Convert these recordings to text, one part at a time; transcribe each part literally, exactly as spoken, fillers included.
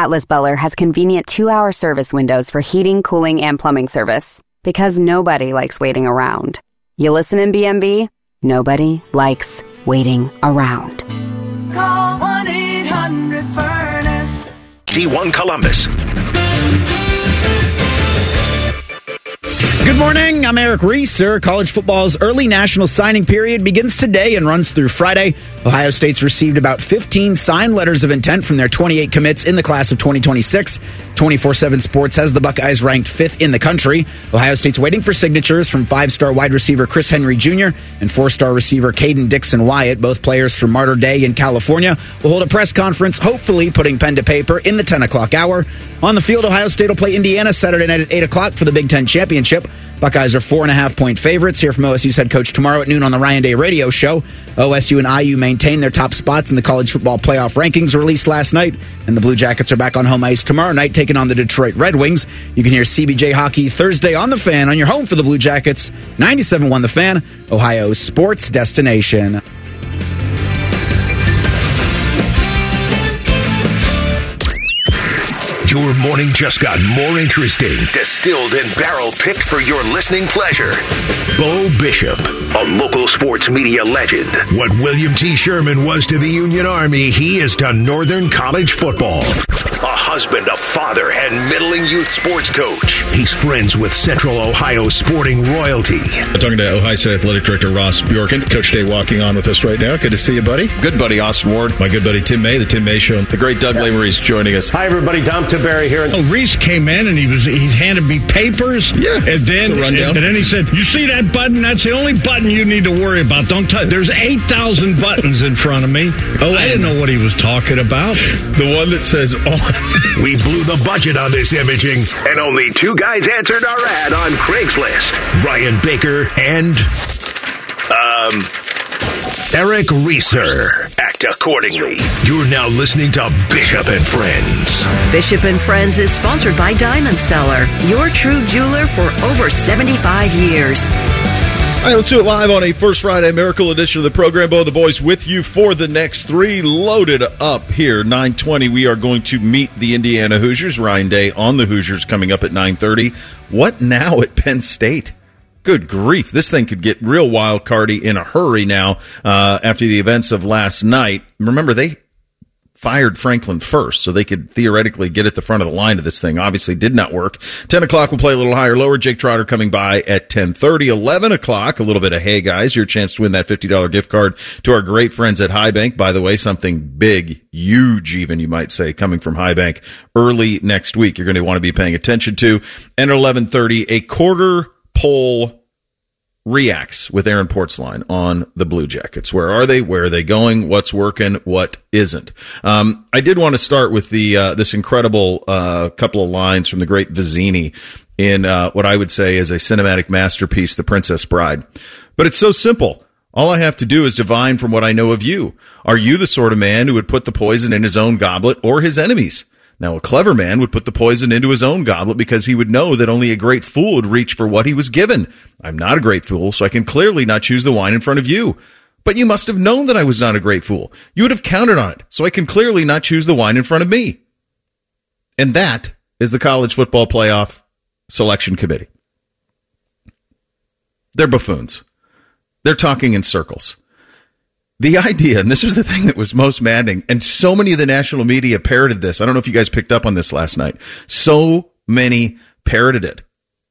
Atlas Buller has convenient two-hour service windows for heating, cooling, and plumbing service. Because nobody likes waiting around. You listen in B M B? Nobody likes waiting around. Call one eight hundred furnace. D one Columbus. Good morning, I'm Eric Reeser. College football's early national signing period begins today and runs through Friday. Ohio State's received about fifteen signed letters of intent from their twenty-eight commits in the class of twenty twenty-six. twenty-four seven Sports has the Buckeyes ranked fifth in the country. Ohio State's waiting for signatures from five-star wide receiver Chris Henry Junior and four-star receiver Caden Dixon Wyatt, both players from Mater Dei in California, will hold a press conference, hopefully putting pen to paper in the ten o'clock hour. On the field, Ohio State will play Indiana Saturday night at eight o'clock for the Big Ten Championship. Buckeyes are four and a half point favorites. Hear from O S U's head coach tomorrow at noon on the Ryan Day Radio Show. O S U and I U maintain their top spots in the college football playoff rankings released last night, and the Blue Jackets are back on home ice tomorrow night taking on the Detroit Red Wings. You can hear C B J Hockey Thursday on The Fan on your home for the Blue Jackets. ninety-seven point one The Fan, Ohio's sports destination. Your morning just got more interesting. Distilled and barrel-picked for your listening pleasure. Bo Bishop, a local sports media legend. What William T. Sherman was to the Union Army, he is to Northern College football. A husband, a father, and middling youth sports coach. He's friends with Central Ohio sporting royalty. I'm talking to Ohio State Athletic Director Ross Bjorken. Coach Day walking on with us right now. Good to see you, buddy. Good buddy, Austin Ward. My good buddy Tim May, the Tim May Show. The great Doug Lamery's joining us. Hi, everybody. Dom Tiberi here. Oh, Reese came in and he was he handed me papers. Yeah, and then it's a rundown. And then he said, "You see that button? That's the only button you need to worry about. Don't touch. There's eight thousand buttons in front of me." Oh, I didn't know what he was talking about. The one that says on. We blew the budget on this imaging, and only two guys answered our ad on Craigslist: Ryan Baker and um. Eric Reeser. Act accordingly. You're now listening to Bishop and Friends. Bishop and Friends is sponsored by Diamond Seller, your true jeweler for over seventy-five years. All right, let's do it live on a First Friday Miracle edition of the program. Bo, the boys with you for the next three. Loaded up here, nine twenty. We are going to meet the Indiana Hoosiers. Ryan Day on the Hoosiers coming up at nine thirty. What now at Penn State? Good grief. This thing could get real wild cardy in a hurry now uh, after the events of last night. Remember, they fired Franklin first, so they could theoretically get at the front of the line of this thing. Obviously did not work. ten o'clock, we'll play a little higher, lower. Jake Trotter coming by at ten thirty. eleven o'clock, a little bit of, hey, guys, your chance to win that fifty dollars gift card to our great friends at High Bank. By the way, something big, huge even, you might say, coming from High Bank early next week. You're going to want to be paying attention to. And at eleven thirty, a quarter poll reacts with Aaron Portzline on the Blue Jackets. Where are they? Where are they going? What's working? What isn't? Um, I did want to start with the uh, this incredible uh, couple of lines from the great Vizzini in uh, what I would say is a cinematic masterpiece, The Princess Bride. But it's so simple. All I have to do is divine from what I know of you. Are you the sort of man who would put the poison in his own goblet or his enemies? Now, a clever man would put the poison into his own goblet because he would know that only a great fool would reach for what he was given. I'm not a great fool, so I can clearly not choose the wine in front of you. But you must have known that I was not a great fool. You would have counted on it, so I can clearly not choose the wine in front of me. And that is the College Football Playoff Selection Committee. They're buffoons. They're talking in circles. The idea, and this was the thing that was most maddening, and so many of the national media parroted this. I don't know if you guys picked up on this last night. So many parroted it.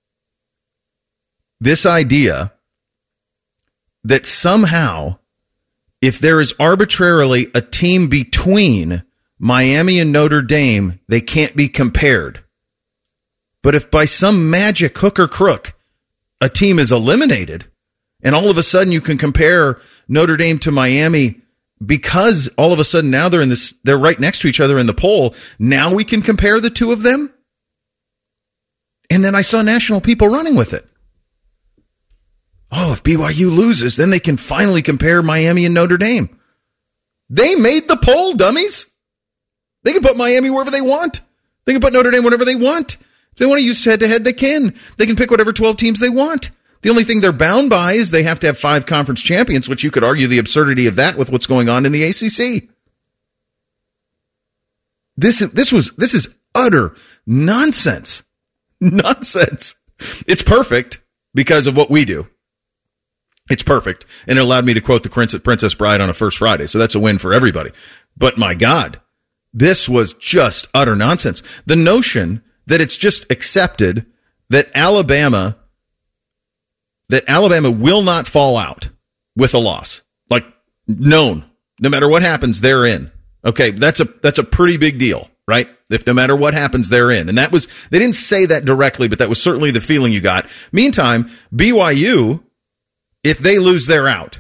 This idea that somehow, if there is arbitrarily a team between Miami and Notre Dame, they can't be compared. But if by some magic hook or crook, a team is eliminated, and all of a sudden you can compare Notre Dame to Miami because all of a sudden now they're in this, they're right next to each other in the poll. Now we can compare the two of them. And then I saw national people running with it. Oh, if B Y U loses, then they can finally compare Miami and Notre Dame. They made the poll, dummies. They can put Miami wherever they want. They can put Notre Dame wherever they want. If they want to use head-to-head, they can. They can pick whatever twelve teams they want. The only thing they're bound by is they have to have five conference champions, which you could argue the absurdity of that with what's going on in the A C C. This this was this is utter nonsense. Nonsense. It's perfect because of what we do. It's perfect. And it allowed me to quote the Princess Bride on a First Friday. So that's a win for everybody. But my God, this was just utter nonsense. The notion that it's just accepted that Alabama, that Alabama will not fall out with a loss. Like, known. No matter what happens, they're in. Okay, that's a that's a pretty big deal, right? If no matter what happens, they're in. And that was, they didn't say that directly, but that was certainly the feeling you got. Meantime, B Y U, if they lose, they're out.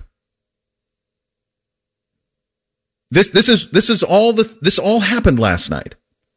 This this is this is all the this all happened last night.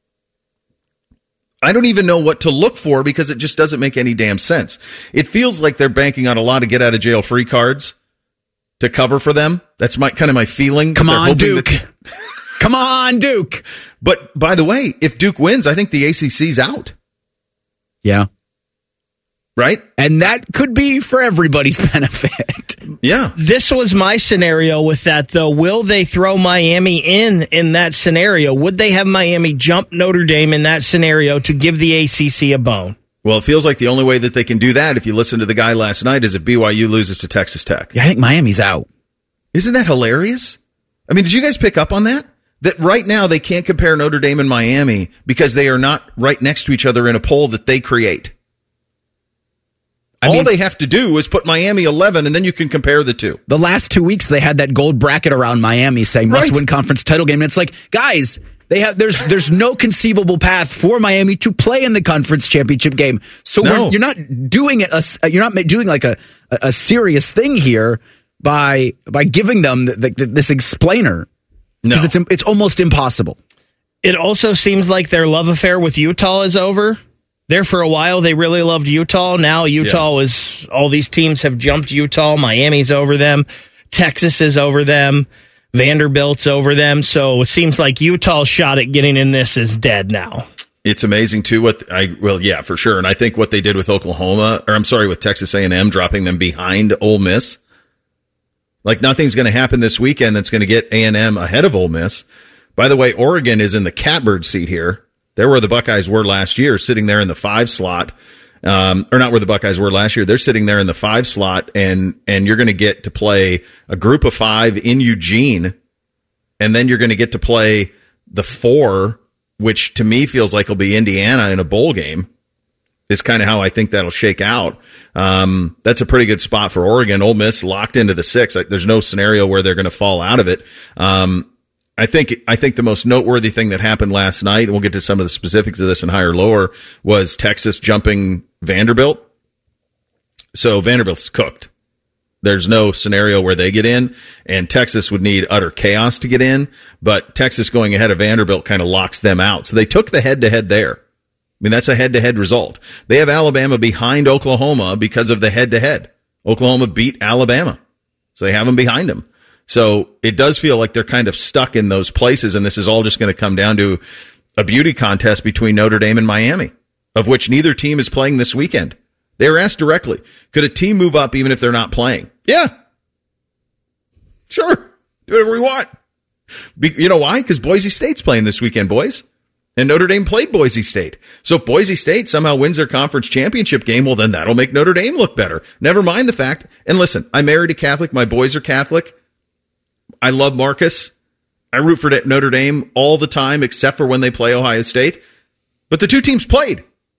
I don't even know what to look for because it just doesn't make any damn sense. It feels like they're banking on a lot of get out of jail free cards to cover for them. That's my kind of my feeling. Come on, Duke. That, Come on, Duke. But by the way, if Duke wins, I think the A C C's out. Yeah. Right? And that could be for everybody's benefit. Yeah. This was my scenario with that, though. Will they throw Miami in in that scenario? Would they have Miami jump Notre Dame in that scenario to give the A C C a bone? Well, it feels like the only way that they can do that, if you listen to the guy last night, is if B Y U loses to Texas Tech. Yeah, I think Miami's out. Isn't that hilarious? I mean, did you guys pick up on that? That right now they can't compare Notre Dame and Miami because they are not right next to each other in a poll that they create. I All mean, they have to do is put Miami eleven, and then you can compare the two. The last two weeks, they had that gold bracket around Miami saying must right. win conference title game. And it's like, guys, they have there's there's no conceivable path for Miami to play in the conference championship game. So no. we're, you're not doing it. A, you're not doing like a, a serious thing here by by giving them the, the, this explainer. No, it's it's almost impossible. It also seems like their love affair with Utah is over. There for a while, they really loved Utah. Now Utah yeah. is, all these teams have jumped Utah. Miami's over them. Texas is over them. Vanderbilt's over them. So it seems like Utah's shot at getting in this is dead now. It's amazing, too, what I, well, yeah, for sure. And I think what they did with Oklahoma, or I'm sorry, with Texas A and M, dropping them behind Ole Miss. Like nothing's going to happen this weekend that's going to get A and M ahead of Ole Miss. By the way, Oregon is in the catbird seat here. They're where the Buckeyes were last year, sitting there in the five slot, um, or not where the Buckeyes were last year. They're sitting there in the five slot, and and you're going to get to play a group of five in Eugene, and then you're going to get to play the four, which to me feels like will be Indiana in a bowl game. Is kind of how I think that'll shake out. Um, that's a pretty good spot for Oregon. Ole Miss locked into the six. Like, there's no scenario where they're going to fall out of it. Um, I think I think the most noteworthy thing that happened last night, and we'll get to some of the specifics of this in higher lower, was Texas jumping Vanderbilt. So Vanderbilt's cooked. There's no scenario where they get in, and Texas would need utter chaos to get in, but Texas going ahead of Vanderbilt kind of locks them out. So they took the head-to-head there. I mean, that's a head-to-head result. They have Alabama behind Oklahoma because of the head-to-head. Oklahoma beat Alabama, so they have them behind them. So it does feel like they're kind of stuck in those places, and this is all just going to come down to a beauty contest between Notre Dame and Miami, of which neither team is playing this weekend. They were asked directly, could a team move up even if they're not playing? Yeah. Sure. Do whatever we want. Be, you know why? Because Boise State's playing this weekend, boys. And Notre Dame played Boise State. So if Boise State somehow wins their conference championship game, well, then that'll make Notre Dame look better. Never mind the fact, and listen, I married a Catholic. My boys are Catholic. I love Marcus. I root for Notre Dame all the time, except for when they play Ohio State. But the two teams played.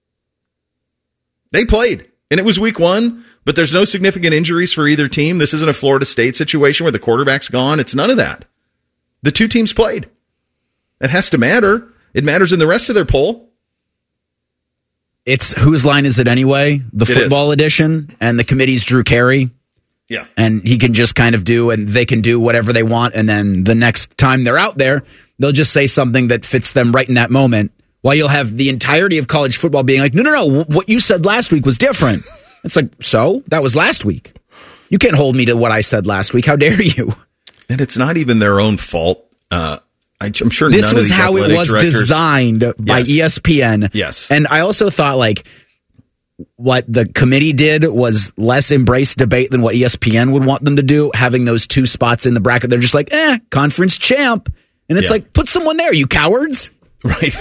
They played. And it was week one, but there's no significant injuries for either team. This isn't a Florida State situation where the quarterback's gone. It's none of that. The two teams played. It has to matter. It matters in the rest of their poll. It's whose line is it anyway? The it football is. edition, and the committee's Drew Carey. Yeah. And he can just kind of do, and they can do whatever they want, and then the next time they're out there, they'll just say something that fits them right in that moment, while you'll have the entirety of college football being like, no, no, no, what you said last week was different. It's like, so? That was last week. You can't hold me to what I said last week. How dare you? And it's not even their own fault. Uh, I, I'm sure this none was of these how it was directors, designed by yes. E S P N. Yes. And I also thought, like, what the committee did was less embrace debate than what E S P N would want them to do, having those two spots in the bracket. They're just like, eh, conference champ. And it's yeah. like, put someone there, you cowards. Right.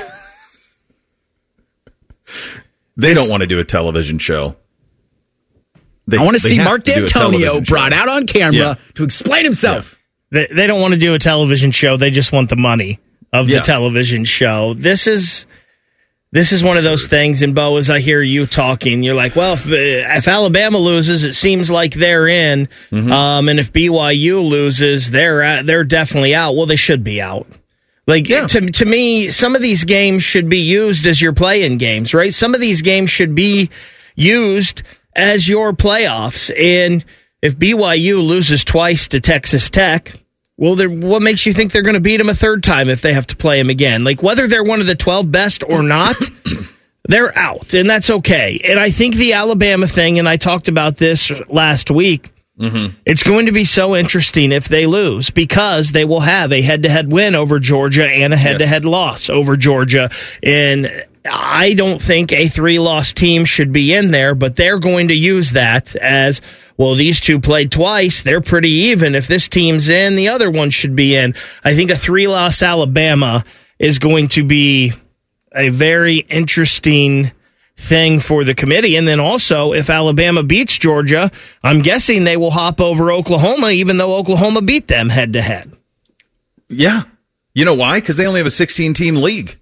They don't want to do a television show. They, I want to see have Mark to do a D'Antonio television brought show. out on camera Yeah. to explain himself. They, they don't want to do a television show. They just want the money of Yeah. the television show. This is this is one of those things. And Bo, as I hear you talking, you're like, well, if, if Alabama loses, it seems like they're in, Mm-hmm. um, and if B Y U loses, they're out, they're definitely out. Well, they should be out. Like Yeah. to to me, some of these games should be used as your play-in games, right? Some of these games should be used as your playoffs. And if B Y U loses twice to Texas Tech, well, what makes you think they're going to beat them a third time if they have to play them again? Like, whether they're one of the twelve best or not, they're out, and that's okay. And I think the Alabama thing, and I talked about this last week, mm-hmm. it's going to be so interesting if they lose, because they will have a head-to-head win over Georgia and a head-to-head yes. loss over Georgia. And I don't think a three-loss team should be in there, but they're going to use that as, well, these two played twice. They're pretty even. If this team's in, the other one should be in. I think a three-loss Alabama is going to be a very interesting thing for the committee. And then also, if Alabama beats Georgia, I'm guessing they will hop over Oklahoma, even though Oklahoma beat them head-to-head. Yeah. You know why? Because they only have a sixteen-team league.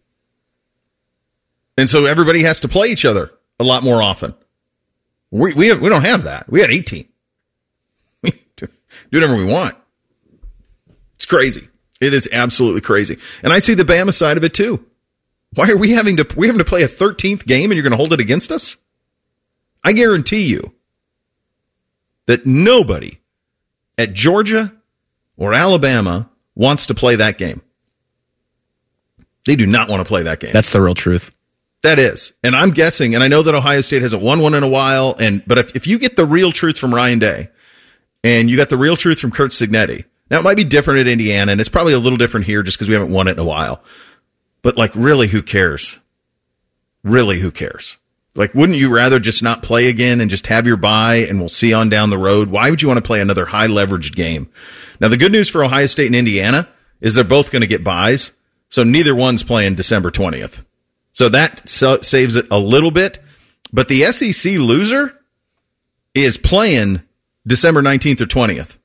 And so everybody has to play each other a lot more often. We we, we don't have that. We had eighteen. We do whatever we want. It's crazy. It is absolutely crazy. And I see the Bama side of it too. Why are we having to we having to play a thirteenth game and you're going to hold it against us? I guarantee you that nobody at Georgia or Alabama wants to play that game. They do not want to play that game. That's the real truth. That is. And I'm guessing, and I know that Ohio State hasn't won one in a while, and but if, if you get the real truth from Ryan Day, and you got the real truth from Curt Cignetti, now it might be different at Indiana, and it's probably a little different here just because we haven't won it in a while. But, like, really, who cares? Really, who cares? Like, wouldn't you rather just not play again and just have your bye and we'll see on down the road? Why would you want to play another high-leveraged game? Now, the good news for Ohio State and Indiana is they're both going to get byes, so neither one's playing December twentieth. So that so- saves it a little bit. But the S E C loser is playing December nineteenth or twentieth.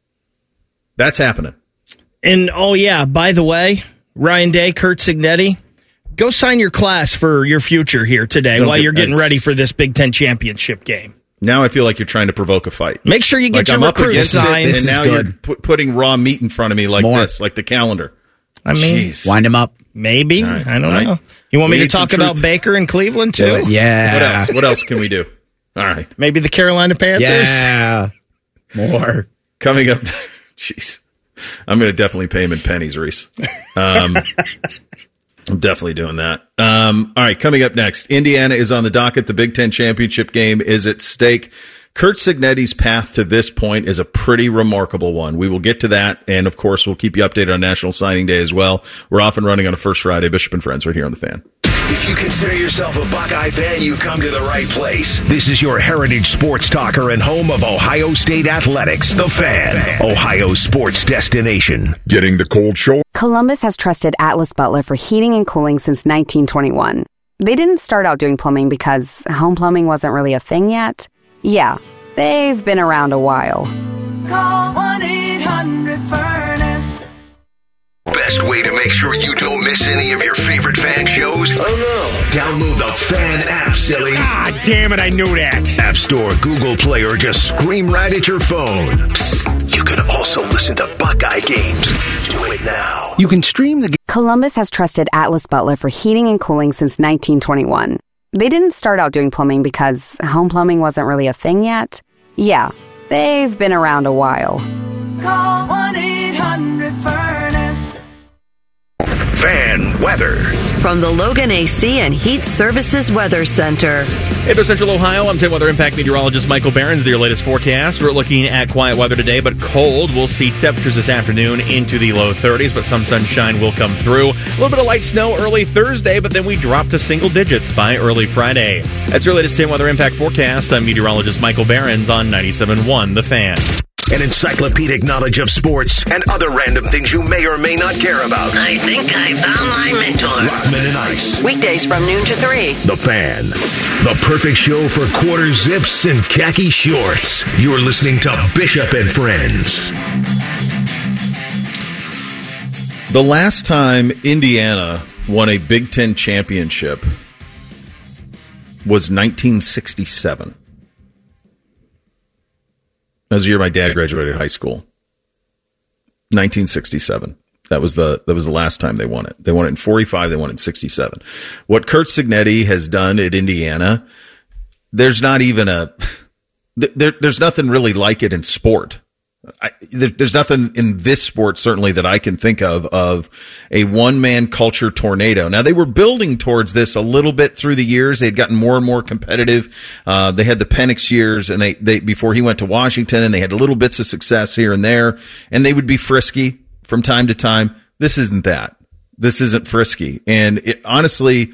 That's happening. And, oh, yeah, by the way, Ryan Day, Curt Cignetti, go sign your class for your future here today Don't while get, you're getting it's, ready for this Big Ten championship game. Now I feel like you're trying to provoke a fight. Make sure you get like your I'm up recruit against signed. it, and now good. you're pu- putting raw meat in front of me like More. this, like the calendar. I mean, Jeez. Wind him up. maybe. Right. I don't Right. know. You want We me to need some talk about truth. Baker in Cleveland, too? Yeah. What else? What else can we do? All right. Maybe the Carolina Panthers? Yeah. More. Coming up. Jeez. I'm going to definitely pay him in pennies, Reese. Um, I'm definitely doing that. Um, all right, coming up next, Indiana is on the docket. The Big Ten championship game is at stake. Curt Cignetti's path to this point is a pretty remarkable one. We will get to that, and of course, we'll keep you updated on National Signing Day as well. We're off and running on a First Friday. Bishop and Friends right here on The Fan. If you consider yourself a Buckeye fan, you've come to the right place. This is your heritage sports talker and home of Ohio State Athletics, The Fan, Ohio sports destination. Getting the cold shoulder. Columbus has trusted Atlas Butler for heating and cooling since nineteen twenty-one. They didn't start out doing plumbing because home plumbing wasn't really a thing yet. Yeah, they've been around a while. Call one eight hundred furnace. Best way to make sure you don't miss any of your favorite fan shows? Oh no. Download the Fan app, silly. Ah, damn it, I knew that. App Store, Google Play, or just scream right at your phone. Psst, you can also listen to Buckeye games. Do it now. You can stream the game. Columbus has trusted Atlas Butler for heating and cooling since nineteen twenty-one. They didn't start out doing plumbing because home plumbing wasn't really a thing yet. Yeah, they've been around a while. Call one eight hundred furnace. Fan weather. From the Logan A C and Heat Services Weather Center. Hey, to Central Ohio, I'm ten Weather Impact meteorologist Michael Behrens with your latest forecast. We're looking at quiet weather today, but cold. We'll see temperatures this afternoon into the low thirties, but some sunshine will come through. A little bit of light snow early Thursday, but then we drop to single digits by early Friday. That's your latest ten Weather Impact forecast. I'm meteorologist Michael Behrens on ninety-seven point one The Fan. an encyclopedic knowledge of sports and other random things you may or may not care about. I think I found my mentor. Rockman and Ice. Weekdays from noon to three. The Fan. The perfect show for quarter zips and khaki shorts. You're listening to Bishop and Friends. The last time Indiana won a Big Ten championship was nineteen sixty-seven. That was the year my dad graduated high school. nineteen sixty-seven. That was the that was the last time they won it. They won it in forty-five. They won it in sixty-seven. What Curt Cignetti has done at Indiana, there's not even a there, there's nothing really like it in sport. I, there, there's nothing in this sport, certainly, that I can think of, of a one-man culture tornado. Now, they were building towards this a little bit through the years. They'd gotten more and more competitive. Uh, they had the Penix years, and they, they before he went to Washington, and they had little bits of success here and there, and they would be frisky from time to time. This isn't that. This isn't frisky. And it, honestly,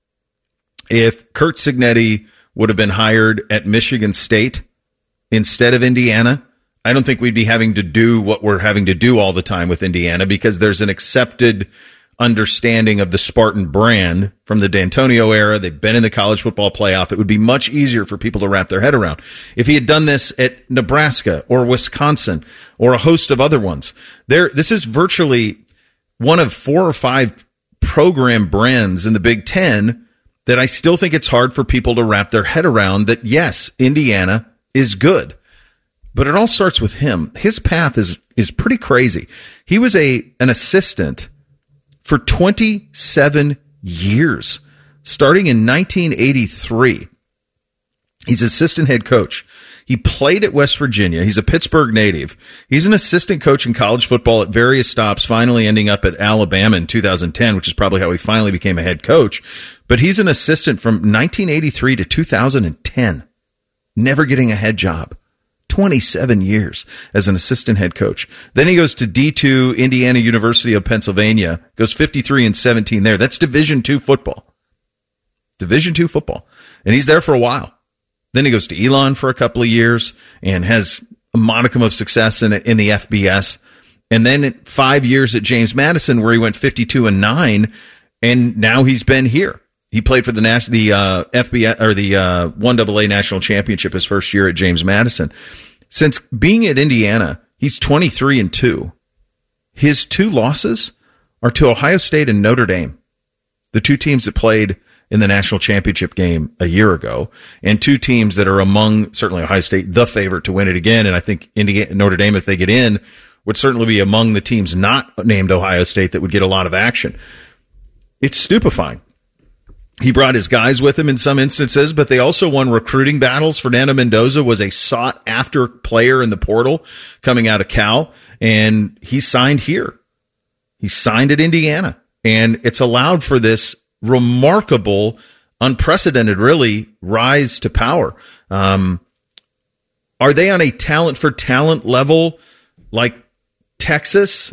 if Curt Cignetti would have been hired at Michigan State instead of Indiana, I don't think we'd be having to do what we're having to do all the time with Indiana, because there's an accepted understanding of the Spartan brand from the D'Antonio era. They've been in the college football playoff. It would be much easier for people to wrap their head around. If he had done this at Nebraska or Wisconsin or a host of other ones, there, this is virtually one of four or five program brands in the Big Ten that I still think it's hard for people to wrap their head around, that yes, Indiana is good. But it all starts with him. His path is is pretty crazy. He was a an assistant for twenty-seven years, starting in nineteen eighty-three. He's assistant head coach. He played at West Virginia. He's a Pittsburgh native. He's an assistant coach in college football at various stops, finally ending up at Alabama in two thousand ten, which is probably how he finally became a head coach. But he's an assistant from nineteen eighty-three to two thousand ten, never getting a head job. twenty-seven years as an assistant head coach. Then he goes to D two, Indiana University of Pennsylvania, goes fifty-three and seventeen there. That's Division two football. Division two football. And he's there for a while. Then he goes to Elon for a couple of years and has a modicum of success in, in the F B S. And then five years at James Madison, where he went fifty-two and nine, and now he's been here. He played for the national, the uh, F B S or the uh, one double A national championship his first year at James Madison. Since being at Indiana, he's twenty-three and two. His two losses are to Ohio State and Notre Dame, the two teams that played in the national championship game a year ago, and two teams that are among, certainly Ohio State, the favorite to win it again. And I think Indiana, Notre Dame, if they get in, would certainly be among the teams not named Ohio State that would get a lot of action. It's stupefying. He brought his guys with him in some instances, but they also won recruiting battles. Fernando Mendoza was a sought-after player in the portal coming out of Cal, and he signed here. He signed at Indiana, and it's allowed for this remarkable, unprecedented, really, rise to power. Um, are they on a talent-for-talent level like Texas?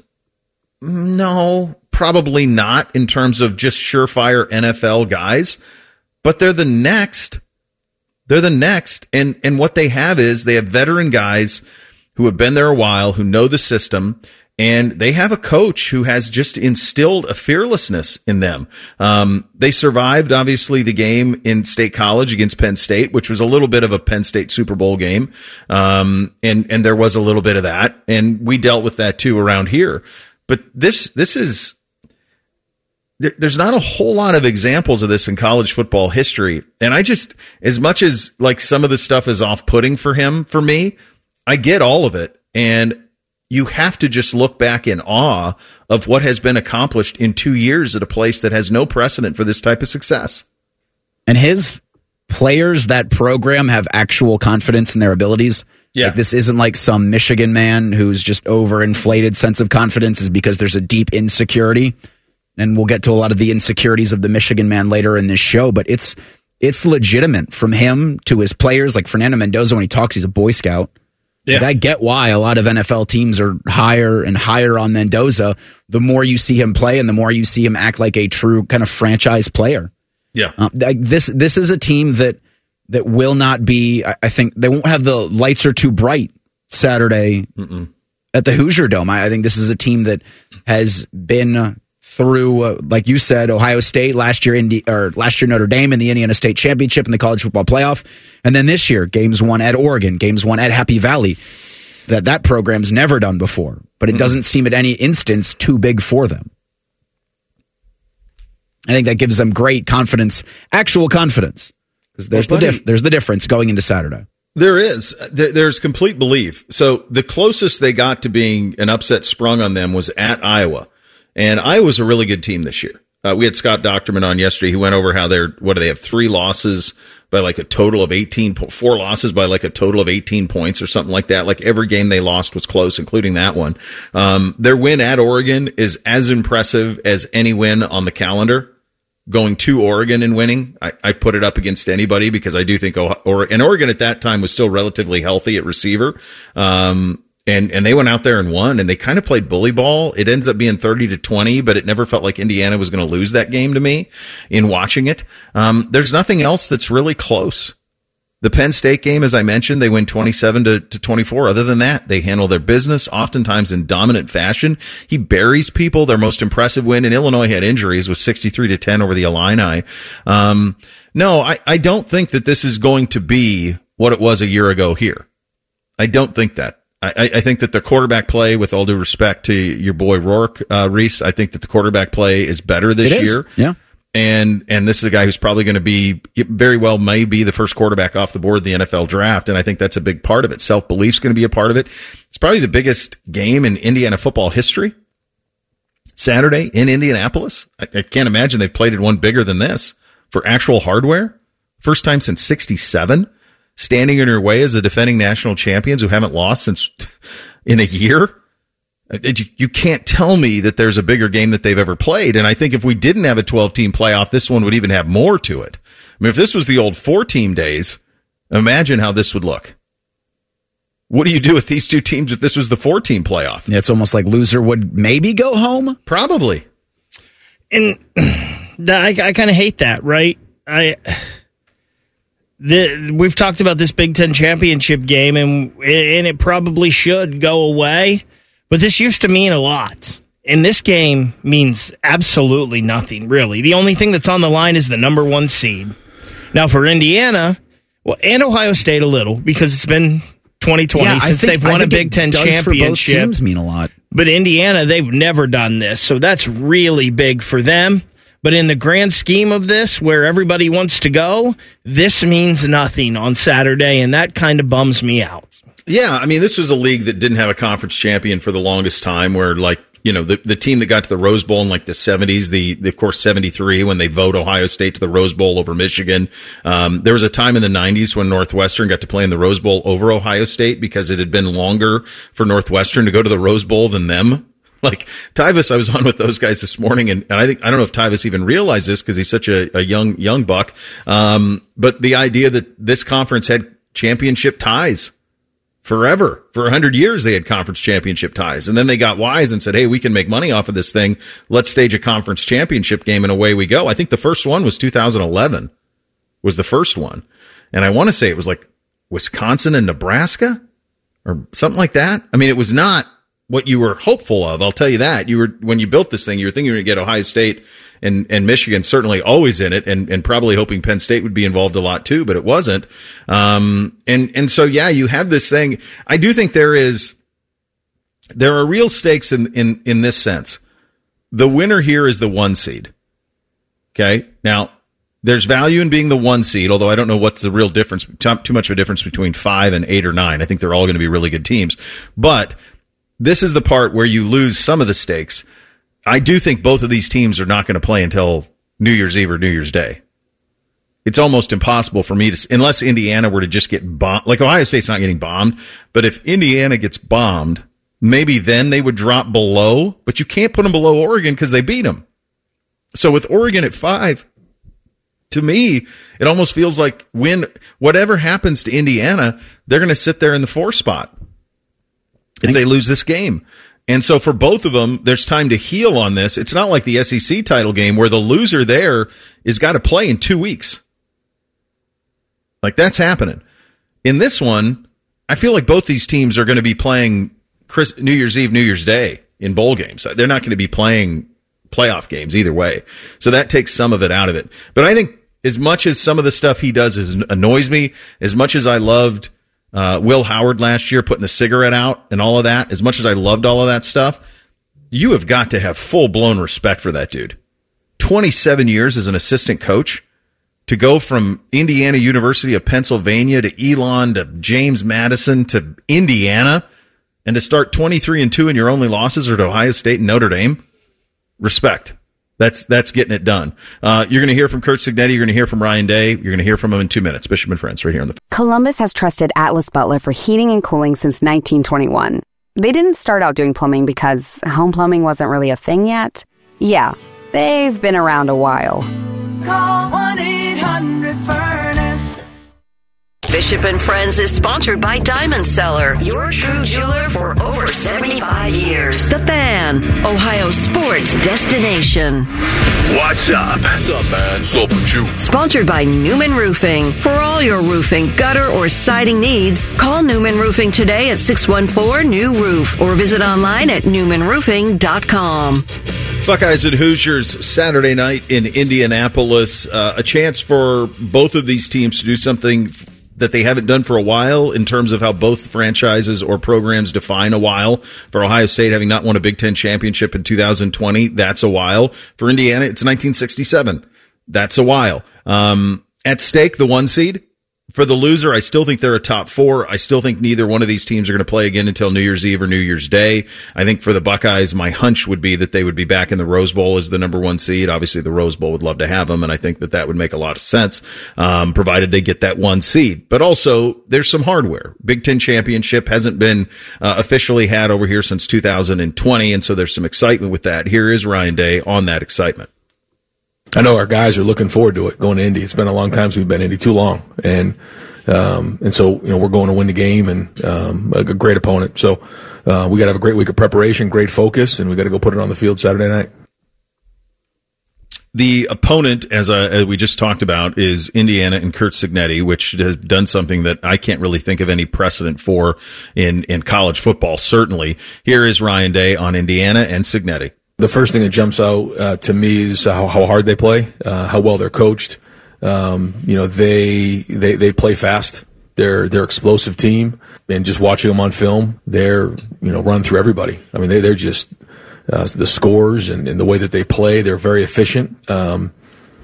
No, probably not in terms of just surefire N F L guys, but they're the next. They're the next. And, and what they have is they have veteran guys who have been there a while, who know the system, and they have a coach who has just instilled a fearlessness in them. Um, they survived, obviously, the game in State College against Penn State, which was a little bit of a Penn State Super Bowl game. Um, and, and there was a little bit of that, and we dealt with that too around here. But this, this is, there, there's not a whole lot of examples of this in college football history. And I just, as much as like some of the stuff is off-putting for him, for me, I get all of it. And you have to just look back in awe of what has been accomplished in two years at a place that has no precedent for this type of success. And his players, that program, have actual confidence in their abilities. Yeah. Like, this isn't like some Michigan man who's just overinflated sense of confidence is because there's a deep insecurity. And we'll get to a lot of the insecurities of the Michigan man later in this show, but it's it's legitimate from him to his players. Like Fernando Mendoza, when he talks, he's a Boy Scout. Yeah. Like, I get why a lot of N F L teams are higher and higher on Mendoza. The more you see him play and the more you see him act like a true kind of franchise player. Yeah. Uh, this this is a team that that will not be, I think, they won't have the lights are too bright Saturday Mm-mm. at the Hoosier Dome. I, I think this is a team that has been through, uh, like you said, Ohio State last year, Indi- or last year Notre Dame in the Indiana State Championship in the college football playoff, and then this year games won at Oregon, games won at Happy Valley. That that program's never done before, but it mm-hmm. doesn't seem at any instance too big for them. I think that gives them great confidence, actual confidence, because there's well, the dif- there's the difference going into Saturday. There is. There's complete belief. So the closest they got to being an upset sprung on them was at Iowa, and Iowa's a really good team this year. Uh, we had Scott Docterman on yesterday. He went over how they're, what do they have, three losses by like a total of eighteen, four losses by like a total of eighteen points or something like that. Like every game they lost was close, including that one. Um, their win at Oregon is as impressive as any win on the calendar. Going to Oregon and winning, I, I put it up against anybody because I do think, or and Oregon at that time was still relatively healthy at receiver. Um, And and they went out there and won, and they kind of played bully ball. It ends up being thirty to twenty, but it never felt like Indiana was going to lose that game to me in watching it. Um, there's nothing else that's really close. The Penn State game, as I mentioned, they win twenty-seven to twenty-four. Other than that, they handle their business, oftentimes in dominant fashion. He buries people. Their most impressive win in Illinois had injuries, was sixty-three to ten over the Illini. Um, no, I, I don't think that this is going to be what it was a year ago here. I don't think that. I, I think that the quarterback play, with all due respect to your boy Rourke, uh, Reese, I think that the quarterback play is better this it year. Is. Yeah. And, and this is a guy who's probably going to be, very well may be the first quarterback off the board in the N F L draft. And I think that's a big part of it. Self-belief's going to be a part of it. It's probably the biggest game in Indiana football history. Saturday in Indianapolis. I, I can't imagine they've played it one bigger than this for actual hardware. First time since sixty-seven. Standing in your way as the defending national champions who haven't lost since in a year. You can't tell me that there's a bigger game that they've ever played. And I think if we didn't have a twelve-team playoff, this one would even have more to it. I mean, if this was the old four-team days, imagine how this would look. What do you do with these two teams if this was the four-team playoff? Yeah, it's almost like loser would maybe go home? Probably. And I, I kind of hate that, right? I... The, we've talked about this Big Ten championship game, and and it probably should go away, but this used to mean a lot. And this game means absolutely nothing, really. The only thing that's on the line is the number one seed. Now, for Indiana, well, and Ohio State a little, because it's been twenty twenty yeah, since think, they've won a Big Ten championship. For both teams mean a lot. But Indiana, they've never done this, so that's really big for them. But in the grand scheme of this, where everybody wants to go, this means nothing on Saturday, and that kind of bums me out. Yeah, I mean, this was a league that didn't have a conference champion for the longest time, where, like, you know, the, the team that got to the Rose Bowl in, like, the seventies, the, the of course, seventy-three, when they vote Ohio State to the Rose Bowl over Michigan. Um, there was a time in the nineties when Northwestern got to play in the Rose Bowl over Ohio State because it had been longer for Northwestern to go to the Rose Bowl than them. Like Tyvis, I was on with those guys this morning, and, and I think I don't know if Tyvis even realized this because he's such a, a young young buck. Um, but the idea that this conference had championship ties forever, for a hundred years, they had conference championship ties, and then they got wise and said, "Hey, we can make money off of this thing. Let's stage a conference championship game, and away we go." I think the first one was two thousand eleven, was the first one, and I want to say it was like Wisconsin and Nebraska or something like that. I mean, it was not what you were hopeful of, I'll tell you that. You were, when you built this thing, you were thinking you were going to get Ohio State and, and Michigan certainly always in it, and, and probably hoping Penn State would be involved a lot too, but it wasn't. Um, and, and so, yeah, you have this thing. I do think there is, there are real stakes in, in, in this sense. The winner here is the one seed. Okay. Now, there's value in being the one seed, although I don't know what's the real difference, too much of a difference between five and eight or nine. I think they're all going to be really good teams, but this is the part where you lose some of the stakes. I do think both of these teams are not going to play until New Year's Eve or New Year's Day. It's almost impossible for me to, unless Indiana were to just get bombed. Like Ohio State's not getting bombed, but if Indiana gets bombed, maybe then they would drop below, but you can't put them below Oregon because they beat them. So with Oregon at five, to me, it almost feels like when whatever happens to Indiana, they're going to sit there in the four spot if they lose this game. And so for both of them, there's time to heal on this. It's not like the S E C title game where the loser there is got to play in two weeks. Like, that's happening. In this one, I feel like both these teams are going to be playing Chris, New Year's Eve, New Year's Day in bowl games. They're not going to be playing playoff games either way. So that takes some of it out of it. But I think as much as some of the stuff he does is, annoys me, as much as I loved uh, Will Howard last year putting the cigarette out and all of that, as much as I loved all of that stuff, you have got to have full-blown respect for that dude. twenty-seven years as an assistant coach, to go from Indiana University of Pennsylvania to Elon to James Madison to Indiana, and to start twenty-three and two and your only losses are to Ohio State and Notre Dame. Respect. That's that's getting it done. Uh, you're going to hear from Curt Cignetti. You're going to hear from Ryan Day. You're going to hear from him in two minutes. Bishop and Friends right here on the... Columbus has trusted Atlas Butler for heating and cooling since nineteen twenty-one. They didn't start out doing plumbing because home plumbing wasn't really a thing yet. Yeah, they've been around a while. Call one eight hundred furnace. Bishop and Friends is sponsored by Diamond Seller, your true jeweler for over seventy-five years. The Fan, Ohio sports destination. What's up? What's up, man? What's up with you? Sponsored by Newman Roofing. For all your roofing, gutter, or siding needs, call Newman Roofing today at six one four, new roof or visit online at newman roofing dot com. Buckeyes and Hoosiers Saturday night in Indianapolis. Uh, a chance for both of these teams to do something that they haven't done for a while in terms of how both franchises or programs define a while. For Ohio State, having not won a Big Ten championship in two thousand twenty, that's a while. For Indiana, it's nineteen sixty-seven. That's a while. Um, at stake, the one seed. For the loser, I still think they're a top four. I still think neither one of these teams are going to play again until New Year's Eve or New Year's Day. I think for the Buckeyes, my hunch would be that they would be back in the Rose Bowl as the number one seed. Obviously, the Rose Bowl would love to have them, and I think that that would make a lot of sense, um, provided they get that one seed. But also, there's some hardware. Big Ten championship hasn't been uh, officially had over here since two thousand twenty, and so there's some excitement with that. Here is Ryan Day on that excitement. I know our guys are looking forward to it, going to Indy. It's been a long time since we've been in Indy, too long. And, um, and so, you know, we're going to win the game and, um, a, a great opponent. So, uh, we got to have a great week of preparation, great focus, and we got to go put it on the field Saturday night. The opponent, as, uh, as we just talked about, is Indiana and Curt Cignetti, which has done something that I can't really think of any precedent for in, in college football, certainly. Here is Ryan Day on Indiana and Cignetti. The first thing that jumps out uh, to me is how, how hard they play, uh, how well they're coached. Um, you know, they they they play fast. They're they're explosive team, and just watching them on film, they're you know run through everybody. I mean, they they're just uh, the scores and, and the way that they play. They're very efficient, um,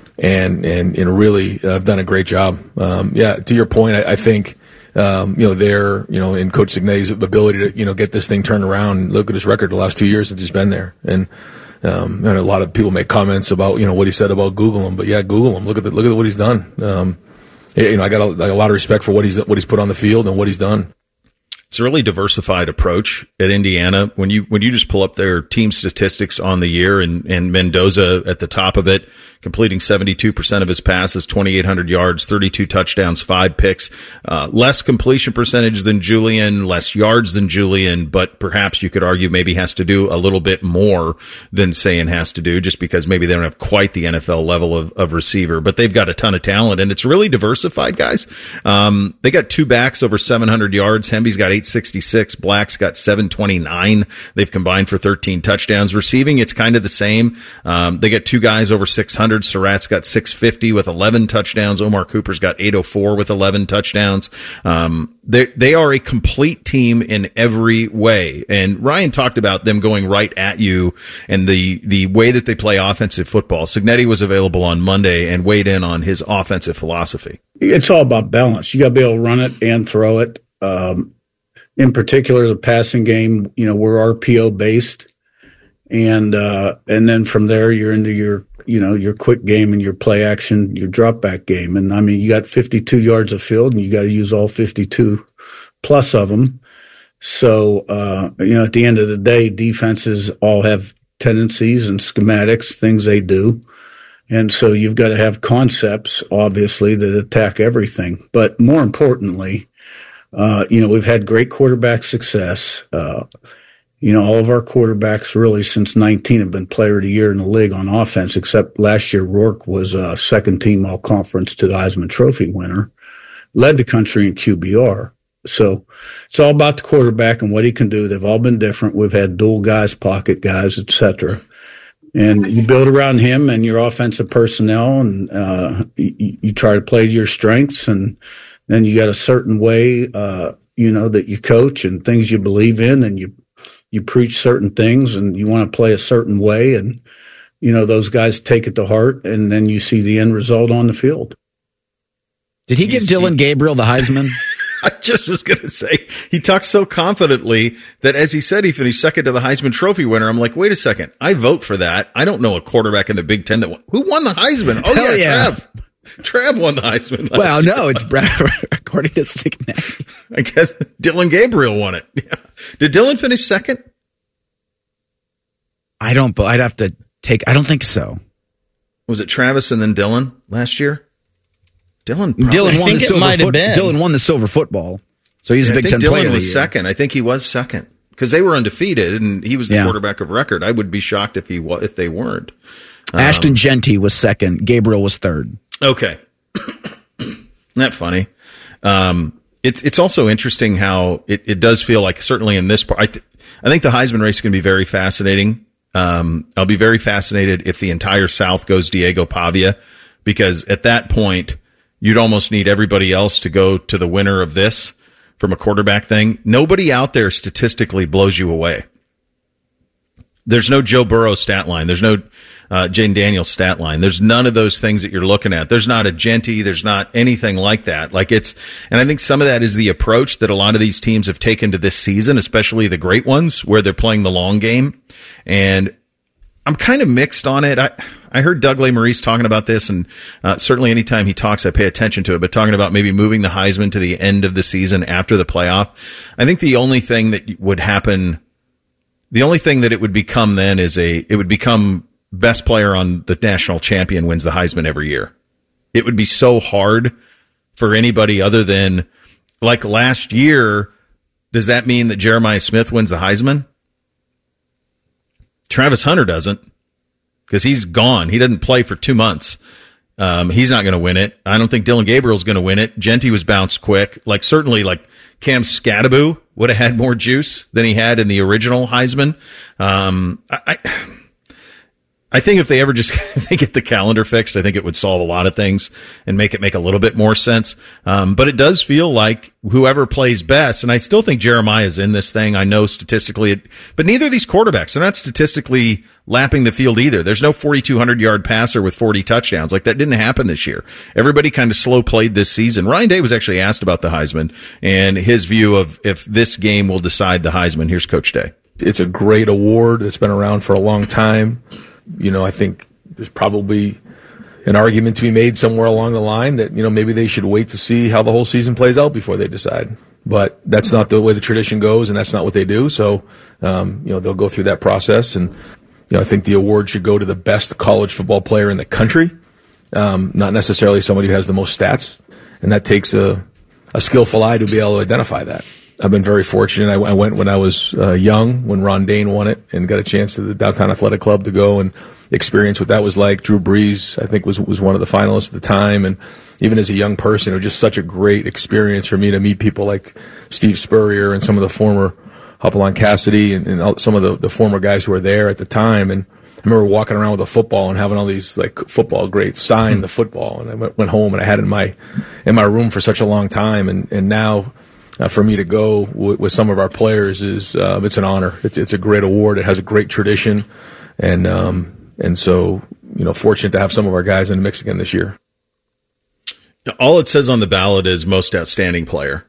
and and and really uh, have done a great job. Um, yeah, to your point, I, I think. Um, you know, they're, you know, in Coach Cignetti's ability to, you know, get this thing turned around and look at his record the last two years since he's been there. And, um, and a lot of people make comments about, you know, what he said about Google him, but yeah, Google him. Look at the, look at what he's done. Um, you know, I got a, a lot of respect for what he's, what he's put on the field and what he's done. It's a really diversified approach at Indiana. When you when you just pull up their team statistics on the year, and, and Mendoza at the top of it, completing seventy-two percent of his passes, twenty-eight hundred yards, thirty-two touchdowns, five picks, uh, less completion percentage than Julian, less yards than Julian, but perhaps you could argue maybe has to do a little bit more than Sayin has to do, just because maybe they don't have quite the N F L level of, of receiver, but they've got a ton of talent, and it's really diversified, guys. Um, they got two backs over seven hundred yards. Hemby's got eight sixty-six. Black's got seven twenty-nine. They've combined for thirteen touchdowns. Receiving, it's kind of the same. Um, they got two guys over six hundred. Surratt's got six fifty with eleven touchdowns. Omar Cooper's got eight oh four with eleven touchdowns. Um, they, they are a complete team in every way. And Ryan talked about them going right at you and the, the way that they play offensive football. Cignetti was available on Monday and weighed in on his offensive philosophy. It's all about balance. You got to be able to run it and throw it. Um, In particular, the passing game, you know, we're R P O based. And, uh, and then from there, you're into your, you know, your quick game and your play action, your drop back game. And I mean, you got fifty-two yards of field and you got to use all fifty-two plus of them. So, uh, you know, at the end of the day, defenses all have tendencies and schematics, things they do. And so you've got to have concepts, obviously, that attack everything. But more importantly, Uh, you know, we've had great quarterback success. Uh, you know, all of our quarterbacks really since nineteen have been player of the year in the league on offense, except last year Rourke was a second team all conference to the Heisman Trophy winner, led the country in Q B R. So it's all about the quarterback and what he can do. They've all been different. We've had dual guys, pocket guys, et cetera. And you build around him and your offensive personnel, and uh, you, you try to play to your strengths, and then you got a certain way, uh, you know, that you coach and things you believe in, and you you preach certain things, and you want to play a certain way, and you know those guys take it to heart, and then you see the end result on the field. Did he give He's, Dylan he, Gabriel the Heisman? I just was going to say, he talks so confidently that as he said he finished second to the Heisman Trophy winner, I'm like, wait a second, I vote for that. I don't know a quarterback in the Big Ten that won. Who won the Heisman? Oh, yeah, yeah, Trav. Trav won the Heisman. Well, year. no, it's Brad, according to Stickney. I guess Dylan Gabriel won it. Yeah. Did Dylan finish second? I don't, but I'd have to take, I don't think so. Was it Travis and then Dylan last year? Dylan probably, Dylan won the silver foot, been. Dylan won the silver football. So he's yeah, a Big I think Ten Dylan player. was second. I think he was second because they were undefeated and he was the yeah. quarterback of record. I would be shocked if he if they weren't. Um, Ashton Genty was second. Gabriel was third. Okay. Isn't that funny? Um, it's it's also interesting how it, it does feel like, certainly in this part, I, th- I think the Heisman race is going to be very fascinating. Um, I'll be very fascinated if the entire South goes Diego Pavia, because at that point, you'd almost need everybody else to go to the winner of this from a quarterback thing. Nobody out there statistically blows you away. There's no Joe Burrow stat line. There's no uh, Jane Daniels stat line. There's none of those things that you're looking at. There's not a Genty. There's not anything like that. Like it's, and I think some of that is the approach that a lot of these teams have taken to this season, especially the great ones where they're playing the long game. And I'm kind of mixed on it. I, I heard Doug Lesmerises talking about this, and uh, certainly anytime he talks, I pay attention to it, but talking about maybe moving the Heisman to the end of the season after the playoff. I think the only thing that would happen, the only thing that it would become then is a, it would become best player on the national champion wins the Heisman every year. It would be so hard for anybody other than, like last year, does that mean that Jeremiah Smith wins the Heisman? Travis Hunter doesn't, because he's gone. He doesn't play for two months. Um, he's not going to win it. I don't think Dylan Gabriel's going to win it. Genty was bounced quick. Like certainly, like Cam Scadaboo would have had more juice than he had in the original Heisman. Um, I, I, I think if they ever just if they get the calendar fixed, I think it would solve a lot of things and make it make a little bit more sense. Um, but it does feel like whoever plays best, and I still think Jeremiah's in this thing. I know statistically, it, but neither of these quarterbacks, they're not statistically lapping the field either. There's no forty-two hundred yard passer with forty touchdowns. Like that didn't happen this year. Everybody kind of slow played this season. Ryan Day was actually asked about the Heisman and his view of if this game will decide the Heisman. Here's Coach Day. It's a great award. It's been around for a long time. You know, I think there's probably an argument to be made somewhere along the line that, you know, maybe they should wait to see how the whole season plays out before they decide. But that's not the way the tradition goes, and that's not what they do. So, um, you know, they'll go through that process. And, you know, I think the award should go to the best college football player in the country, um, not necessarily somebody who has the most stats. And that takes a, a skillful eye to be able to identify that. I've been very fortunate. I, I went when I was uh, young, when Ron Dane won it, and got a chance to the Downtown Athletic Club to go and experience what that was like. Drew Brees, I think, was was one of the finalists at the time. And even as a young person, it was just such a great experience for me to meet people like Steve Spurrier and some of the former Hopalong Cassidy and, and some of the, the former guys who were there at the time. And I remember walking around with a football and having all these like football greats sign the football. And I went, went home and I had it in my in my room for such a long time. And and now. Uh, for me to go w- with some of our players is uh, it's an honor. It's it's a great award. It has a great tradition, and um, and so you know, fortunate to have some of our guys in the mix again this year. All it says on the ballot is most outstanding player.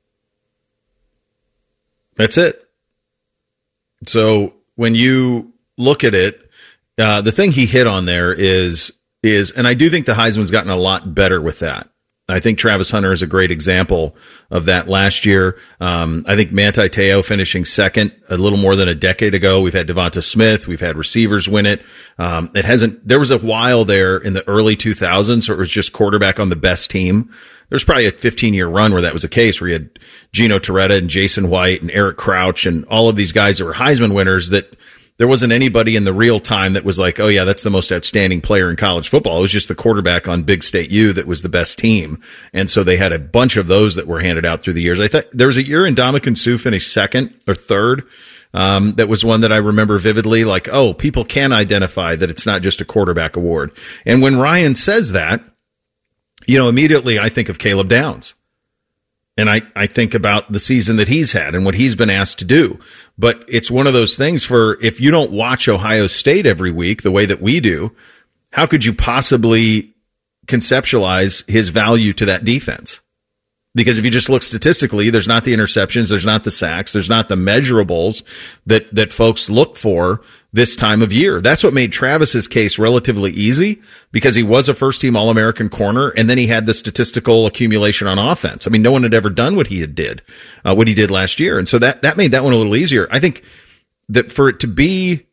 That's it. So when you look at it, uh, the thing he hit on there is is, and I do think the Heisman's gotten a lot better with that. I think Travis Hunter is a great example of that last year. Um, I think Manti Te'o finishing second a little more than a decade ago. We've had Devonta Smith. We've had receivers win it. Um, it hasn't, there was a while there in the early two thousands where it was just quarterback on the best team. There's probably a fifteen year run where that was the case, where you had Gino Torretta and Jason White and Eric Crouch and all of these guys that were Heisman winners that there wasn't anybody in the real time that was like, oh yeah, that's the most outstanding player in college football. It was just the quarterback on Big State U that was the best team. And so they had a bunch of those that were handed out through the years. I thought there was a year in Ndamukong Suh finished second or third. Um, that was one that I remember vividly, like, oh, people can identify that it's not just a quarterback award. And when Ryan says that, you know, immediately I think of Caleb Downs. And I, I think about the season that he's had and what he's been asked to do. But it's one of those things for, if you don't watch Ohio State every week the way that we do, how could you possibly conceptualize his value to that defense? Because if you just look statistically, there's not the interceptions, there's not the sacks, there's not the measurables that, that folks look for this time of year. That's what made Travis's case relatively easy, because he was a first-team All-American corner, and then he had the statistical accumulation on offense. I mean, no one had ever done what he had did, uh, what he did last year. And so that, that made that one a little easier. I think that for it to be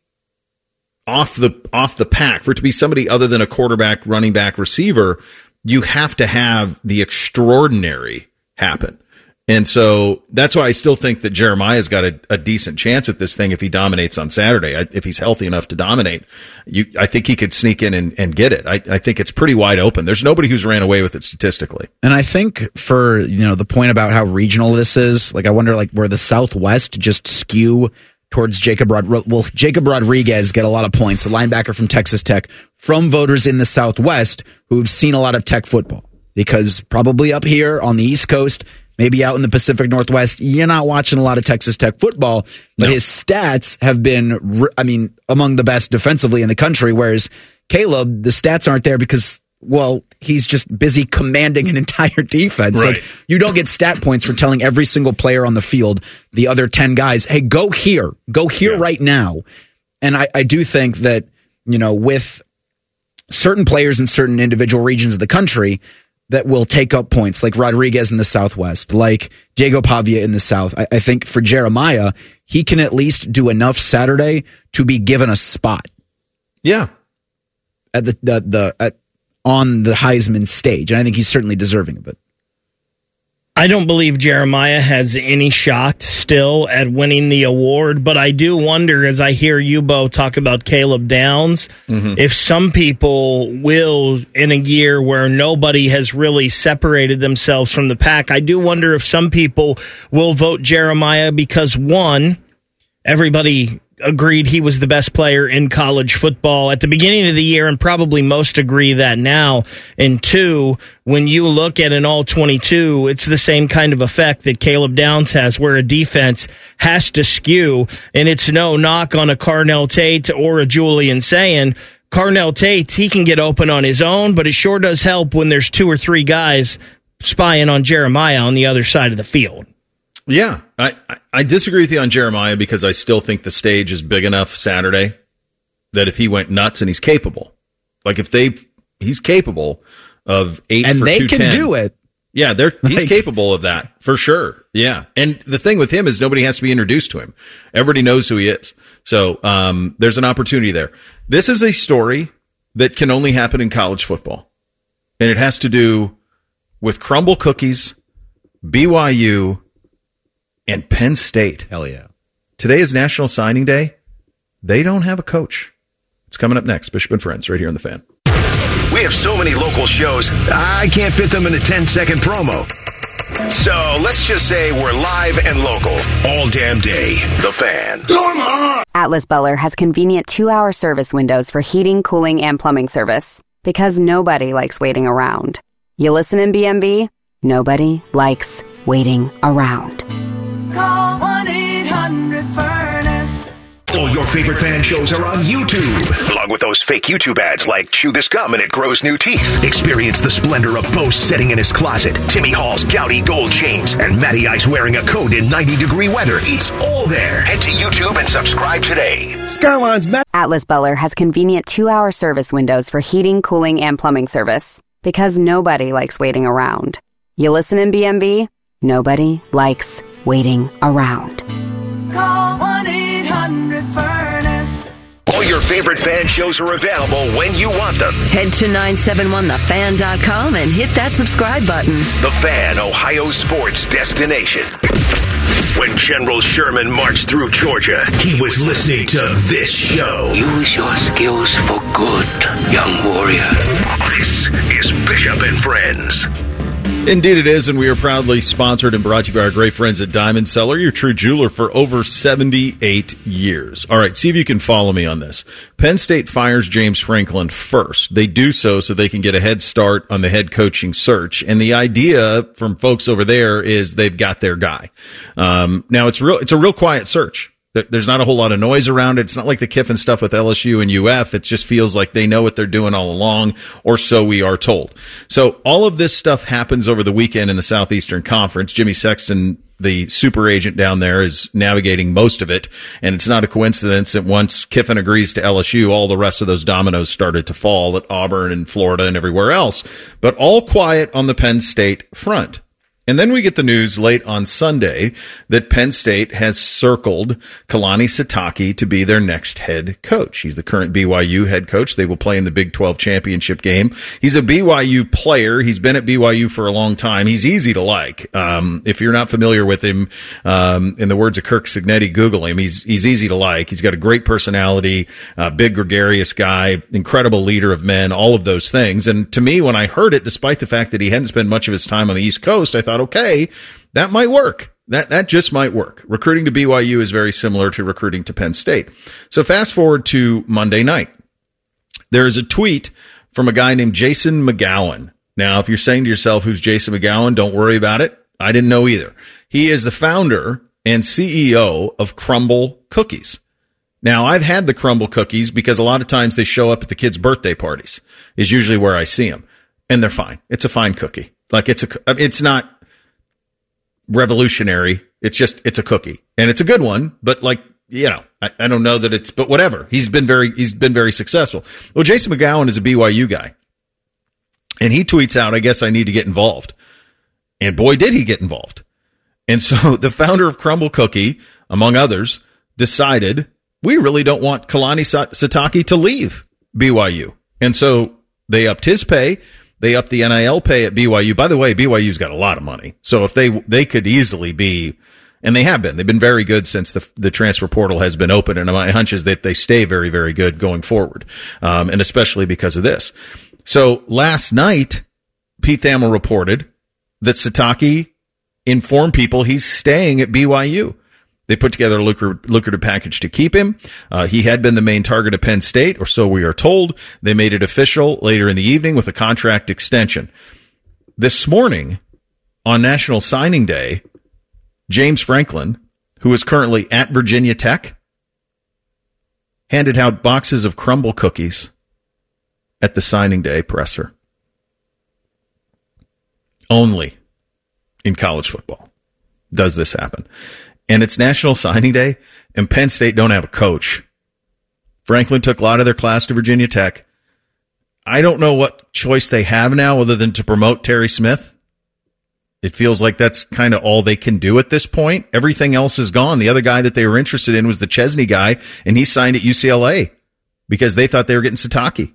off the, off the pack, for it to be somebody other than a quarterback, running back, receiver, you have to have the extraordinary happen. And so that's why I still think that Jeremiah's got a, a decent chance at this thing if he dominates on Saturday. I, if he's healthy enough to dominate, you, I think he could sneak in and, and get it. I, I think it's pretty wide open. There's nobody who's ran away with it statistically. And I think for, you know, the point about how regional this is, like I wonder like where the Southwest just skew towards Jacob Rod- will Jacob Rodriguez get a lot of points, a linebacker from Texas Tech, from voters in the Southwest who've seen a lot of Tech football. Because probably up here on the East Coast, maybe out in the Pacific Northwest, you're not watching a lot of Texas Tech football, but no. His stats have been, I mean, among the best defensively in the country, whereas Caleb, the stats aren't there because, well, he's just busy commanding an entire defense. Right. Like, you don't get stat points for telling every single player on the field, the other ten guys, hey, go here, go here yeah. right now. And I, I do think that, you know, with certain players in certain individual regions of the country, that will take up points, like Rodriguez in the Southwest, like Diego Pavia in the South. I, I think for Jeremiah, he can at least do enough Saturday to be given a spot. Yeah, at the the, the at, on the Heisman stage, and I think he's certainly deserving of it. I don't believe Jeremiah has any shot still at winning the award, but I do wonder, as I hear you both talk about Caleb Downs, mm-hmm. if some people will, in a year where nobody has really separated themselves from the pack, I do wonder if some people will vote Jeremiah because, one, everybody agreed he was the best player in college football at the beginning of the year, and probably most agree that now. And two, when you look at an all twenty-two, it's the same kind of effect that Caleb Downs has, where a defense has to skew, and it's no knock on a Carnell Tate or a Julian Sayin. Carnell Tate, he can get open on his own, but it sure does help when there's two or three guys spying on Jeremiah on the other side of the field. Yeah, I, I disagree with you on Jeremiah because I still think the stage is big enough Saturday that if he went nuts, and he's capable, like if they, he's capable of eight and for they two ten. Can do it. Yeah, they're he's like, capable of that for sure. Yeah, and the thing with him is nobody has to be introduced to him. Everybody knows who he is. So um, there's an opportunity there. This is a story that can only happen in college football, and it has to do with crumble cookies, B Y U, and Penn State. Hell yeah. Today is National Signing Day. They don't have a coach. It's coming up next. Bishop and Friends, right here on The Fan. We have so many local shows, I can't fit them in a ten-second promo. So let's just say we're live and local all damn day. The Fan. Atlas Beller has convenient two-hour service windows for heating, cooling, and plumbing service. Because nobody likes waiting around. You listen in B M B? Nobody likes waiting around. Call one eight hundred furnace. All your favorite fan shows are on YouTube, along with those fake YouTube ads like Chew This Gum and It Grows New Teeth. Experience the splendor of Bo sitting in his closet, Timmy Hall's gouty gold chains, and Matty Ice wearing a coat in ninety degree weather. It's all there. Head to YouTube and subscribe today. Skyline's Matt. Atlas Beller has convenient two-hour service windows for heating, cooling, and plumbing service. Because nobody likes waiting around. You listen in B M B? Nobody likes waiting around. Call one eight hundred furnace. All your favorite fan shows are available when you want them. Head to nine seven one the fan dot com and hit that subscribe button. The Fan, Ohio sports destination. When General Sherman marched through Georgia, he was listening to this show. Use your skills for good, young warrior. This is Bishop and Friends. Indeed it is, and we are proudly sponsored and brought to you by our great friends at Diamond Cellar, your true jeweler for over seventy-eight years. All right, see if you can follow me on this. Penn State fires James Franklin first. They do so so they can get a head start on the head coaching search, and the idea from folks over there is they've got their guy. Um, now, it's real. It's a real quiet search. There's not a whole lot of noise around it. It's not like the Kiffin stuff with L S U and U F. It just feels like they know what they're doing all along, or so we are told. So all of this stuff happens over the weekend in the Southeastern Conference. Jimmy Sexton, the super agent down there, is navigating most of it. And it's not a coincidence that once Kiffin agrees to L S U, all the rest of those dominoes started to fall at Auburn and Florida and everywhere else. But all quiet on the Penn State front. And then we get the news late on Sunday that Penn State has circled Kalani Sitake to be their next head coach. He's the current B Y U head coach. They will play in the Big twelve championship game. He's a B Y U player. He's been at B Y U for a long time. He's easy to like. Um, if you're not familiar with him, um, in the words of Kirk Cignetti, Google him. He's, he's easy to like. He's got a great personality, uh, big gregarious guy, incredible leader of men, all of those things. And to me, when I heard it, despite the fact that he hadn't spent much of his time on the East Coast, I thought, okay, that might work. That that just might work. Recruiting to B Y U is very similar to recruiting to Penn State. So fast forward to Monday night. There is a tweet from a guy named Jason McGowan. Now, if you're saying to yourself, who's Jason McGowan? Don't worry about it. I didn't know either. He is the founder and C E O of Crumble Cookies. Now, I've had the Crumble Cookies because a lot of times they show up at the kids' birthday parties is usually where I see them. And they're fine. It's a fine cookie. Like it's a, it's not revolutionary. It's just, it's a cookie, and it's a good one, but like, you know, I, I don't know that it's, but whatever. He's been very, he's been very successful. Well, Jason McGowan is a B Y U guy, and he tweets out, I guess I need to get involved. And boy, did he get involved. And so the founder of Crumble Cookie, among others, decided we really don't want Kalani Sitake to leave B Y U. And so they upped his pay. They upped the N I L pay at B Y U. By the way, B Y U's got a lot of money. So if they, they could easily be, and they have been, they've been very good since the, the transfer portal has been open. And my hunch is that they stay very, very good going forward. Um, and especially because of this. So last night, Pete Thamel reported that Sitake informed people he's staying at B Y U. They put together a lucrative, lucrative package to keep him. Uh, he had been the main target of Penn State, or so we are told. They made it official later in the evening with a contract extension. This morning, on National Signing Day, James Franklin, who is currently at Virginia Tech, handed out boxes of Crumble cookies at the signing day presser. Only in college football does this happen. And it's National Signing Day, and Penn State don't have a coach. Franklin took a lot of their class to Virginia Tech. I don't know what choice they have now other than to promote Terry Smith. It feels like that's kind of all they can do at this point. Everything else is gone. The other guy that they were interested in was the Chesney guy, and he signed at U C L A because they thought they were getting Sitake.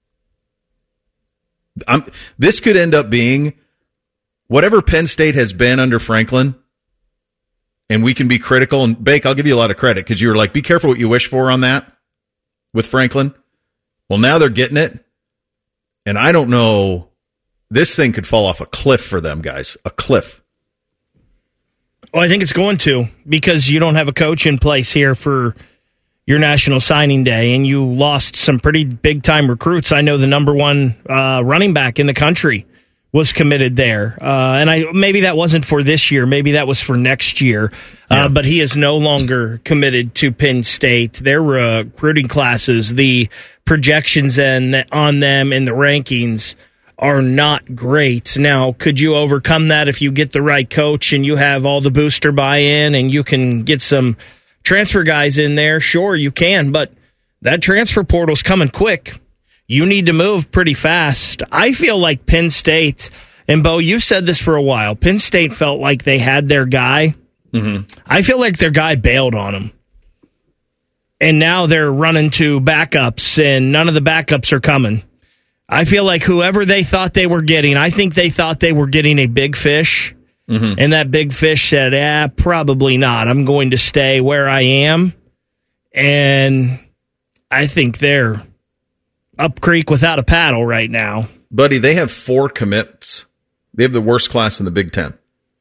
I'm, this could end up being whatever Penn State has been under Franklin. And we can be critical. And, Bake, I'll give you a lot of credit because you were like, be careful what you wish for on that with Franklin. Well, now they're getting it. And I don't know. This thing could fall off a cliff for them, guys. A cliff. Well, I think it's going to because you don't have a coach in place here for your National Signing Day, and you lost some pretty big-time recruits. I know the number one uh, running back in the country was committed there. Uh, and I maybe that wasn't for this year. Maybe that was for next year. Yeah. Uh, but he is no longer committed to Penn State. Their recruiting classes, the projections and on them in the rankings are not great. Now, could you overcome that if you get the right coach and you have all the booster buy-in and you can get some transfer guys in there? Sure, you can, but that transfer portal's coming quick. You need to move pretty fast. I feel like Penn State, and Bo, you've said this for a while, Penn State felt like they had their guy. Mm-hmm. I feel like their guy bailed on them. And now they're running to backups, and none of the backups are coming. I feel like whoever they thought they were getting, I think they thought they were getting a big fish, Mm-hmm. And that big fish said, "Ah, probably not. I'm going to stay where I am." And I think they're up creek without a paddle right now. Buddy, they have four commits. They have the worst class in the Big Ten.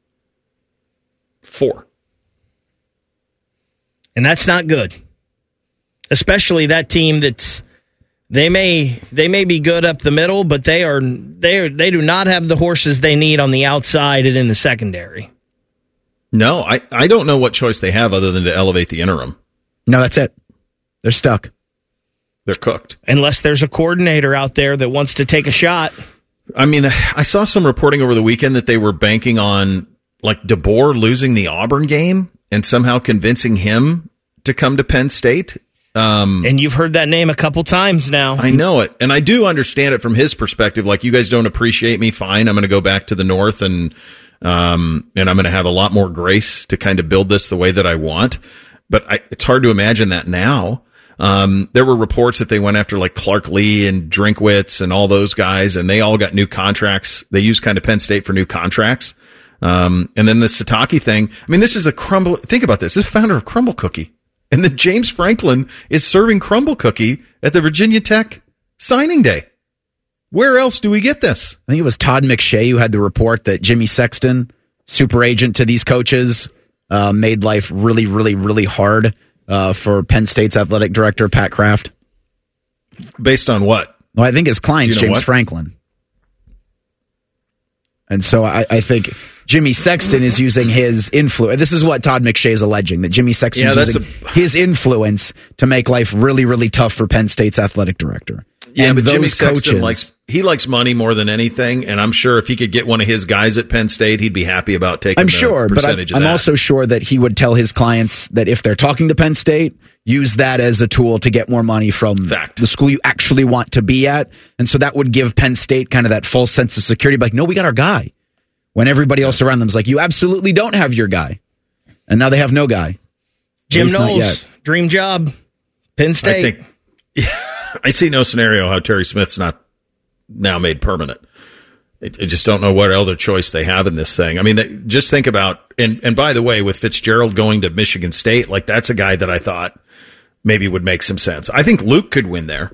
Four. And that's not good. Especially that team that's they may they may be good up the middle, but they are they are, they do not have the horses they need on the outside and in the secondary. No, I, I don't know what choice they have other than to elevate the interim. No, that's it. They're stuck. They're cooked. Unless there's a coordinator out there that wants to take a shot. I mean, I saw some reporting over the weekend that they were banking on like DeBoer losing the Auburn game and somehow convincing him to come to Penn State. Um, and you've heard that name a couple times now. I know it. And I do understand it from his perspective. Like, you guys don't appreciate me. Fine. I'm going to go back to the North and, um, and I'm going to have a lot more grace to kind of build this the way that I want. But I, it's hard to imagine that now. Um, there were reports that they went after like Clark Lee and Drinkwitz and all those guys, and they all got new contracts. They used kind of Penn State for new contracts. Um, and then the Satake thing. I mean, this is a crumble. Think about this. This is the founder of Crumble Cookie. And then James Franklin is serving Crumble Cookie at the Virginia Tech signing day. Where else do we get this? I think it was Todd McShay who had the report that Jimmy Sexton, super agent to these coaches, uh, made life really, really, really hard uh, for Penn State's athletic director, Pat Kraft. Based on what? Well, I think his client's you know James what? Franklin. And so I, I think Jimmy Sexton is using his influence. This is what Todd McShay is alleging, that Jimmy Sexton is Yeah, using that's a- his influence to make life really, really tough for Penn State's athletic director. Yeah, And but Jimmy those Sexton coaches- likes he likes money more than anything, and I'm sure if he could get one of his guys at Penn State, he'd be happy about taking. I'm the sure, but I, percentage of I'm that. also sure that he would tell his clients that if they're talking to Penn State, use that as a tool to get more money from Fact. the school you actually want to be at. And so that would give Penn State kind of that false sense of security. Like, no, we got our guy. When everybody else around them is like, you absolutely don't have your guy. And now they have no guy. Jim At least not Knowles, yet. dream job, Penn State. I think yeah, I see no scenario how Terry Smith's not now made permanent. I, I just don't know what other choice they have in this thing. I mean, they, just think about and and by the way, with Fitzgerald going to Michigan State, like that's a guy that I thought maybe would make some sense. I think Luke could win there.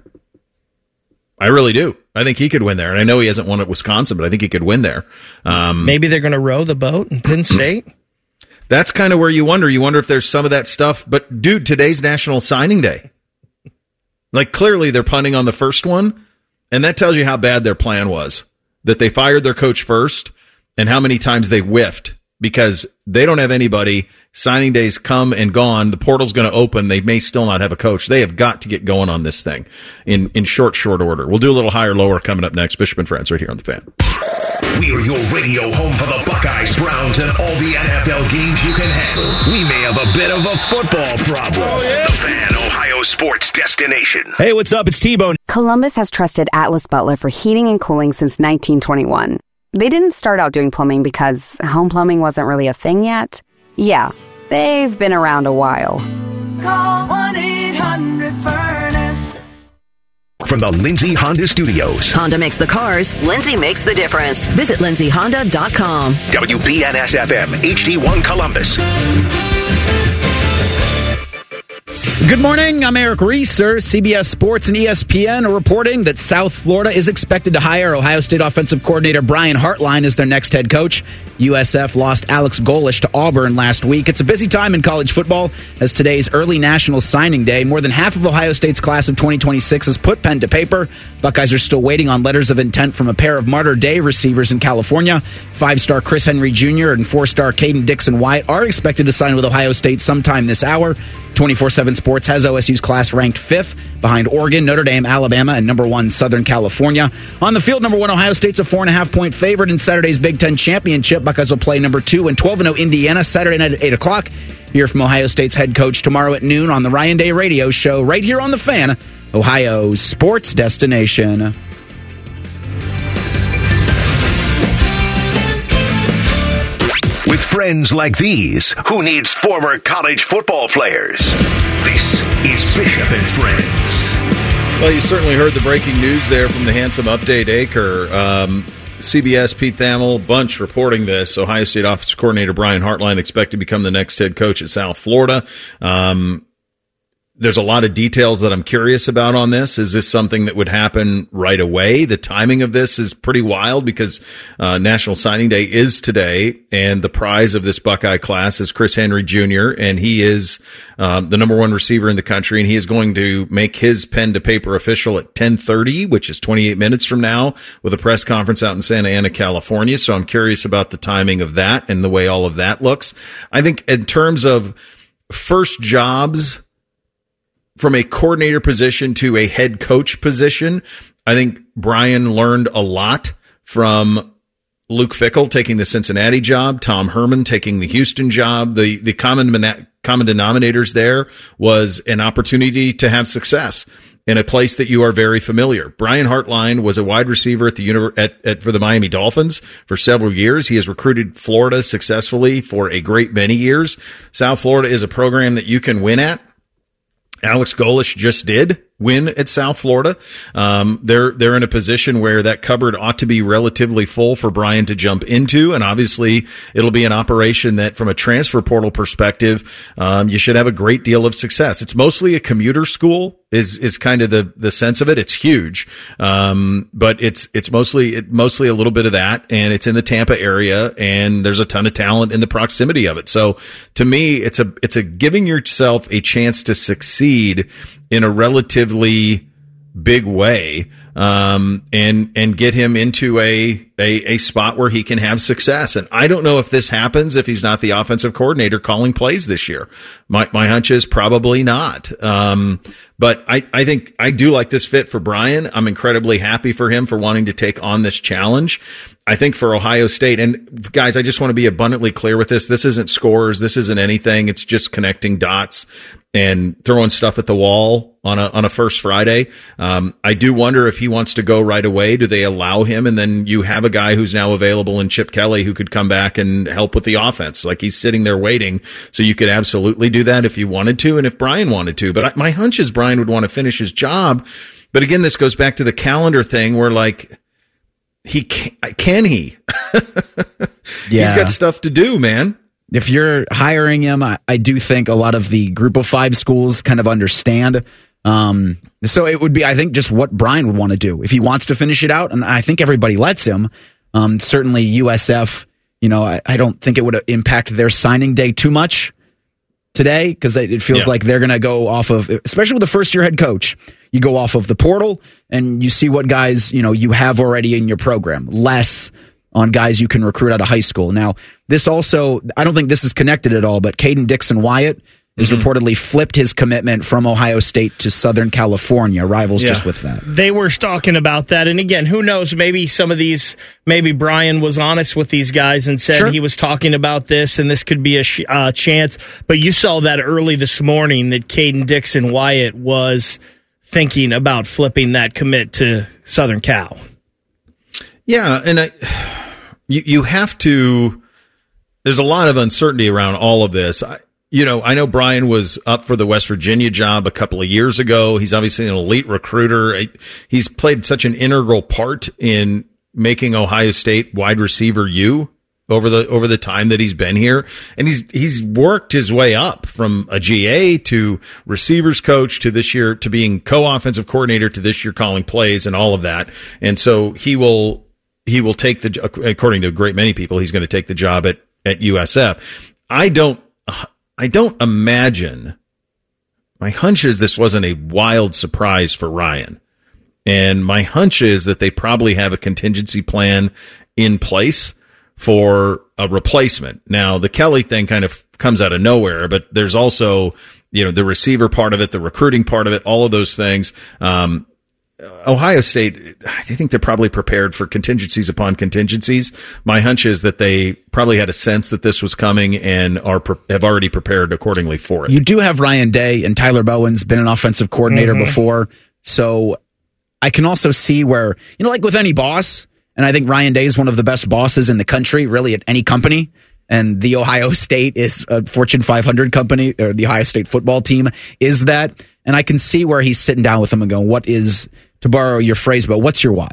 I really do. I think he could win there, and I know he hasn't won at Wisconsin, but I think he could win there. Um, Maybe they're going to row the boat in Penn State. That's kind of where you wonder. You wonder if there's some of that stuff. But, dude, today's National Signing Day. Like, clearly they're punting on the first one, and that tells you how bad their plan was. That they fired their coach first, and how many times they whiffed because they don't have anybody. Signing day's come and gone. The portal's going to open. They may still not have a coach. They have got to get going on this thing in, in short, short order. We'll do a little higher, lower coming up next. Bishop and Friends right here on The Fan. We are your radio home for the Buckeyes, Browns, and all the N F L games you can handle. We may have a bit of a football problem. Oh, yeah. The Fan, Ohio sports destination. Hey, what's up? It's T-Bone. Columbus has trusted Atlas Butler for heating and cooling since nineteen twenty-one. They didn't start out doing plumbing because home plumbing wasn't really a thing yet. Yeah, they've been around a while. Call one eight hundred furnace. From the Lindsay Honda Studios, Honda makes the cars, Lindsay makes the difference. Visit lindsay honda dot com. W B N S F M, H D one Columbus. Good morning. I'm Eric Reeser. C B S Sports and E S P N are reporting that South Florida is expected to hire Ohio State offensive coordinator Brian Hartline as their next head coach. U S F lost Alex Golesh to Auburn last week. It's a busy time in college football as today's early national signing day. More than half of Ohio State's class of twenty twenty-six has put pen to paper. Buckeyes are still waiting on letters of intent from a pair of Mater Dei receivers in California. Five-star Chris Henry Junior and four-star Caden Dixon Wyatt are expected to sign with Ohio State sometime this hour. twenty-four seven Sports has O S U's class ranked fifth behind Oregon, Notre Dame, Alabama, and number one Southern California. On the field, number one Ohio State's a four and a half point favorite in Saturday's Big Ten Championship. Buckeyes will play number two and twelve and oh Indiana Saturday night at eight o'clock. Hear from Ohio State's head coach tomorrow at noon on the Ryan Day Radio Show right here on The Fan, Ohio's sports destination. With friends like these, who needs former college football players? This is Bishop and Friends. Well, you certainly heard the breaking news there from the handsome Update Acre. Um, C B S, Pete Thamel, Bunch reporting this. Ohio State offensive coordinator Brian Hartline expected to become the next head coach at South Florida. Um, There's a lot of details that I'm curious about on this. Is this something that would happen right away? The timing of this is pretty wild because uh, National Signing Day is today, and the prize of this Buckeye class is Chris Henry Junior, and he is um, the number one receiver in the country, and he is going to make his pen-to-paper official at ten thirty, which is twenty-eight minutes from now, with a press conference out in Santa Ana, California. So I'm curious about the timing of that and the way all of that looks. I think in terms of first jobs, from a coordinator position to a head coach position, I think Brian learned a lot from Luke Fickell taking the Cincinnati job, Tom Herman taking the Houston job. The the common common denominators there was an opportunity to have success in a place that you are very familiar. Brian Hartline was a wide receiver at the at, at for the Miami Dolphins for several years. He has recruited Florida successfully for a great many years. South Florida is a program that you can win at. Alex Golesh just did win at South Florida. Um, they're, they're in a position where that cupboard ought to be relatively full for Brian to jump into. And obviously it'll be an operation that from a transfer portal perspective, um, you should have a great deal of success. It's mostly a commuter school is, is kind of the, the sense of it. It's huge. Um, but it's, it's mostly, it, mostly a little bit of that. And it's in the Tampa area, and there's a ton of talent in the proximity of it. So to me, it's a, it's a giving yourself a chance to succeed in a relatively big way, um, and, and get him into a, a, a spot where he can have success. And I don't know if this happens if he's not the offensive coordinator calling plays this year. My, my hunch is probably not. Um, but I, I think I do like this fit for Brian. I'm incredibly happy for him for wanting to take on this challenge. I think for Ohio State, and guys, I just want to be abundantly clear with this. This isn't scores. This isn't anything. It's just connecting dots and throwing stuff at the wall on a, on a first Friday. Um, I do wonder if he wants to go right away. Do they allow him? And then you have a guy who's now available in Chip Kelly who could come back and help with the offense. Like, he's sitting there waiting. So you could absolutely do that if you wanted to and if Brian wanted to. But I, my hunch is Brian would want to finish his job. But again, this goes back to the calendar thing where, like, he can, can he? Yeah. He's got stuff to do, man. If you're hiring him, I, I do think a lot of the group of five schools kind of understand. Um, so it would be, I think, just what Brian would want to do. If he wants to finish it out, and I think everybody lets him, um, certainly U S F, you know, I, I don't think it would impact their signing day too much today, because it feels yeah. like they're going to go off of, especially with the first-year head coach, you go off of the portal, and you see what guys, you know, you have already in your program, less on guys you can recruit out of high school. Now, this also, I don't think this is connected at all, but Caden Dixon-Wyatt has mm-hmm. reportedly flipped his commitment from Ohio State to Southern California. Rivals yeah. just with that. They were talking about that. And again, who knows, maybe some of these, maybe Brian was honest with these guys and said sure. he was talking about this and this could be a sh- uh, chance. But you saw that early this morning that Caden Dixon-Wyatt was thinking about flipping that commit to Southern Cal. Yeah, and I, you you have to. There's a lot of uncertainty around all of this. I, you know, I know Brian was up for the West Virginia job a couple of years ago. He's obviously an elite recruiter. He's played such an integral part in making Ohio State wide receiver U over the over the time that he's been here, and he's he's worked his way up from a G A to receivers coach to this year to being co-offensive coordinator to this year calling plays and all of that. And so he will. He will take the, according to a great many people, he's going to take the job at, at U S F. I don't, I don't imagine, my hunch is this wasn't a wild surprise for Ryan. And my hunch is that they probably have a contingency plan in place for a replacement. Now, the Kelly thing kind of comes out of nowhere, but there's also, you know, the receiver part of it, the recruiting part of it, all of those things. Um, Ohio State, I think they're probably prepared for contingencies upon contingencies. My hunch is that they probably had a sense that this was coming and are have already prepared accordingly for it. You do have Ryan Day, and Tyler Bowen's been an offensive coordinator mm-hmm. before. So I can also see where, you know, like with any boss, and I think Ryan Day is one of the best bosses in the country, really, at any company. And the Ohio State is a Fortune five hundred company, or the Ohio State football team is that. And I can see where he's sitting down with them and going, what is, to borrow your phrase, but what's your why?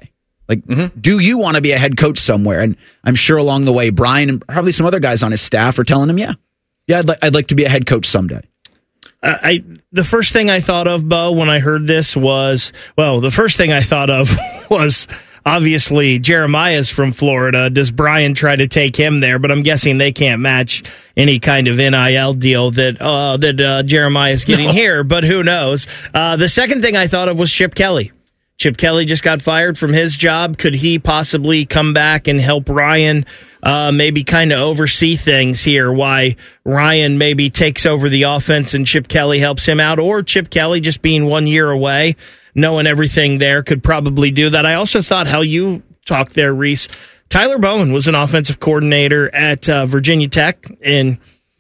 Like, mm-hmm. do you want to be a head coach somewhere? And I'm sure along the way, Brian and probably some other guys on his staff are telling him, yeah, yeah, I'd, li- I'd like to be a head coach someday. Uh, I the first thing I thought of, Bo, when I heard this was, well, the first thing I thought of was obviously Jeremiah's from Florida. Does Brian try to take him there? But I'm guessing they can't match any kind of N I L deal that uh, that uh, Jeremiah's getting no. here. But who knows? Uh, the second thing I thought of was Chip Kelly. Chip Kelly just got fired from his job. Could he possibly come back and help Ryan uh, maybe kind of oversee things here? Why Ryan maybe takes over the offense and Chip Kelly helps him out? Or Chip Kelly just being one year away, knowing everything there, could probably do that. I also thought how you talked there, Reese. Tyler Bowen was an offensive coordinator at uh, Virginia Tech, and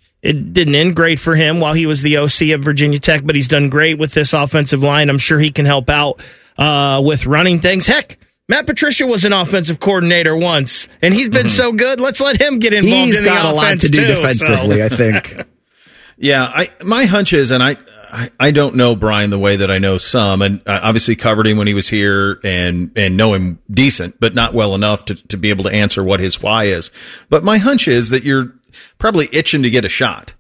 it didn't end great for him while he was the O C at Virginia Tech, but he's done great with this offensive line. I'm sure he can help out Uh, with running things. Heck, Matt Patricia was an offensive coordinator once, and he's been mm-hmm. so good. Let's let him get involved he's in the offense. He's got a lot to do too, defensively, so. I think. yeah, I, my hunch is, and I, I, I don't know Brian the way that I know some, and I obviously covered him when he was here and, and know him decent, but not well enough to, to be able to answer what his why is. But my hunch is that you're probably itching to get a shot.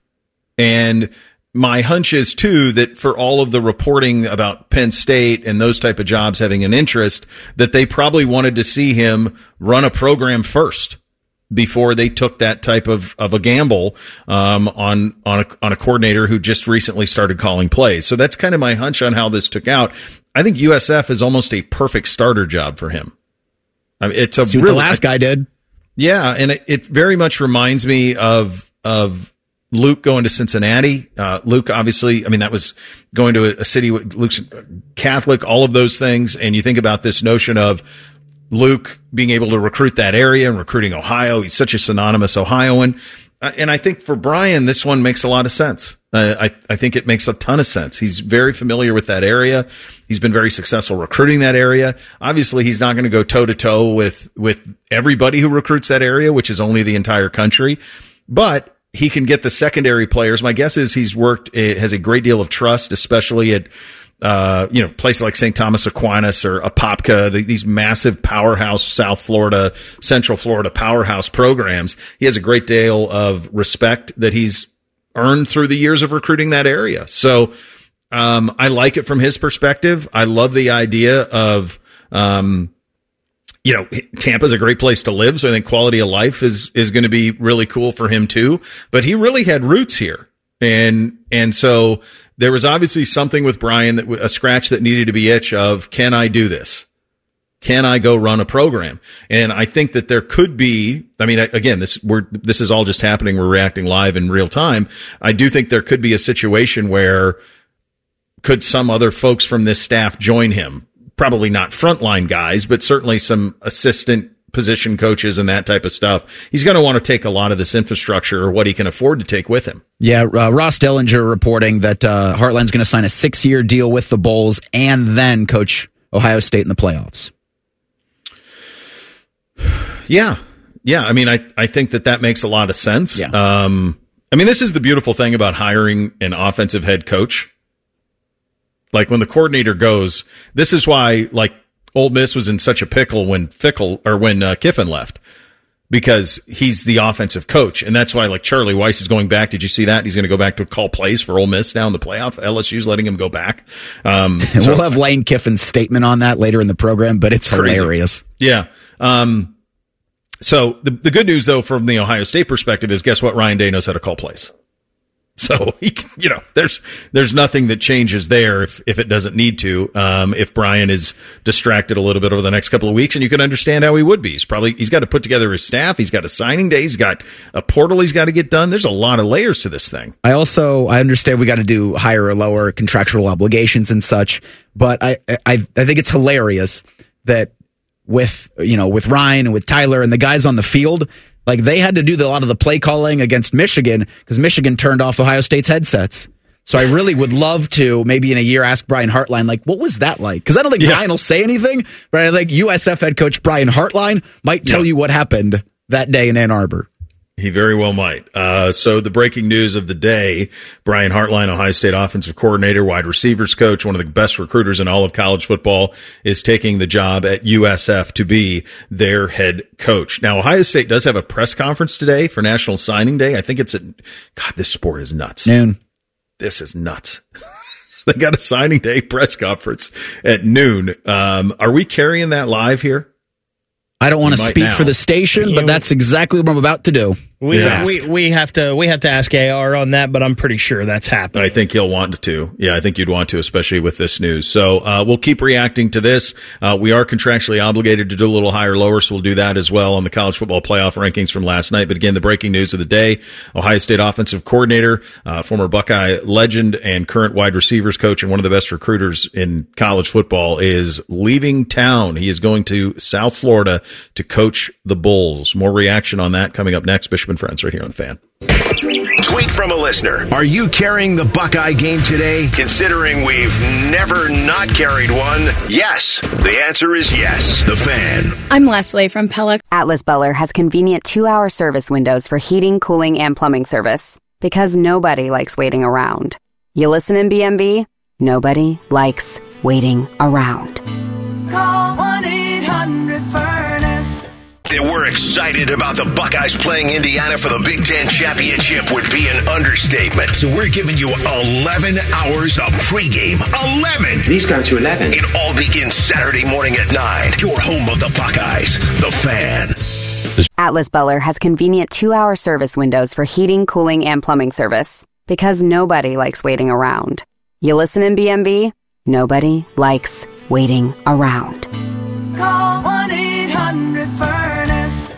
And my hunch is, too, that for all of the reporting about Penn State and those type of jobs having an interest, that they probably wanted to see him run a program first before they took that type of, of a gamble um, on on a, on a coordinator who just recently started calling plays. So that's kind of my hunch on how this took out. I think U S F is almost a perfect starter job for him. I mean, it's a See what really, the last guy did. Yeah, and it, it very much reminds me of of. Luke going to Cincinnati. Uh, Luke, obviously, I mean, that was going to a, a city with Luke's Catholic, all of those things. And you think about this notion of Luke being able to recruit that area and recruiting Ohio. He's such a synonymous Ohioan. Uh, and I think for Brian, this one makes a lot of sense. Uh, I, I think it makes a ton of sense. He's very familiar with that area. He's been very successful recruiting that area. Obviously, he's not going to go toe to toe with, with everybody who recruits that area, which is only the entire country. But he can get the secondary players. My guess is he's worked, has a great deal of trust, especially at, uh, you know, places like Saint Thomas Aquinas or Apopka, the, these massive powerhouse South Florida, Central Florida powerhouse programs. He has a great deal of respect that he's earned through the years of recruiting that area. So, um, I like it from his perspective. I love the idea of, um, you know, Tampa's a great place to live, so I think quality of life is is going to be really cool for him too. But he really had roots here, and and so there was obviously something with Brian, that a scratch that needed to be itched of, can I do this? Can I go run a program? And I think that there could be. I mean, again, this we're this is all just happening. We're reacting live in real time. I do think there could be a situation where could some other folks from this staff join him. Probably not frontline guys, but certainly some assistant position coaches and that type of stuff. He's going to want to take a lot of this infrastructure or what he can afford to take with him. Yeah, uh, Ross Dellinger reporting that uh, Heartline's going to sign a six-year deal with the Bulls and then coach Ohio State in the playoffs. Yeah, yeah. I mean, I, I think that that makes a lot of sense. Yeah. Um, I mean, this is the beautiful thing about hiring an offensive head coach. Like when the coordinator goes, this is why like Ole Miss was in such a pickle when Fickle or when uh, Kiffin left, because he's the offensive coach, and that's why like Charlie Weiss is going back. Did you see that? He's going to go back to call plays for Ole Miss now in the playoff. L S U's letting him go back. Um, so, we'll have Lane Kiffin's statement on that later in the program, but it's crazy. Hilarious. Yeah. Um, so the the good news though from the Ohio State perspective is, guess what? Ryan Day knows how to call plays. So, he, you know, there's there's nothing that changes there if, if it doesn't need to. Um, if Brian is distracted a little bit over the next couple of weeks, and you can understand how he would be. He's probably he's got to put together his staff. He's got a signing day. He's got a portal he's got to get done. There's a lot of layers to this thing. I also I understand we got to do higher or lower contractual obligations and such, but I I I think it's hilarious that with you know with Ryan and with Tyler and the guys on the field. Like, they had to do the, a lot of the play calling against Michigan because Michigan turned off Ohio State's headsets. So I really would love to, maybe in a year, ask Brian Hartline, like, what was that like? Because I don't think yeah. Brian will say anything, but I think U S F head coach Brian Hartline might tell yeah. you what happened that day in Ann Arbor. He very well might. Uh, so the breaking news of the day, Brian Hartline, Ohio State offensive coordinator, wide receivers coach, one of the best recruiters in all of college football, is taking the job at U S F to be their head coach. Now, Ohio State does have a press conference today for National Signing Day. I think it's at, God, this sport is nuts. Noon. This is nuts. They got a signing day press conference at noon. Um, are we carrying that live here? I don't want to speak now. for the station, but that's exactly what I'm about to do. We, we we have to we have to ask A R on that, but I'm pretty sure that's happening. I think he'll want to. Yeah, I think you'd want to, especially with this news. So uh, we'll keep reacting to this. Uh, we are contractually obligated to do a little higher lower, so we'll do that as well on the college football playoff rankings from last night. But again, the breaking news of the day, Ohio State offensive coordinator, uh, former Buckeye legend and current wide receivers coach and one of the best recruiters in college football is leaving town. He is going to South Florida to coach the Bulls. More reaction on that coming up next. Bishop and Friends right here on the Fan. Tweet from a listener. Are you carrying the Buckeye game today? Considering we've never not carried one, yes. The answer is yes. The Fan. I'm Leslie from Pella. Atlas Beller has convenient two-hour service windows for heating, cooling, and plumbing service. Because nobody likes waiting around. You listen in B M B? Nobody likes waiting around. Call one eight hundred furnace. That we're excited about the Buckeyes playing Indiana for the Big Ten Championship would be an understatement. So we're giving you eleven hours of pregame. eleven! Please go to eleven. It all begins Saturday morning at nine. Your home of the Buckeyes, The Fan. Atlas Beller has convenient two-hour service windows for heating, cooling, and plumbing service. Because nobody likes waiting around. You listen in B M B? Nobody likes waiting around. Call one eight hundred furnace.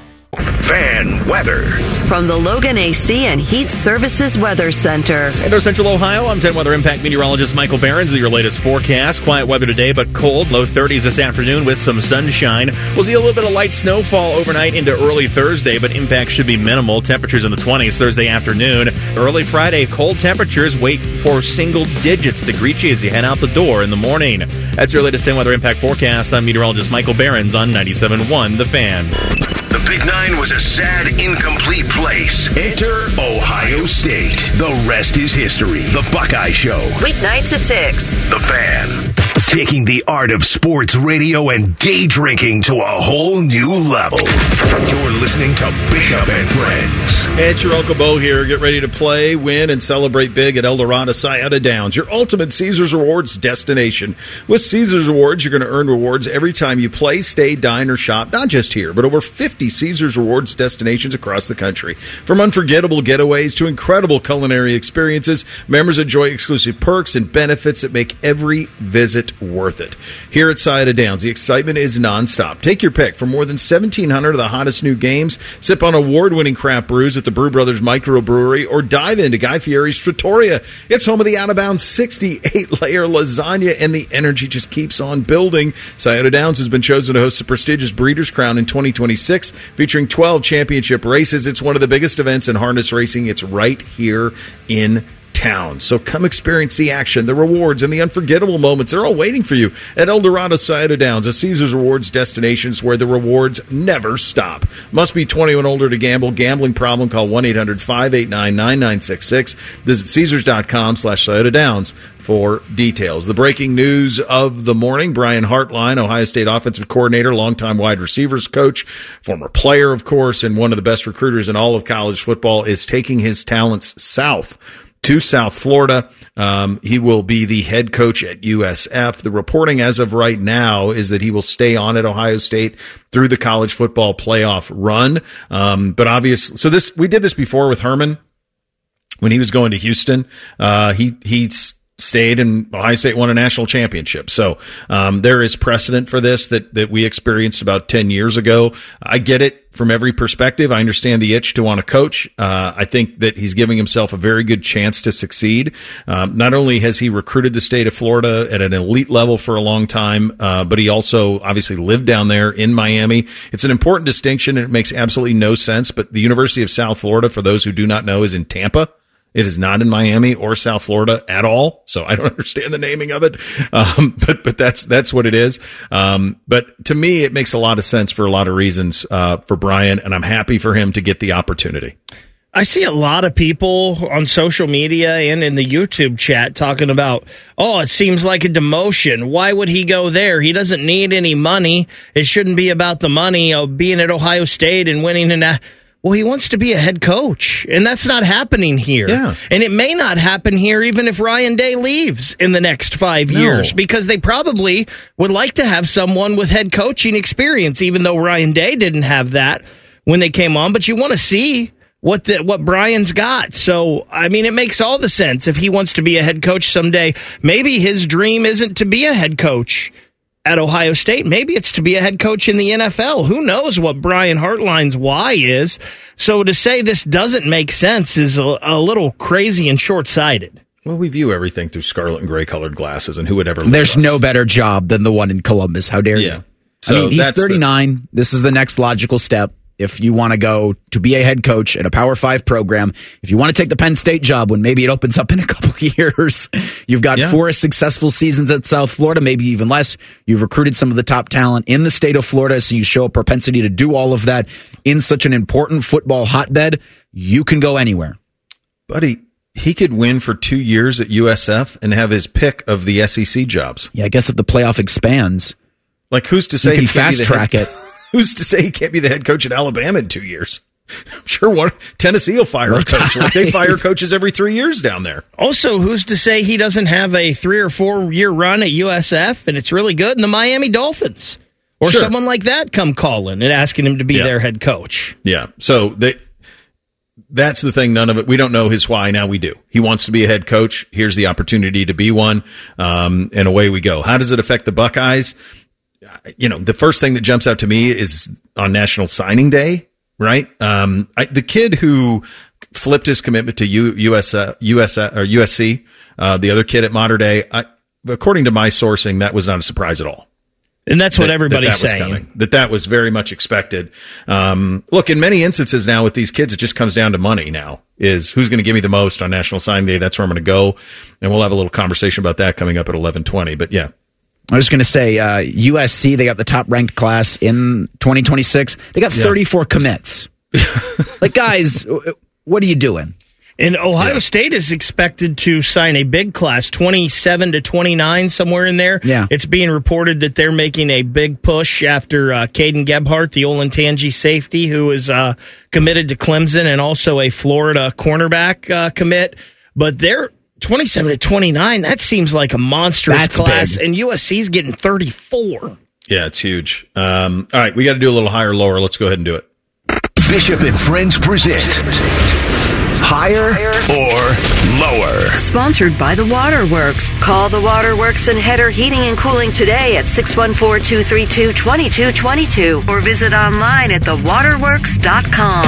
Fan weather. From the Logan A C and Heat Services Weather Center. In North Central Ohio, I'm ten Weather Impact meteorologist Michael Behrens with your latest forecast. Quiet weather today, but cold. Low thirties this afternoon with some sunshine. We'll see a little bit of light snowfall overnight into early Thursday, but impact should be minimal. Temperatures in the twenties Thursday afternoon. Early Friday, cold temperatures wait for single digits to greet you as you head out the door in the morning. That's your latest ten Weather Impact forecast. I'm meteorologist Michael Behrens on ninety-seven point one The Fan. The Big Nine was a sad, incomplete place. Enter Ohio State. The rest is history. The Buckeye Show. Weeknights at six. The Fan. Taking the art of sports radio and day drinking to a whole new level. You're listening to Bishop and Friends. Hey, it's your Uncle Bo here. Get ready to play, win, and celebrate big at Eldorado Scioto Downs, your ultimate Caesars Rewards destination. With Caesars Rewards, you're going to earn rewards every time you play, stay, dine, or shop. Not just here, but over fifty Caesars Rewards destinations across the country. From unforgettable getaways to incredible culinary experiences, members enjoy exclusive perks and benefits that make every visit worth it. Here at Scioto Downs, the excitement is nonstop. Take your pick from more than seventeen hundred of the hottest new games, sip on award-winning craft brews at the Brew Brothers Microbrewery, or dive into Guy Fieri's Trattoria. It's home of the out-of-bounds sixty-eight layer lasagna, and the energy just keeps on building. Scioto Downs has been chosen to host the prestigious Breeders' Crown in twenty twenty-six, featuring twelve championship races. It's one of the biggest events in harness racing. It's right here in town. So come experience the action, the rewards, and the unforgettable moments. They're all waiting for you at Eldorado Scioto Downs, a Caesars Rewards destination where the rewards never stop. Must be twenty-one older to gamble. Gambling problem? Call one eight hundred five eight nine nine nine six six. Visit Caesars.com slash Scioto Downs for details. The breaking news of the morning, Brian Hartline, Ohio State offensive coordinator, longtime wide receivers coach, former player, of course, and one of the best recruiters in all of college football, is taking his talents south to South Florida. Um, he will be the head coach at U S F. The reporting as of right now is that he will stay on at Ohio State through the college football playoff run. Um, but obviously, so this, we did this before with Herman when he was going to Houston. Uh, he, he stayed and Ohio State won a national championship. So, um, there is precedent for this that, that we experienced about ten years ago. I get it from every perspective. I understand the itch to want to coach. Uh, I think that he's giving himself a very good chance to succeed. Um, not only has he recruited the state of Florida at an elite level for a long time, uh, but he also obviously lived down there in Miami. It's an important distinction and it makes absolutely no sense, but the University of South Florida, for those who do not know, is in Tampa. It is not in Miami or South Florida at all, so I don't understand the naming of it. Um, but but that's that's what it is. Um, but to me, it makes a lot of sense for a lot of reasons uh, for Brian, and I'm happy for him to get the opportunity. I see a lot of people on social media and in the YouTube chat talking about, oh, it seems like a demotion. Why would he go there? He doesn't need any money. It shouldn't be about the money of being at Ohio State and winning an. Well, he wants to be a head coach, and that's not happening here. Yeah. And it may not happen here even if Ryan Day leaves in the next five No. years, because they probably would like to have someone with head coaching experience, even though Ryan Day didn't have that when they came on. But you want to see what the, what Brian's got. So, I mean, it makes all the sense if he wants to be a head coach someday. Maybe his dream isn't to be a head coach at Ohio State. Maybe it's to be a head coach in the N F L. Who knows what Brian Hartline's why is? So to say this doesn't make sense is a, a little crazy and short-sighted. Well, we view everything through scarlet and gray colored glasses, and who would ever? There's no better job than the one in Columbus. How dare Yeah. you? So I mean, he's that's the- thirty-nine. This is the next logical step. If you want to go to be a head coach at a Power Five program, if you want to take the Penn State job when maybe it opens up in a couple of years, you've got Yeah. four successful seasons at South Florida, maybe even less. You've recruited some of the top talent in the state of Florida, so you show a propensity to do all of that in such an important football hotbed. You can go anywhere. Buddy, he could win for two years at U S F and have his pick of the S E C jobs. Yeah, I guess if the playoff expands, like who's to say you can he can't be fast the track head- it. Who's to say he can't be the head coach at Alabama in two years? I'm sure one Tennessee will fire a coach. Like they fire coaches every three years down there. Also, who's to say he doesn't have a three or four year run at U S F and it's really good in the Miami Dolphins? Or Sure. someone like that come calling and asking him to be Yeah. their head coach. Yeah. So they, that's the thing. None of it. We don't know his why. Now we do. He wants to be a head coach. Here's the opportunity to be one. Um, and away we go. How does it affect the Buckeyes? You know, the first thing that jumps out to me is on National Signing Day, right? Um, I, the kid who flipped his commitment to U, US, uh, US, uh, or U S C, uh, the other kid at Mater Dei, I, according to my sourcing, that was not a surprise at all. And that's what That- everybody's that, that was saying. coming, that that was very much expected. Um, look, in many instances now with these kids, it just comes down to money now. Is who's going to give me the most on National Signing Day? That's where I'm going to go. And we'll have a little conversation about that coming up at eleven twenty. But yeah. I was going to say, uh, U S C, they got the top ranked class in twenty twenty-six. They got Yeah. thirty-four commits. Like, guys, what are you doing? And Ohio Yeah. State is expected to sign a big class, twenty-seven to twenty-nine, somewhere in there. Yeah. It's being reported that they're making a big push after uh, Caden Gebhardt, the Olentangy safety, who is uh, committed to Clemson, and also a Florida cornerback uh, commit. But they're twenty-seven to twenty-nine. That seems like a monstrous That's class, big. and U S C's getting thirty-four. Yeah, it's huge. Um, all right, we got to do a little higher or lower. Let's go ahead and do it. Bishop and Friends present Higher or Lower. Sponsored by The Waterworks. Call The Waterworks and Header Heating and Cooling today at six one four, two three two, two two two two or visit online at the waterworks dot com.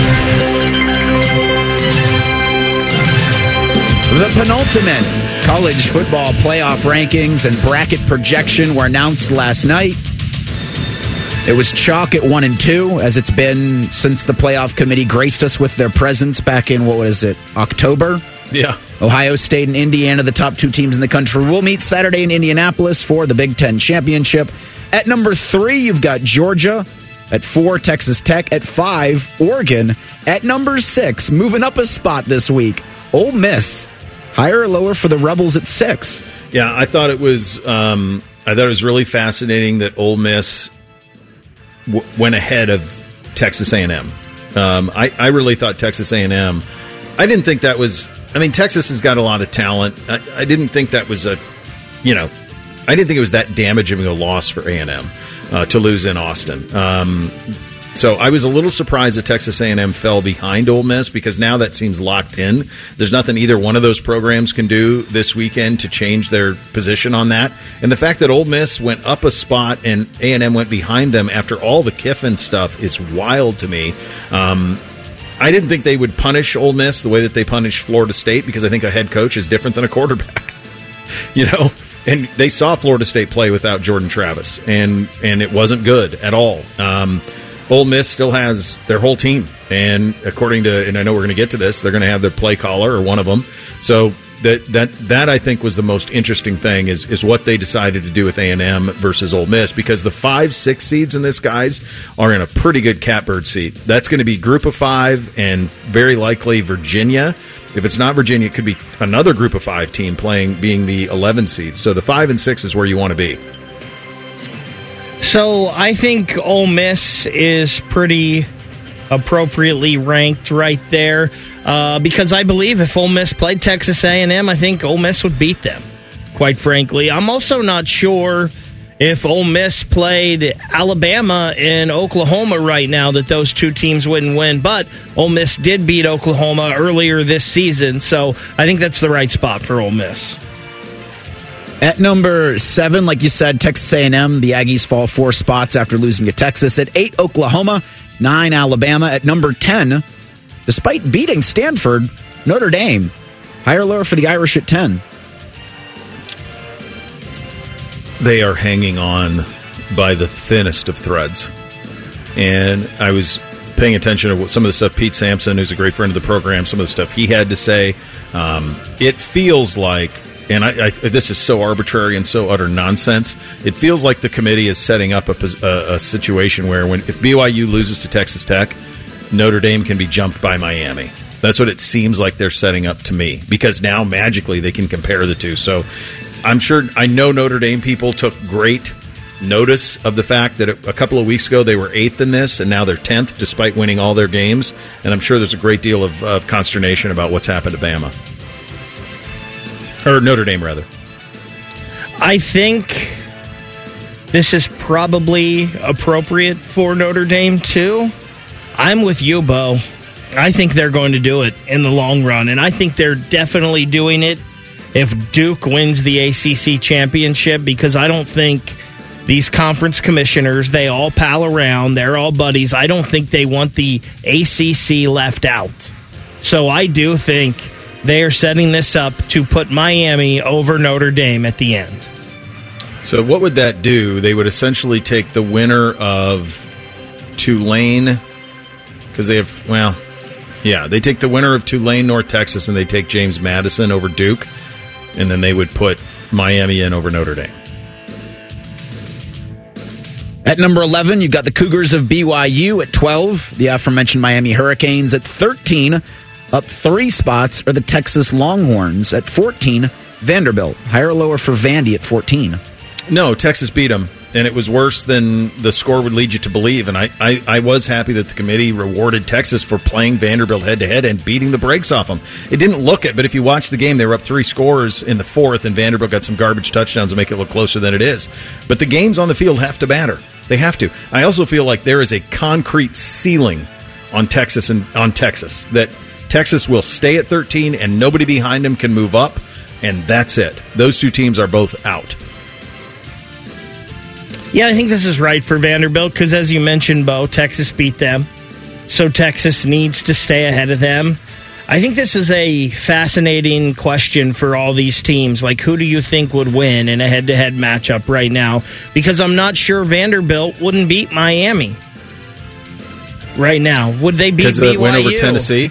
The penultimate college football playoff rankings and bracket projection were announced last night. It was chalk at one and two, as it's been since the playoff committee graced us with their presence back in, what was it, October? Yeah. Ohio State and Indiana, the top two teams in the country, will meet Saturday in Indianapolis for the Big Ten Championship. At number three, you've got Georgia. At four, Texas Tech. At five, Oregon. At number six, moving up a spot this week, Ole Miss. Higher or lower for the Rebels at six? Yeah, I thought it was. Um, I thought it was really fascinating that Ole Miss w- went ahead of Texas A and M. Um, I, I really thought Texas A and M. I didn't think that was. I mean, Texas has got a lot of talent. I, I didn't think that was a. You know, I didn't think it was that damaging a loss for A and M uh, to lose in Austin. Um, So I was a little surprised that Texas A and M fell behind Ole Miss, because now that seems locked in. There's nothing either one of those programs can do this weekend to change their position on that. And the fact that Ole Miss went up a spot and A and M went behind them after all the Kiffin stuff is wild to me. Um, I didn't think they would punish Ole Miss the way that they punished Florida State, because I think a head coach is different than a quarterback. You know? And they saw Florida State play without Jordan Travis, and, and it wasn't good at all. Um Ole Miss still has their whole team, and according to, and I know we're going to get to this, they're going to have their play caller or one of them. So that that that I think was the most interesting thing is is what they decided to do with A and M versus Ole Miss, because the five, six seeds in this, guys, are in a pretty good catbird seat. That's going to be group of five, and very likely Virginia. If it's not Virginia, it could be another group of five team playing, being the eleven seed. So the five and six is where you want to be. So I think Ole Miss is pretty appropriately ranked right there uh, because I believe if Ole Miss played Texas A and M, I think Ole Miss would beat them, quite frankly. I'm also not sure if Ole Miss played Alabama and Oklahoma right now that those two teams wouldn't win, but Ole Miss did beat Oklahoma earlier this season, so I think that's the right spot for Ole Miss. At number seven, like you said, Texas A and M. The Aggies fall four spots after losing to Texas. At eight, Oklahoma. Nine, Alabama. At number ten, despite beating Stanford, Notre Dame. Higher or lower for the Irish at ten? They are hanging on by the thinnest of threads. And I was paying attention to what some of the stuff Pete Sampson, who's a great friend of the program, some of the stuff he had to say. Um, it feels like, and I, I, this is so arbitrary and so utter nonsense, it feels like the committee is setting up a, a, a situation where when if B Y U loses to Texas Tech, Notre Dame can be jumped by Miami. That's what it seems like they're setting up to me, because now magically they can compare the two. So I'm sure, I know Notre Dame people took great notice of the fact that a couple of weeks ago they were eighth in this, and now they're tenth despite winning all their games. And I'm sure there's a great deal of, of consternation about what's happened to Bama. Or Notre Dame, rather. I think this is probably appropriate for Notre Dame, too. I'm with you, Bo. I think they're going to do it in the long run, and I think they're definitely doing it if Duke wins the A C C championship, because I don't think these conference commissioners, they all pal around, they're all buddies. I don't think they want the A C C left out. So I do think they are setting this up to put Miami over Notre Dame at the end. So what would that do? They would essentially take the winner of Tulane, because they have, well, yeah, they take the winner of Tulane, North Texas, and they take James Madison over Duke, and then they would put Miami in over Notre Dame. At number eleven, you've got the Cougars of B Y U. At twelve, the aforementioned Miami Hurricanes. At thirteen, up three spots, are the Texas Longhorns. At fourteen, Vanderbilt. Higher or lower for Vandy at fourteen? No, Texas beat them, and it was worse than the score would lead you to believe. And I, I, I was happy that the committee rewarded Texas for playing Vanderbilt head-to-head and beating the brakes off them. It didn't look it, but if you watch the game, they were up three scores in the fourth, and Vanderbilt got some garbage touchdowns to make it look closer than it is. But the games on the field have to matter. They have to. I also feel like there is a concrete ceiling on Texas and on Texas, that Texas will stay at thirteen and nobody behind them can move up, and that's it. Those two teams are both out. Yeah, I think this is right for Vanderbilt because, as you mentioned, Bo, Texas beat them, so Texas needs to stay ahead of them. I think this is a fascinating question for all these teams. Like, who do you think would win in a head-to-head matchup right now? Because I'm not sure Vanderbilt wouldn't beat Miami right now. Would they beat because B Y U? Because of the win over Tennessee?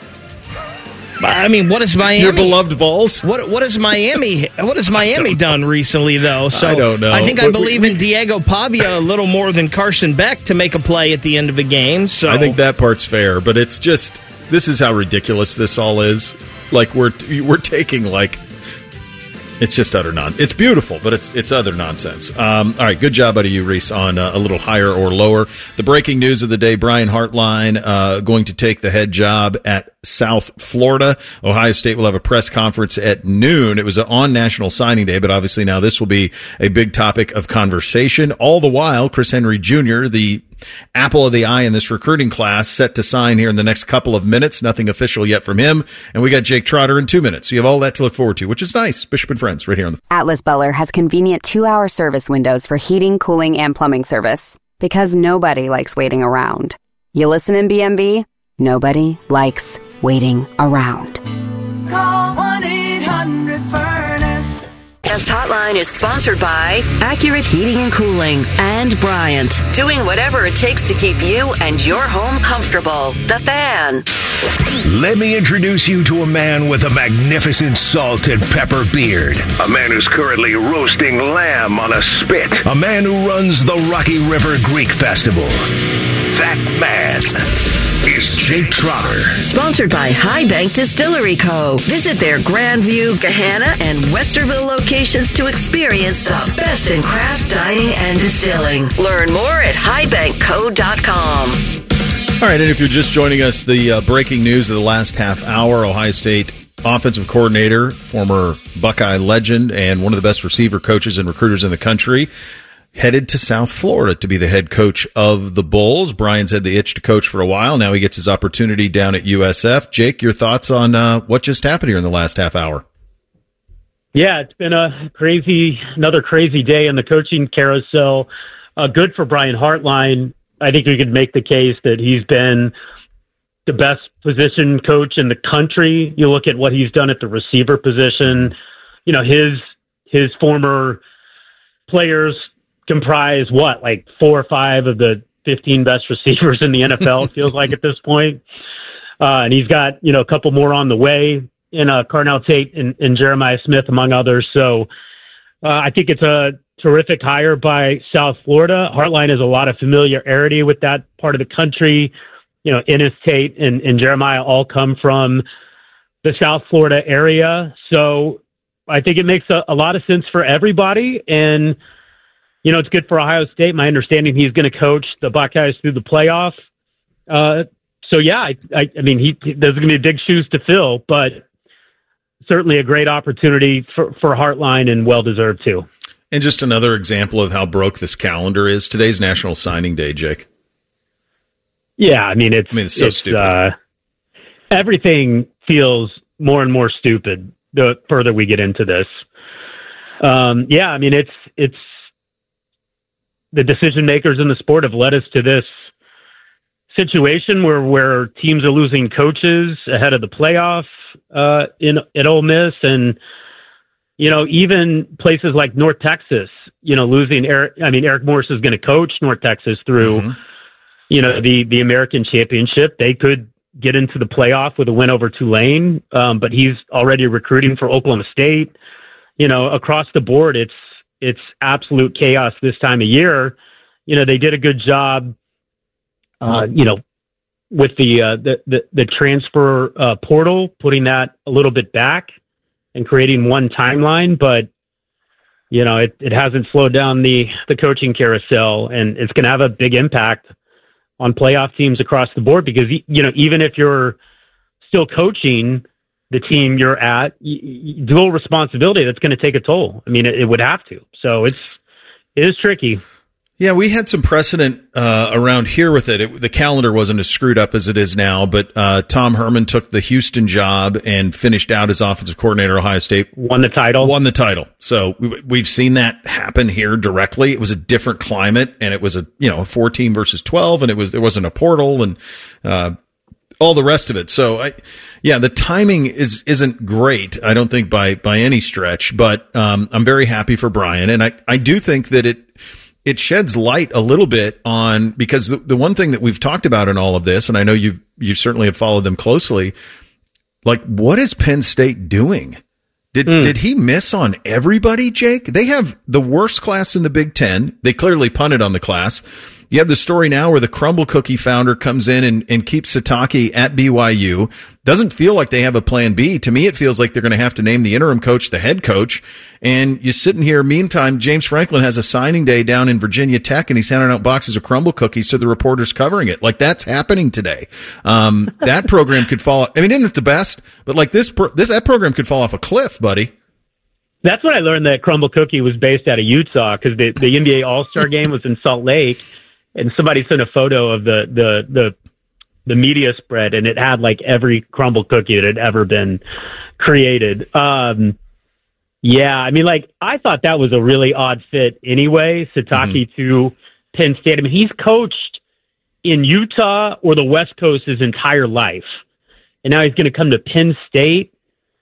I mean, what is Miami? Your beloved Vols? What what has Miami? What has Miami done recently, though? So I don't know. I think I But believe we, in Diego Pavia a little more than Carson Beck to make a play at the end of a game. So I think that part's fair, but it's just, this is how ridiculous this all is. Like we're we're taking like. It's just utter nonsense. It's beautiful, but it's it's other nonsense. Um, all right, good job out of you, Reese, on uh, a little higher or lower. The breaking news of the day, Brian Hartline uh, going to take the head job at South Florida. Ohio State will have a press conference at noon. It was on National Signing Day, but obviously now this will be a big topic of conversation. All the while, Chris Henry Junior, the apple of the eye in this recruiting class, set to sign here in the next couple of minutes. Nothing official yet from him. And we got Jake Trotter in two minutes. So you have all that to look forward to, which is nice. Bishop and Friends right here on the... Atlas Butler has convenient two-hour service windows for heating, cooling, and plumbing service. Because nobody likes waiting around. You listen in B M B? Nobody likes waiting around. Call one eight hundred furnace. Broadcast Hotline is sponsored by Accurate Heating and Cooling and Bryant, doing whatever it takes to keep you and your home comfortable. The Fan. Let me introduce you to a man with a magnificent salt and pepper beard. A man who's currently roasting lamb on a spit. A man who runs the Rocky River Greek Festival. That man is Jake Trotter. Sponsored by High Bank Distillery Co. Visit their Grandview, Gahanna, and Westerville locations to experience the best in craft dining and distilling. Learn more at high bank co dot com. All right, and if you're just joining us, the uh, breaking news of the last half hour, Ohio State offensive coordinator, former Buckeye legend, and one of the best receiver coaches and recruiters in the country, headed to South Florida to be the head coach of the Bulls. Brian's had the itch to coach for a while. Now he gets his opportunity down at U S F. Jake, your thoughts on uh, what just happened here in the last half hour? Yeah, it's been a crazy, another crazy day in the coaching carousel. Uh, good for Brian Hartline. I think we could make the case that he's been the best position coach in the country. You look at what he's done at the receiver position. You know, his his former players comprise what, like four or five of the fifteen best receivers in the N F L, it feels like at this point. Uh, and he's got, you know, a couple more on the way in uh, Carnell Tate and, and Jeremiah Smith, among others. So uh, I think it's a terrific hire by South Florida. Hartline has a lot of familiarity with that part of the country. You know, Ennis Tate and, and Jeremiah all come from the South Florida area. So I think it makes a, a lot of sense for everybody. And, you know, it's good for Ohio State. My understanding, he's going to coach the Buckeyes through the playoff. Uh, so, yeah, I, I, I mean, he, there's going to be big shoes to fill, but certainly a great opportunity for, for Hartline and well-deserved, too. And just another example of how broke this calendar is. Today's National Signing Day, Jake. Yeah, I mean, it's, I mean, it's so it's, stupid. Uh, everything feels more and more stupid the further we get into this. Um, yeah, I mean, it's it's the decision makers in the sport have led us to this situation where where teams are losing coaches ahead of the playoff uh, in at Ole Miss, and you know, even places like North Texas, you know, losing Eric. I mean, Eric Morris is going to coach North Texas through, mm-hmm. you know, the the American Championship. They could get into the playoff with a win over Tulane, um, but he's already recruiting for Oklahoma State. You know, across the board, it's it's absolute chaos this time of year. You know, they did a good job, uh, you know, with the uh, the, the the transfer uh, portal, putting that a little bit back and creating one timeline, but you know, it, it hasn't slowed down the, the coaching carousel, and it's going to have a big impact on playoff teams across the board because, you know, even if you're still coaching the team you're at, y- y- dual responsibility, that's going to take a toll. I mean, it, it would have to. So it's, it is tricky. Yeah, we had some precedent uh, around here with it. it. The calendar wasn't as screwed up as it is now, but uh, Tom Herman took the Houston job and finished out as offensive coordinator at Ohio State. Won the title. Won the title. So we, we've seen that happen here directly. It was a different climate, and it was a you know a fourteen versus twelve, and it was there wasn't a portal and uh, all the rest of it. So I, yeah, the timing is isn't great. I don't think by by any stretch, but um, I'm very happy for Brian, and I I do think that it. It sheds light a little bit on, because the, the one thing that we've talked about in all of this, and I know you've, you certainly have followed them closely, like, what is Penn State doing? Did, mm. did he miss on everybody, Jake? They have the worst class in the Big Ten. They clearly punted on the class. You have the story now where the Crumble Cookie founder comes in and, and keeps Sataki at B Y U. Doesn't feel like they have a plan B. To me, it feels like they're going to have to name the interim coach the head coach. And you're sitting here. Meantime, James Franklin has a signing day down in Virginia Tech, and he's handing out boxes of Crumble Cookies to the reporters covering it. Like, that's happening today. Um, that program could fall. I mean, isn't it the best? But like this, this that program could fall off a cliff, buddy. That's when I learned that Crumble Cookie was based out of Utah, because the, the N B A All-Star game was in Salt Lake. And somebody sent a photo of the, the, the, the media spread, and it had like every Crumble Cookie that had ever been created. Um, yeah, I mean, like, I thought that was a really odd fit anyway, Sataki mm-hmm. to Penn State. I mean, he's coached in Utah or the West Coast his entire life. And now he's going to come to Penn State.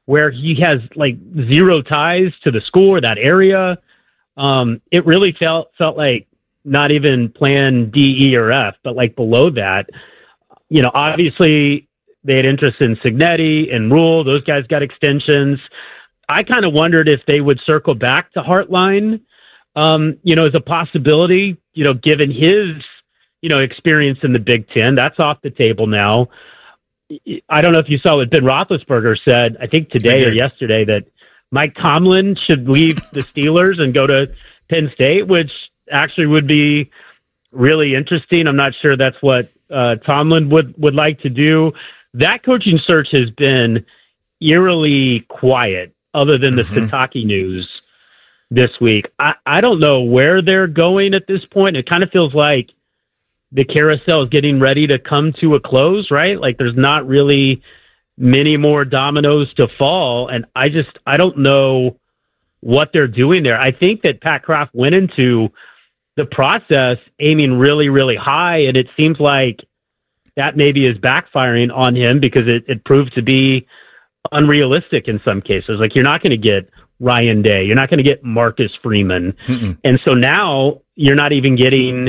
where he has like zero ties to the school or that area. Um, it really felt felt like not even plan D, E, or F, but like below that. You know, obviously they had interest in Cignetti and Rule. Those guys got extensions. I kind of wondered if they would circle back to Hartline, um, you know, as a possibility, you know, given his, you know, experience in the Big Ten. That's off the table now. I don't know if you saw what Ben Roethlisberger said, I think today I or yesterday, that Mike Tomlin should leave the Steelers and go to Penn State, which actually would be really interesting. I'm not sure that's what uh, Tomlin would, would like to do. That coaching search has been eerily quiet, other than the mm-hmm. Sataki news this week. I, I don't know where they're going at this point. It kind of feels like the carousel is getting ready to come to a close, right? Like there's not really many more dominoes to fall. And I just, I don't know what they're doing there. I think that Pat Kraft went into the process aiming really, really high. And it seems like that maybe is backfiring on him because it, it proved to be unrealistic in some cases. Like you're not going to get Ryan Day. You're not going to get Marcus Freeman. Mm-mm. And so now you're not even getting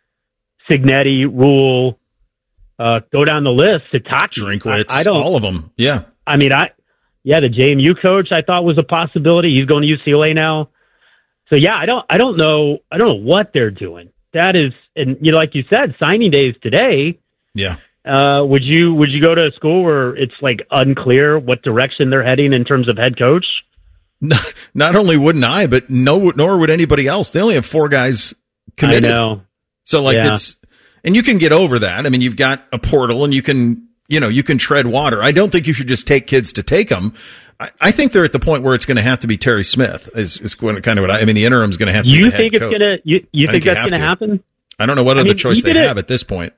Cignetti, Rule, uh, go down the list, Sataki. Drinkwitz, I, I don't, all of them. Yeah. I mean, I, yeah, the J M U coach I thought was a possibility. He's going to U C L A now. So yeah, I don't, I don't know. I don't know what they're doing. That is, and you know, like you said, signing day is today. Yeah. Uh, would you would you go to a school where it's like unclear what direction they're heading in terms of head coach? Not, not only wouldn't I, but no, nor would anybody else. They only have four guys committed. I know. So like yeah. it's, and you can get over that. I mean, you've got a portal and you can, you know, you can tread water. I don't think you should just take kids to take them. I, I think they're at the point where it's going to have to be Terry Smith is, is going to kind of what I, I mean, the interim's going to have to you be the think head it's coach. gonna, you, you think, think that's going to happen? I don't know what I other mean, choice they a, have at this point.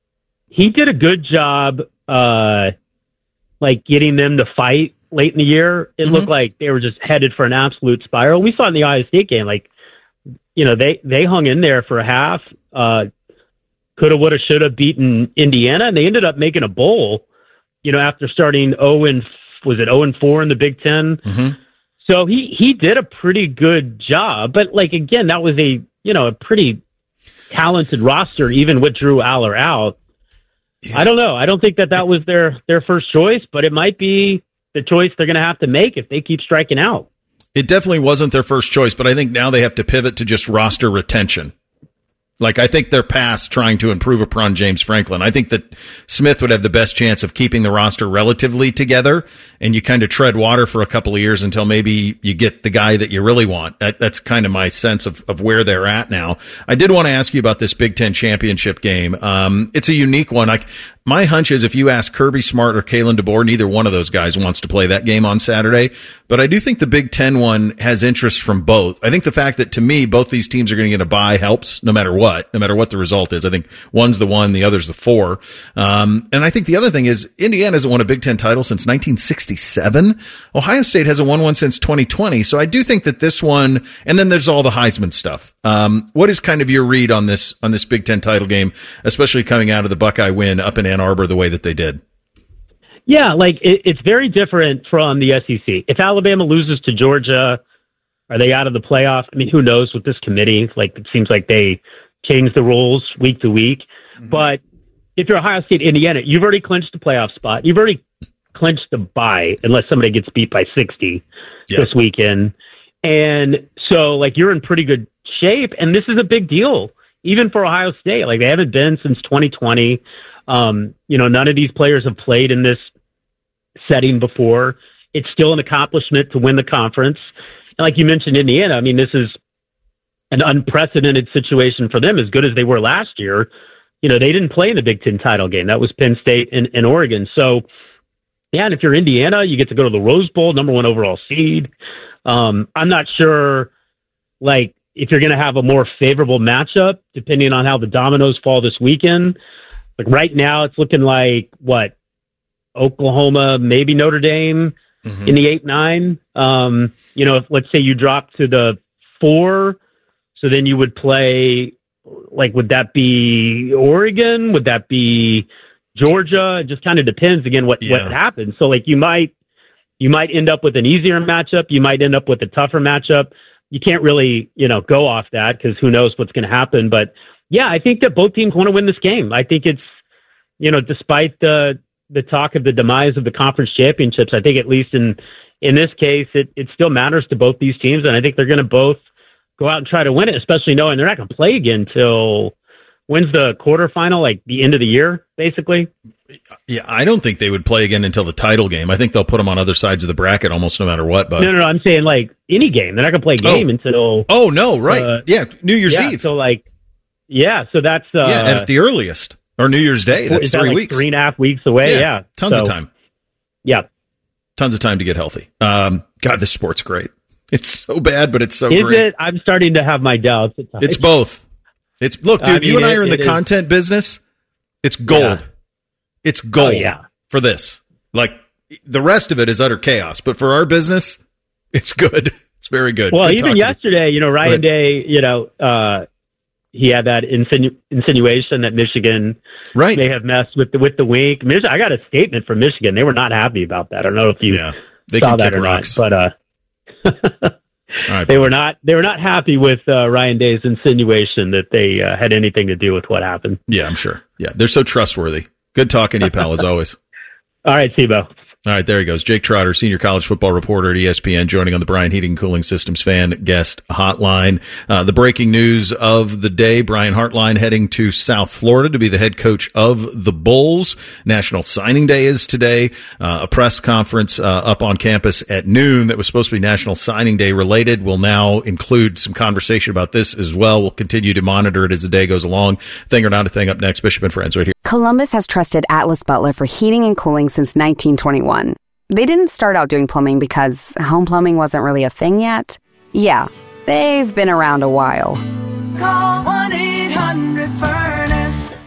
He did a good job, uh, like getting them to fight late in the year. It mm-hmm. looked like they were just headed for an absolute spiral. We saw in the Iowa State game, like, you know, they, they hung in there for a half, uh, coulda, woulda, shoulda beaten Indiana, and they ended up making a bowl, you know, after starting oh and was it oh and four in the Big Ten. Mm-hmm. So he, he did a pretty good job, but like, again, that was a, you know, a pretty talented roster, even with Drew Aller out. Yeah. I don't know. I don't think that that was their, their first choice, but it might be the choice they're going to have to make if they keep striking out. It definitely wasn't their first choice, but I think now they have to pivot to just roster retention. Like, I think they're past trying to improve upon James Franklin. I think that Smith would have the best chance of keeping the roster relatively together, and you kind of tread water for a couple of years until maybe you get the guy that you really want. That, that's kind of my sense of, of where they're at now. I did want to ask you about this Big Ten championship game. Um, it's a unique one. Like, my hunch is if you ask Kirby Smart or Kalen DeBoer, neither one of those guys wants to play that game on Saturday. But I do think the Big Ten one has interest from both. I think the fact that, to me, both these teams are going to get a bye helps no matter what, no matter what the result is. I think one's the one, the other's the four. Um, and I think the other thing is Indiana hasn't won a Big Ten title since nineteen sixty-seven. Ohio State hasn't won one since twenty twenty. So I do think that this one, and then there's all the Heisman stuff. Um, what is kind of your read on this, on this Big Ten title game, especially coming out of the Buckeye win up in Ann Arbor the way that they did? Yeah, like it, it's very different from the S E C. If Alabama loses to Georgia, are they out of the playoff? I mean, who knows with this committee? Like, it seems like they change the rules week to week. Mm-hmm. But if you're Ohio State, Indiana, you've already clinched the playoff spot. You've already clinched the bye, unless somebody gets beat by sixty yeah. this weekend. And so, like, you're in pretty good shape. And this is a big deal, even for Ohio State. Like, they haven't been since twenty twenty. Um, you know, none of these players have played in this setting before. It's still an accomplishment to win the conference. And like you mentioned, Indiana, I mean, this is an unprecedented situation for them, as good as they were last year. You know, they didn't play in the Big Ten title game. That was Penn State and, and Oregon. So, yeah, and if you're Indiana, you get to go to the Rose Bowl, number one overall seed. Um, I'm not sure, like, if you're going to have a more favorable matchup, depending on how the dominoes fall this weekend. Like, right now, it's looking like, what, Oklahoma, maybe Notre Dame mm-hmm. in the eight nine. Um, you know, if, let's say you drop to the four, so then you would play, like, would that be Oregon? Would that be Georgia? It just kind of depends, again, what, yeah. what happens. So, like, you might you might end up with an easier matchup. You might end up with a tougher matchup. You can't really, you know, go off that because who knows what's going to happen. But yeah, I think that both teams want to win this game. I think it's, you know, despite the the talk of the demise of the conference championships, I think at least in in this case, it, it still matters to both these teams. And I think they're going to both go out and try to win it, especially knowing they're not going to play again till when's the quarterfinal, like the end of the year, basically. Yeah, I don't think they would play again until the title game. I think they'll put them on other sides of the bracket almost no matter what. But no, no, no. I'm saying like any game. They're not going to play a game oh. until. Oh no, right? Uh, yeah, New Year's yeah, Eve. So like, yeah, so that's uh, yeah, at the earliest or New Year's Day. That's that three like weeks, three and a half weeks away. Yeah, yeah. tons so, of time. Yeah, tons of time to get healthy. Um, God, this sport's great. It's so bad, but it's so Is great. It? I'm starting to have my doubts. At times. It's both. It's look, dude. I mean, you and I are in it, the it content is. business. It's gold. Yeah. It's gold oh, yeah. for this. Like the rest of it is utter chaos, but for our business, it's good. It's very good. Well, good even yesterday, you know, Ryan Day, you know, uh, he had that insinu- insinuation that Michigan right. may have messed with the with the wink. Mich- I got a statement from Michigan. They were not happy about that. I don't know if you yeah, they saw can that kick or rocks. not, but uh, right, they were not. They were not happy with uh, Ryan Day's insinuation that they uh, had anything to do with what happened. Yeah, I'm sure. Yeah, they're so trustworthy. Good talking to you, pal, as always. All right, Sibo. All right, there he goes. Jake Trotter, senior college football reporter at E S P N, joining on the Brian Heating and Cooling Systems fan guest hotline. Uh, the breaking news of the day, Brian Hartline heading to South Florida to be the head coach of the Bulls. National Signing Day is today. Uh, a press conference uh, up on campus at noon that was supposed to be National Signing Day related will now include some conversation about this as well. We'll continue to monitor it as the day goes along. Thing or not a thing up next. Bishop and Friends right here. Columbus has trusted Atlas Butler for heating and cooling since nineteen twenty-one. They didn't start out doing plumbing because home plumbing wasn't really a thing yet. Yeah, they've been around a while. Call one eight hundred furnace.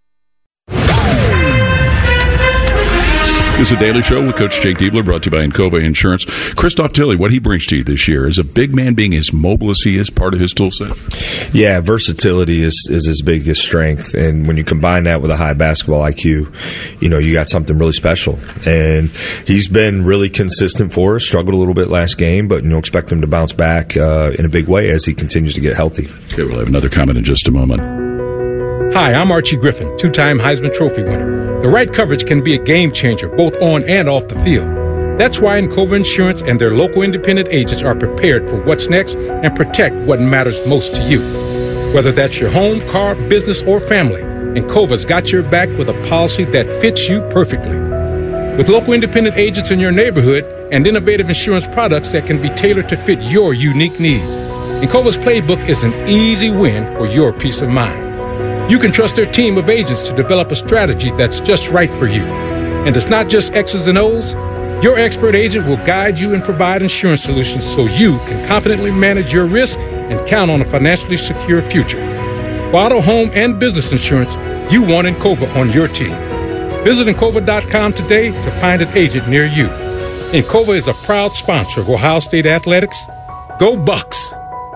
This is a Daily Show with Coach Jake Diebler, brought to you by Encova Insurance. Christoph Tilley, what he brings to you this year is a big man being as mobile as he is, part of his tool set. Yeah, versatility is, is his biggest strength. And when you combine that with a high basketball I Q, you know, you got something really special. And he's been really consistent for us, struggled a little bit last game, but, you know, expect him to bounce back uh, in a big way as he continues to get healthy. Okay, we'll have another comment in just a moment. Hi, I'm Archie Griffin, two-time Heisman Trophy winner. The right coverage can be a game changer, both on and off the field. That's why Encova Insurance and their local independent agents are prepared for what's next and protect what matters most to you. Whether that's your home, car, business, or family, Encova's got your back with a policy that fits you perfectly. With local independent agents in your neighborhood and innovative insurance products that can be tailored to fit your unique needs, Encova's playbook is an easy win for your peace of mind. You can trust their team of agents to develop a strategy that's just right for you. And it's not just X's and O's. Your expert agent will guide you and provide insurance solutions so you can confidently manage your risk and count on a financially secure future. For auto, home, and business insurance, you want Encova on your team. Visit Encova dot com today to find an agent near you. Encova is a proud sponsor of Ohio State Athletics. Go Bucks!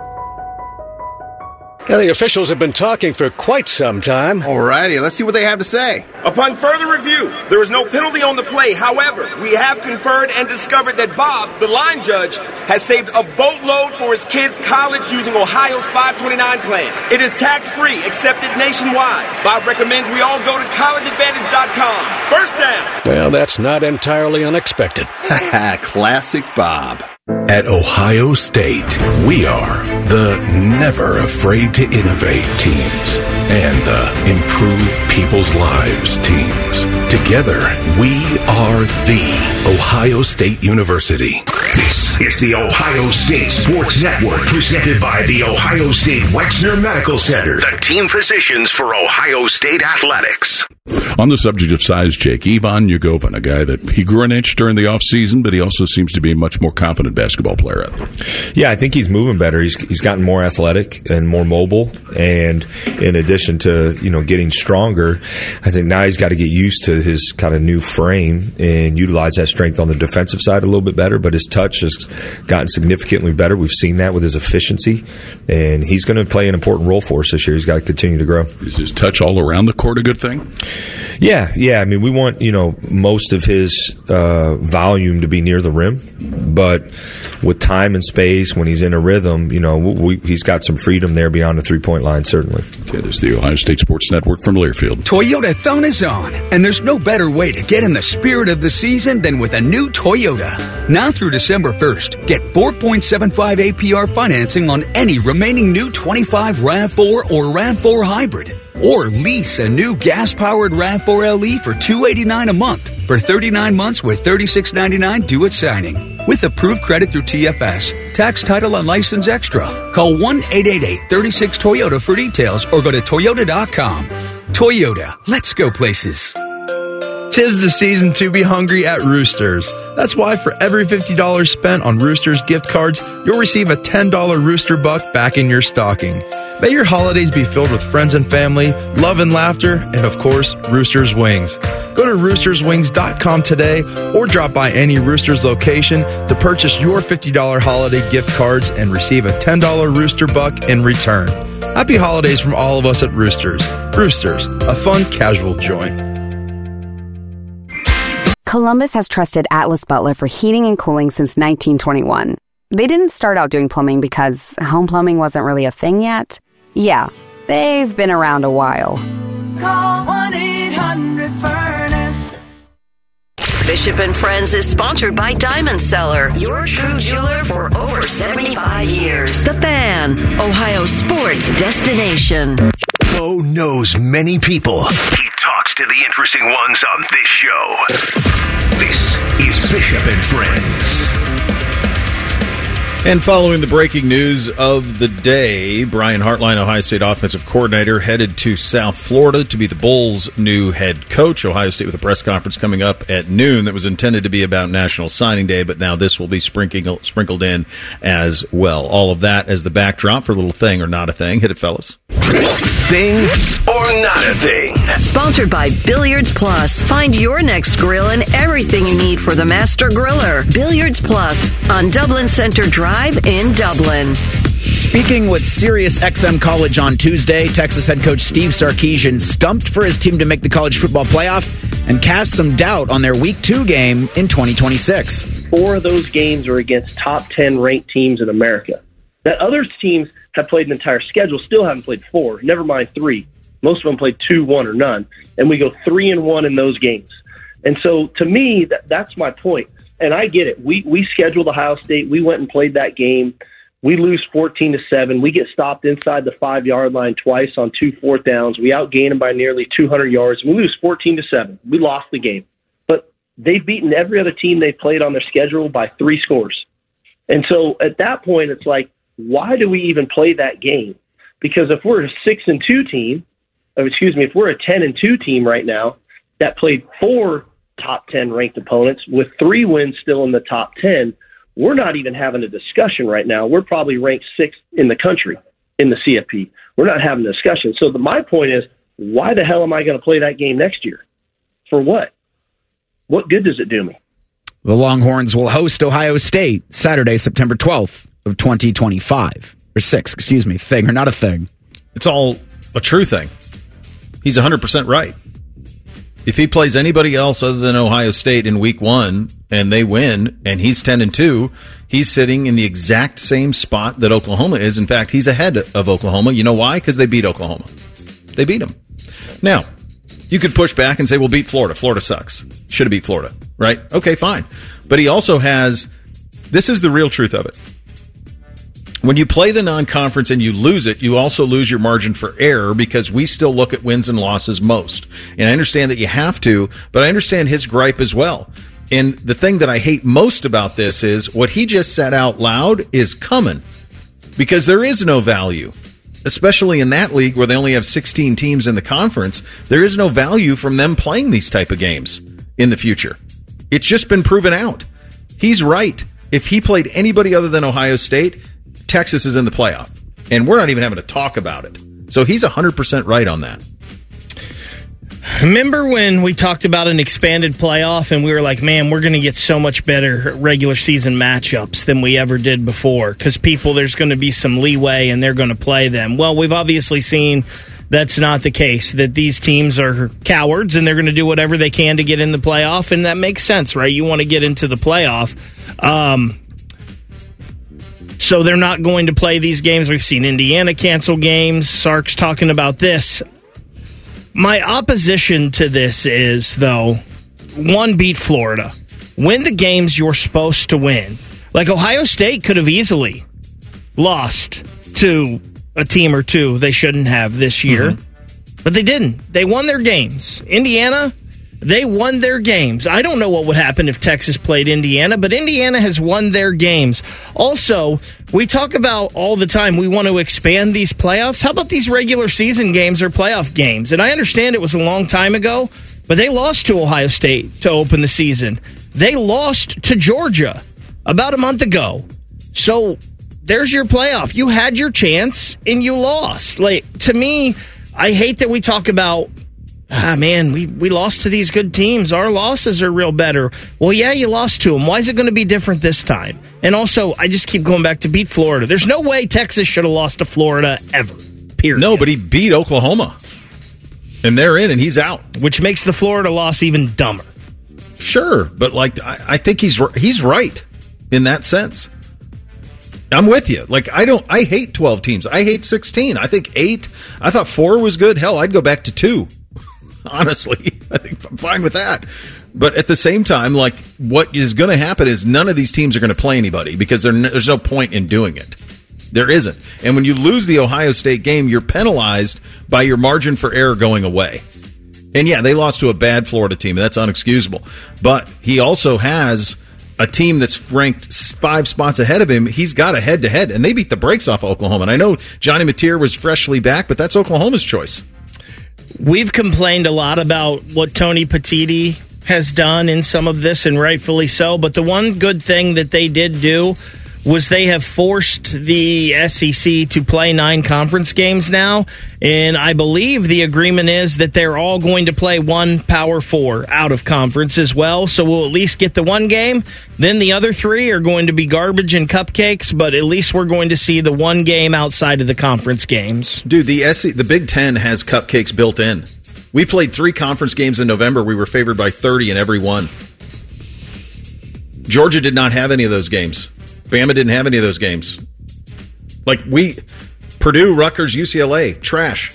Now, the officials have been talking for quite some time. All righty, let's see what they have to say. Upon further review, there is no penalty on the play. However, we have conferred and discovered that Bob, the line judge, has saved a boatload for his kids' college using Ohio's five twenty-nine plan. It is tax-free, accepted nationwide. Bob recommends we all go to college advantage dot com. First down. Well, that's not entirely unexpected. Classic Bob. At Ohio State, we are the never afraid to innovate teams and the improve people's lives teams. Together, we are the Ohio State University. This is the Ohio State Sports Network, presented by the Ohio State Wexner Medical Center, the team physicians for Ohio State Athletics. On the subject of size, Jake, Ivan Ugovan, a guy that he grew an inch during the offseason, but he also seems to be a much more confident basketball player out there. Yeah, I think he's moving better. He's he's gotten more athletic and more mobile, and in addition to, you know, getting stronger, I think now he's got to get used to his kind of new frame and utilize that strength on the defensive side a little bit better, but his touch has gotten significantly better. We've seen that with his efficiency, and he's going to play an important role for us this year. He's got to continue to grow. Is his touch all around the court a good thing? Yeah, yeah. I mean, we want, you know, most of his uh, volume to be near the rim, but with time and space, when he's in a rhythm, you know, we, he's got some freedom there beyond the three-point line, certainly. Okay, this is the Ohio State Sports Network from Learfield. Toyotathon is on, and there's no better way to get in the spirit of the season than with a new Toyota. Now through December first, get four point seven five A P R financing on any remaining new twenty-five RAV four or RAV four hybrid. Or lease a new gas-powered RAV four L E for two hundred eighty-nine dollars a month for thirty-nine months with thirty-six ninety-nine due at signing. With approved credit through T F S, tax, title, and license extra. Call one eight eight eight, three six, Toyota for details or go to Toyota dot com. Toyota, let's go places. Tis the season to be hungry at Roosters. That's why for every fifty dollars spent on Roosters gift cards, you'll receive a ten dollars Rooster Buck back in your stocking. May your holidays be filled with friends and family, love and laughter, and of course, Roosters Wings. Go to roosters wings dot com today or drop by any Roosters location to purchase your fifty dollars holiday gift cards and receive a ten dollars Rooster Buck in return. Happy holidays from all of us at Roosters. Roosters, a fun, casual joint. Columbus has trusted Atlas Butler for heating and cooling since nineteen twenty-one. They didn't start out doing plumbing because home plumbing wasn't really a thing yet. Yeah, they've been around a while. Call one eight hundred furnace. Bishop and Friends is sponsored by Diamond Seller, your true jeweler for over seventy-five years. The Fan, Ohio sports destination. Bo knows many people. He talks to the interesting ones on this show. This is Bishop and Friends. And following the breaking news of the day, Brian Hartline, Ohio State offensive coordinator, headed to South Florida to be the Bulls' new head coach. Ohio State with a press conference coming up at noon that was intended to be about National Signing Day, but now this will be sprinkled, sprinkled in as well. All of that as the backdrop for a little thing or not a thing. Hit it, fellas. Thing or not a thing? Sponsored by Billiards Plus. Find your next grill and everything you need for the master griller. Billiards Plus on Dublin Center Drive in Dublin. Speaking with Sirius X M College on Tuesday, Texas head coach Steve Sarkisian stumped for his team to make the college football playoff and cast some doubt on their week two game in twenty twenty-six. Four of those games are against top ten ranked teams in America. That other teams have played an entire schedule, still haven't played four, never mind three. Most of them played two, one, or none. And we go three and one in those games. And so to me, that, that's my point. And I get it. We we scheduled Ohio State. We went and played that game. We lose fourteen to seven. We get stopped inside the five-yard line twice on two fourth downs. We outgain them by nearly two hundred yards. We lose fourteen to seven. We lost the game. But they've beaten every other team they've played on their schedule by three scores. And so at that point, it's like, why do we even play that game? Because if we're a six and two team, or excuse me, if we're a ten and two team right now that played four top ten ranked opponents with three wins still in the top ten, we're not even having a discussion right now. We're probably ranked sixth in the country in the C F P. We're not having a discussion. So the, my point is, why the hell am I going to play that game next year? For what? What good does it do me? The Longhorns will host Ohio State Saturday, September twelfth of twenty twenty-five. Or six, excuse me. Thing or not a thing. It's all a true thing. He's one hundred percent right. If he plays anybody else other than Ohio State in week one and they win and he's ten and two, he's sitting in the exact same spot that Oklahoma is. In fact, he's ahead of Oklahoma. You know why? Because they beat Oklahoma. They beat them. Now, you could push back and say, well, beat Florida. Florida sucks. Should have beat Florida, right? Okay, fine. But he also has, this is the real truth of it. When you play the non-conference and you lose it, you also lose your margin for error because we still look at wins and losses most. And I understand that you have to, but I understand his gripe as well. And the thing that I hate most about this is what he just said out loud is coming because there is no value, especially in that league where they only have sixteen teams in the conference. There is no value from them playing these type of games in the future. It's just been proven out. He's right. If he played anybody other than Ohio State, Texas is in the playoff, and we're not even having to talk about it. So he's one hundred percent right on that. Remember when we talked about an expanded playoff and we were like, man, we're going to get so much better regular season matchups than we ever did before because people, there's going to be some leeway and they're going to play them. Well, we've obviously seen that's not the case, that these teams are cowards and they're going to do whatever they can to get in the playoff, and that makes sense, right? You want to get into the playoff. Um, so they're not going to play these games. We've seen Indiana cancel games. Sark's talking about this. My opposition to this is, though, one, beat Florida. Win the games you're supposed to win. Like Ohio State could have easily lost to a team or two they shouldn't have this year, mm-hmm. but they didn't. They won their games. Indiana, they won their games. I don't know what would happen if Texas played Indiana, but Indiana has won their games. Also, we talk about all the time we want to expand these playoffs. How about these regular season games or playoff games? And I understand it was a long time ago, but they lost to Ohio State to open the season. They lost to Georgia about a month ago. So there's your playoff. You had your chance and you lost. Like, to me, I hate that we talk about, ah, man, we, we lost to these good teams. Our losses are real better. Well, yeah, you lost to them. Why is it going to be different this time? And also, I just keep going back to beat Florida. There's no way Texas should have lost to Florida ever, period. No, but he beat Oklahoma. And they're in and he's out. Which makes the Florida loss even dumber. Sure, but like I, I think he's he's right in that sense. I'm with you. Like I don't I hate twelve teams. I hate sixteen. I think eight. I thought four was good. Hell, I'd go back to two. Honestly, I think I'm fine with that. But at the same time, like what is going to happen is none of these teams are going to play anybody because there's no point in doing it. There isn't. And when you lose the Ohio State game, you're penalized by your margin for error going away. And yeah, they lost to a bad Florida team. That's unexcusable. But he also has a team that's ranked five spots ahead of him. He's got a head-to-head, and they beat the brakes off of Oklahoma. And I know Johnny Mateer was freshly back, but that's Oklahoma's choice. We've complained a lot about what Tony Petitti has done in some of this, and rightfully so. But the one good thing that they did do was they have forced the S E C to play nine conference games now, and I believe the agreement is that they're all going to play one Power Four out of conference as well, so we'll at least get the one game. Then the other three are going to be garbage and cupcakes, but at least we're going to see the one game outside of the conference games. Dude, the S E C, the Big Ten has cupcakes built in. We played three conference games in November. We were favored by thirty in every one. Georgia did not have any of those games. Bama didn't have any of those games. Like, we, Purdue, Rutgers, U C L A, trash.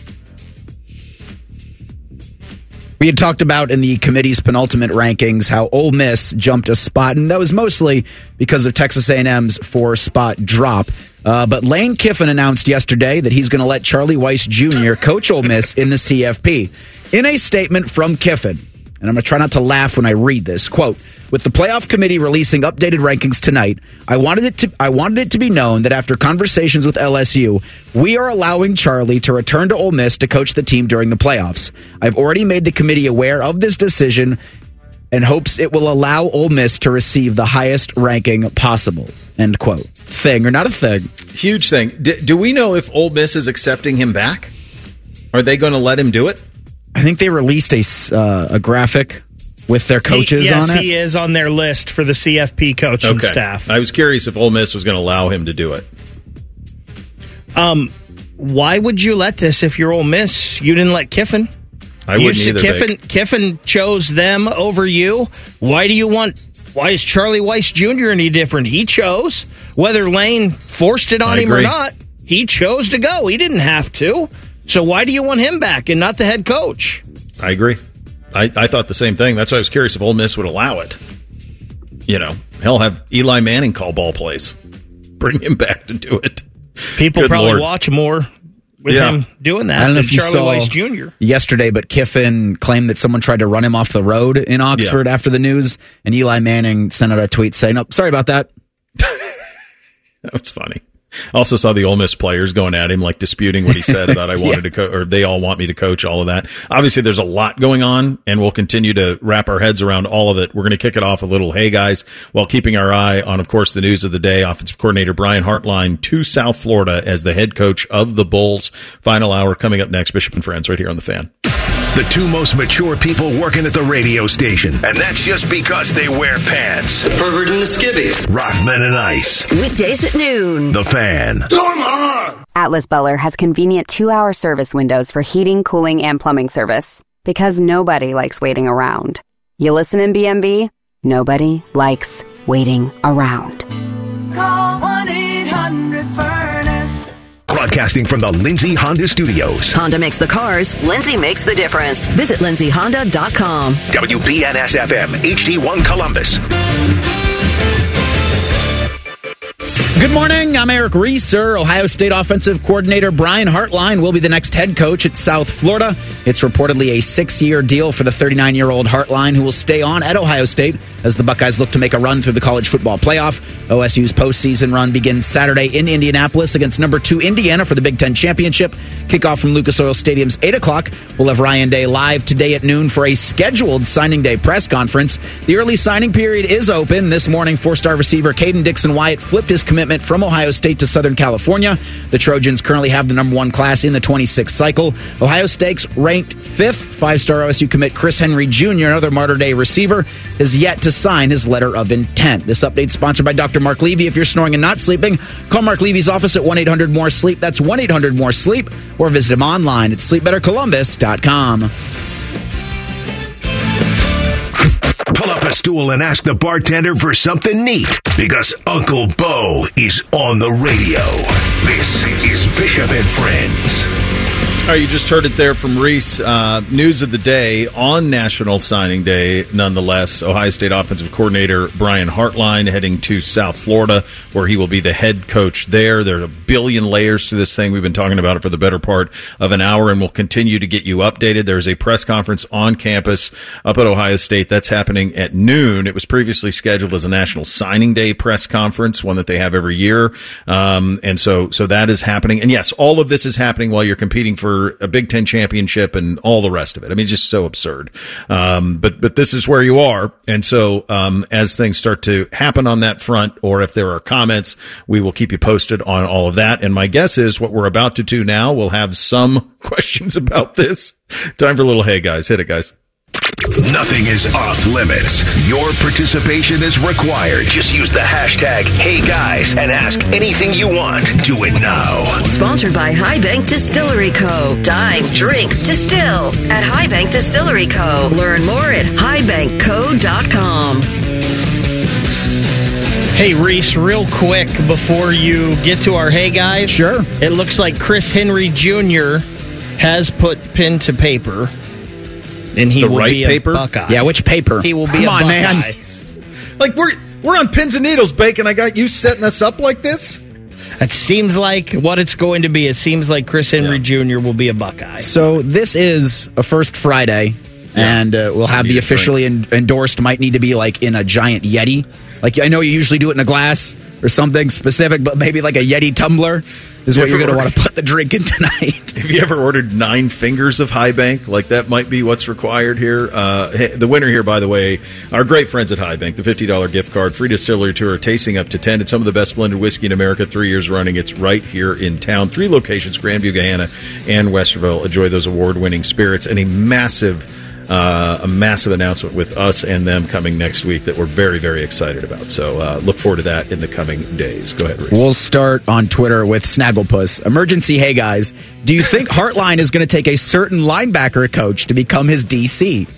We had talked about in the committee's penultimate rankings how Ole Miss jumped a spot, and that was mostly because of Texas A and M's four-spot drop. Uh, but Lane Kiffin announced yesterday that he's going to let Charlie Weis Junior coach Ole Miss in the C F P. In a statement from Kiffin, and I'm going to try not to laugh when I read this, quote, "With the playoff committee releasing updated rankings tonight, I wanted it to I wanted it to be known that after conversations with L S U, we are allowing Charlie to return to Ole Miss to coach the team during the playoffs. I've already made the committee aware of this decision and hopes it will allow Ole Miss to receive the highest ranking possible." End quote. Thing or not a thing? Huge thing. D- do we know if Ole Miss is accepting him back? Are they going to let him do it? I think they released a, uh, a graphic with their coaches he, yes, on it. Yes, he is on their list for the C F P coaching okay. staff. I was curious if Ole Miss was going to allow him to do it. Um, why would you let this if you're Ole Miss? You didn't let Kiffin. I wouldn't either. Kiffin, Vic. Kiffin chose them over you. Why do you want? Why is Charlie Weis Junior any different? He chose. Whether Lane forced it on I him agree. or not, he chose to go. He didn't have to. So why do you want him back and not the head coach? I agree. I, I thought the same thing. That's why I was curious if Ole Miss would allow it. You know, hell, have Eli Manning call ball plays. Bring him back to do it. People Good probably Lord. watch more with Yeah. him doing that I don't know than if you Charlie saw Weis Junior yesterday, but Kiffin claimed that someone tried to run him off the road in Oxford Yeah. after the news, and Eli Manning sent out a tweet saying, "Oh, sorry about that." That was funny. Also saw the Ole Miss players going at him, like disputing what he said about I wanted Yeah. to coach, or they all want me to coach, all of that. Obviously, there's a lot going on, and we'll continue to wrap our heads around all of it. We're going to kick it off a little, hey guys, while keeping our eye on, of course, the news of the day. Offensive coordinator Brian Hartline to South Florida as the head coach of the Bulls. Final hour coming up next. Bishop and Friends right here on The Fan. The two most mature people working at the radio station. And that's just because they wear pants. The pervert and the skivvies. Rothman and Ice. Weekdays at noon. The Fan. Atlas Buller has convenient two-hour service windows for heating, cooling, and plumbing service. Because nobody likes waiting around. You listen in B M B? Nobody likes waiting around. Call one eight hundred furnace. Broadcasting from the Lindsay Honda Studios. Honda makes the cars, Lindsay makes the difference. Visit lindsay honda dot com. W B N S F M, H D one Columbus. Good morning. I'm Eric Reeser. Ohio State offensive coordinator Brian Hartline will be the next head coach at South Florida. It's reportedly a six-year deal for the thirty-nine-year-old Hartline, who will stay on at Ohio State as the Buckeyes look to make a run through the college football playoff. O S U's postseason run begins Saturday in Indianapolis against number two Indiana for the Big Ten Championship. Kickoff from Lucas Oil Stadium's eight o'clock. We'll have Ryan Day live today at noon for a scheduled signing day press conference. The early signing period is open. This morning, four-star receiver Caden Dixon-Wyatt flipped his commitment from Ohio State to Southern California. The Trojans currently have the number one class in the twenty-six cycle. Ohio State's ranked fifth. Five-star O S U commit Chris Henry Junior, another Mater Dei receiver, is yet to sign his letter of intent. This update is sponsored by Doctor Mark Levy. If you're snoring and not sleeping, call Mark Levy's office at one eight hundred more sleep. That's one eight hundred more sleep. Or visit him online at sleep better columbus dot com. Pull up a stool and ask the bartender for something neat, because Uncle Bo is on the radio. This is Bishop and Friends. All right, you just heard it there from Reese. Uh, news of the day on National Signing Day, nonetheless. Ohio State offensive coordinator Brian Hartline heading to South Florida, where he will be the head coach there. There are a billion layers to this thing. We've been talking about it for the better part of an hour, and we'll continue to get you updated. There's a press conference on campus up at Ohio State. That's happening at noon. It was previously scheduled as a National Signing Day press conference, one that they have every year. Um, and so, so that is happening. And yes, all of this is happening while you're competing for a Big Ten championship and all the rest of it. I mean, it's just so absurd. Um, but, but this is where you are. And so, um, as things start to happen on that front, or if there are comments, we will keep you posted on all of that. And my guess is what we're about to do now, we'll have some questions about this. Time for a little, hey guys, hit it guys. Nothing is off limits. Your participation is required. Just use the hashtag HeyGuys and ask anything you want. Do it now. Sponsored by High Bank Distillery Co. Dine, drink, distill at High Bank Distillery Co. Learn more at high bank co dot com. Hey, Reese, real quick before you get to our Hey Guys. Sure. It looks like Chris Henry Junior has put pen to paper. And he the will right be a paper? Buckeye. Yeah, which paper? He will be Come a on, Buckeye. Man. Like, we're we're on pins and needles, Bacon. I got you setting us up like this? It seems like what it's going to be. It seems like Chris Henry yeah. Junior will be a Buckeye. So this is a first Friday, yeah. and uh, we'll have the officially en- endorsed might need to be like in a giant Yeti. Like, I know you usually do it in a glass or something specific, but maybe like a Yeti tumbler is what you're going to want to put the drink in tonight. Have you ever ordered nine fingers of High Bank? Like, that might be what's required here. Uh, hey, the winner here, by the way, our great friends at High Bank, the fifty dollars gift card, free distillery tour, tasting up to ten. It's some of the best blended whiskey in America, three years running. It's right here in town. Three locations, Grandview, Gahanna, and Westerville. Enjoy those award-winning spirits and a massive Uh, a massive announcement with us and them coming next week that we're very, very excited about. So uh, look forward to that in the coming days. Go ahead, Reese. We'll start on Twitter with Snagglepuss. Emergency, hey guys. Do you think Hartline is going to take a certain linebacker coach to become his D C?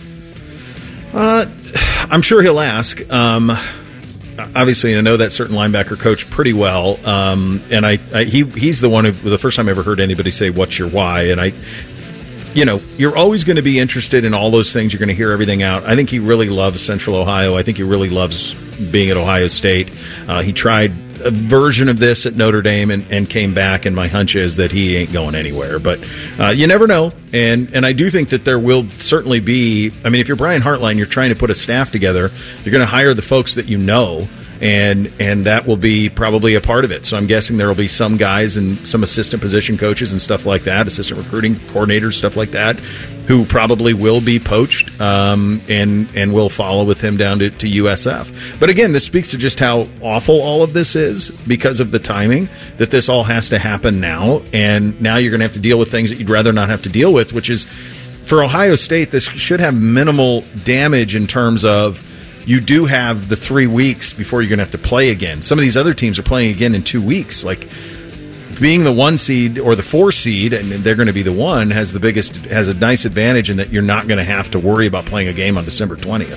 Uh, I'm sure he'll ask. Um, obviously, I know that certain linebacker coach pretty well. Um, and I, I he he's the one who, the first time I ever heard anybody say, what's your why? And I... You know, you're always going to be interested in all those things. You're going to hear everything out. I think he really loves Central Ohio. I think he really loves being at Ohio State. Uh, he tried a version of this at Notre Dame and, and came back, and my hunch is that he ain't going anywhere. But uh, you never know. And and I do think that there will certainly be, I mean, if you're Brian Hartline, you're trying to put a staff together, you're going to hire the folks that you know. And and that will be probably a part of it. So I'm guessing there will be some guys and some assistant position coaches and stuff like that, assistant recruiting coordinators, stuff like that, who probably will be poached um, and and will follow with him down to, to U S F. But again, this speaks to just how awful all of this is because of the timing, that this all has to happen now. And now you're going to have to deal with things that you'd rather not have to deal with, which is, for Ohio State, this should have minimal damage in terms of, you do have the three weeks before you're going to have to play again. Some of these other teams are playing again in two weeks. Like, being the one seed or the four seed, and they're going to be the one, has the biggest has a nice advantage in that you're not going to have to worry about playing a game on December twentieth.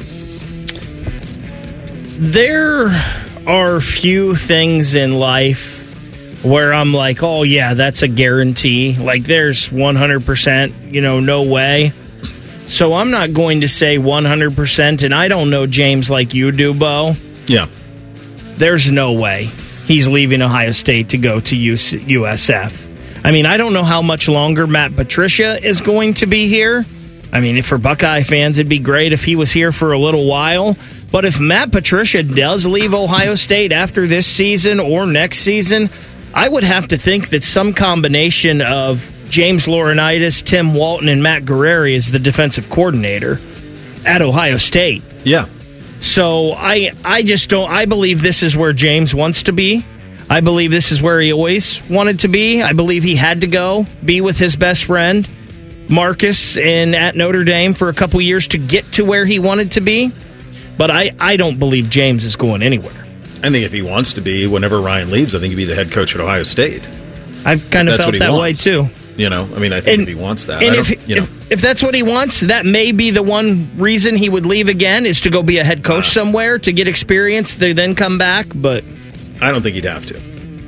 There are few things in life where I'm like, oh, yeah, that's a guarantee. Like, there's one hundred percent, you know, no way. So I'm not going to say one hundred percent, and I don't know James like you do, Bo. Yeah. There's no way he's leaving Ohio State to go to U S F. I mean, I don't know how much longer Matt Patricia is going to be here. I mean, for Buckeye fans, it'd be great if he was here for a little while. But if Matt Patricia does leave Ohio State after this season or next season, I would have to think that some combination of James Laurinaitis, Tim Walton, and Matt Guerreri is the defensive coordinator at Ohio State. Yeah. So I I just don't, I believe this is where James wants to be. I believe this is where he always wanted to be. I believe he had to go be with his best friend, Marcus, in at Notre Dame for a couple years to get to where he wanted to be. But I, I don't believe James is going anywhere. I think if he wants to be, whenever Ryan leaves, I think he'd be the head coach at Ohio State. I've kind of felt that wants. way, too. You know, I mean, I think and, if he wants that. And I if, you know. if, if that's what he wants, that may be the one reason he would leave again, is to go be a head coach uh, somewhere to get experience, to then come back. But I don't think he'd have to.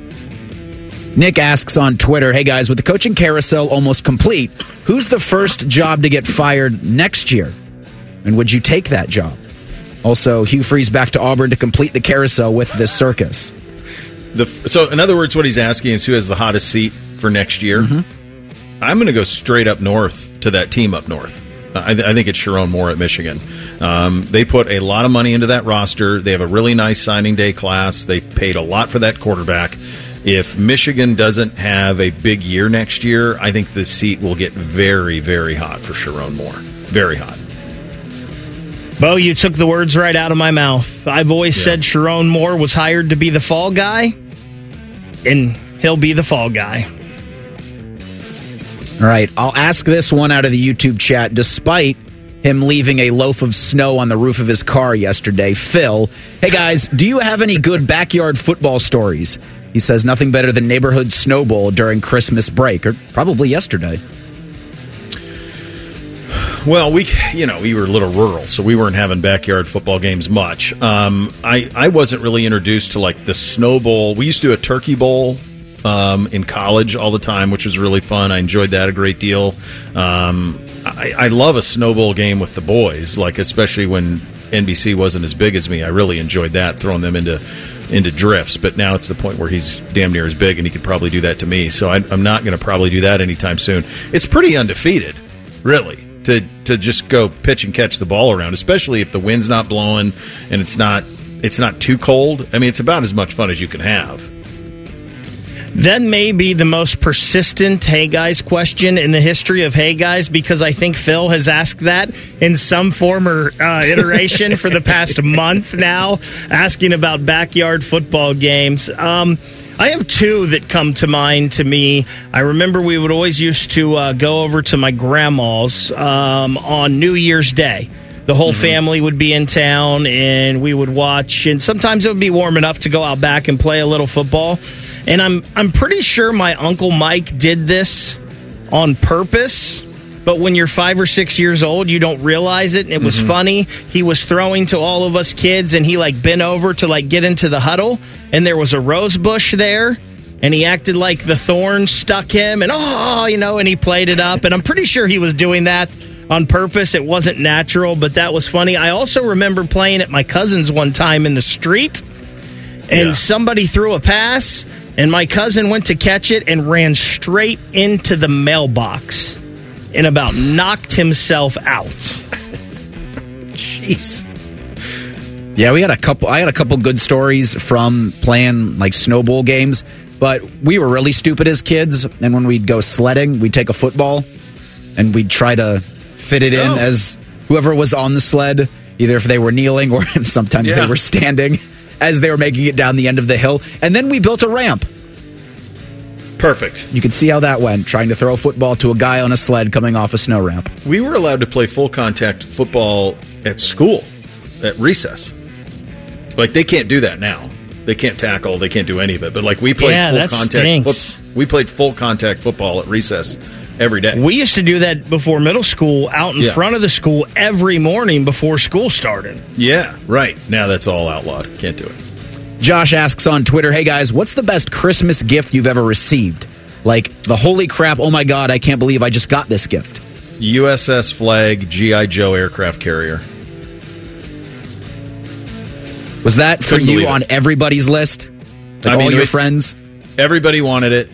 Nick asks on Twitter, hey guys, with the coaching carousel almost complete, who's the first job to get fired next year? And would you take that job? Also, Hugh Freeze back to Auburn to complete the carousel with this circus. The, so, in other words, what he's asking is who has the hottest seat for next year. Mm-hmm. I'm going to go straight up north to that team up north. I, I think it's Sharon Moore at Michigan. Um, they put a lot of money into that roster. They have a really nice signing day class. They paid a lot for that quarterback. If Michigan doesn't have a big year next year, I think the seat will get very, very hot for Sharon Moore. Very hot. Bo, you took the words right out of my mouth. I've always yeah. said Sharon Moore was hired to be the fall guy, and he'll be the fall guy. All right, I'll ask this one out of the YouTube chat. Despite him leaving a loaf of snow on the roof of his car yesterday, Phil, hey guys, do you have any good backyard football stories? He says nothing better than neighborhood snow bowl during Christmas break, or probably yesterday. Well, we, you know, we were a little rural, so we weren't having backyard football games much. Um, I, I wasn't really introduced to, like, the snow bowl. We used to do a turkey bowl um, in college all the time, which was really fun. I enjoyed that a great deal. Um, I, I love a snow bowl game with the boys, like, especially when N B C wasn't as big as me. I really enjoyed that, throwing them into into drifts. But now it's the point where he's damn near as big, and he could probably do that to me. So I, I'm not going to probably do that anytime soon. It's pretty undefeated, really. To, to just go pitch and catch the ball around, especially if the wind's not blowing and it's not it's not too cold. I mean, it's about as much fun as you can have. That may be the most persistent Hey Guys question in the history of Hey Guys, because I think Phil has asked that in some form or uh, iteration for the past month now, asking about backyard football games. Um, I have two that come to mind to me. I remember we would always used to uh, go over to my grandma's um, on New Year's Day. The whole mm-hmm. family would be in town, and we would watch. And sometimes it would be warm enough to go out back and play a little football. And I'm I'm pretty sure my Uncle Mike did this on purpose. But when you're five or six years old, you don't realize it. And it was mm-hmm. funny. He was throwing to all of us kids, and he like bent over to like get into the huddle, and there was a rose bush there, and he acted like the thorn stuck him, and oh, you know, and he played it up. And I'm pretty sure he was doing that on purpose. It wasn't natural, but that was funny. I also remember playing at my cousin's one time in the street, and yeah. somebody threw a pass, and my cousin went to catch it and ran straight into the mailbox and about knocked himself out. Jeez. Yeah, we had a couple. I had a couple good stories from playing like snowball games, but we were really stupid as kids. And when we'd go sledding, we'd take a football and we'd try to fit it in oh. as whoever was on the sled, either if they were kneeling or sometimes yeah. they were standing as they were making it down the end of the hill. And then we built a ramp. Perfect. You can see how that went, trying to throw a football to a guy on a sled coming off a snow ramp. We were allowed to play full contact football at school, at recess. Like, they can't do that now. They can't tackle. They can't do any of it. But like we played Yeah, full that contact. stinks. Foot, we played full contact football at recess every day. We used to do that before middle school, out in Yeah. front of the school every morning before school started. Yeah, right. Now that's all outlawed. Can't do it. Josh asks on Twitter, hey guys, what's the best Christmas gift you've ever received? Like the holy crap, oh my God, I can't believe I just got this gift. U S S Flag G I. Joe aircraft carrier. Was that for Couldn't you believe on it. everybody's list? Like I mean, all your we- friends? Everybody wanted it.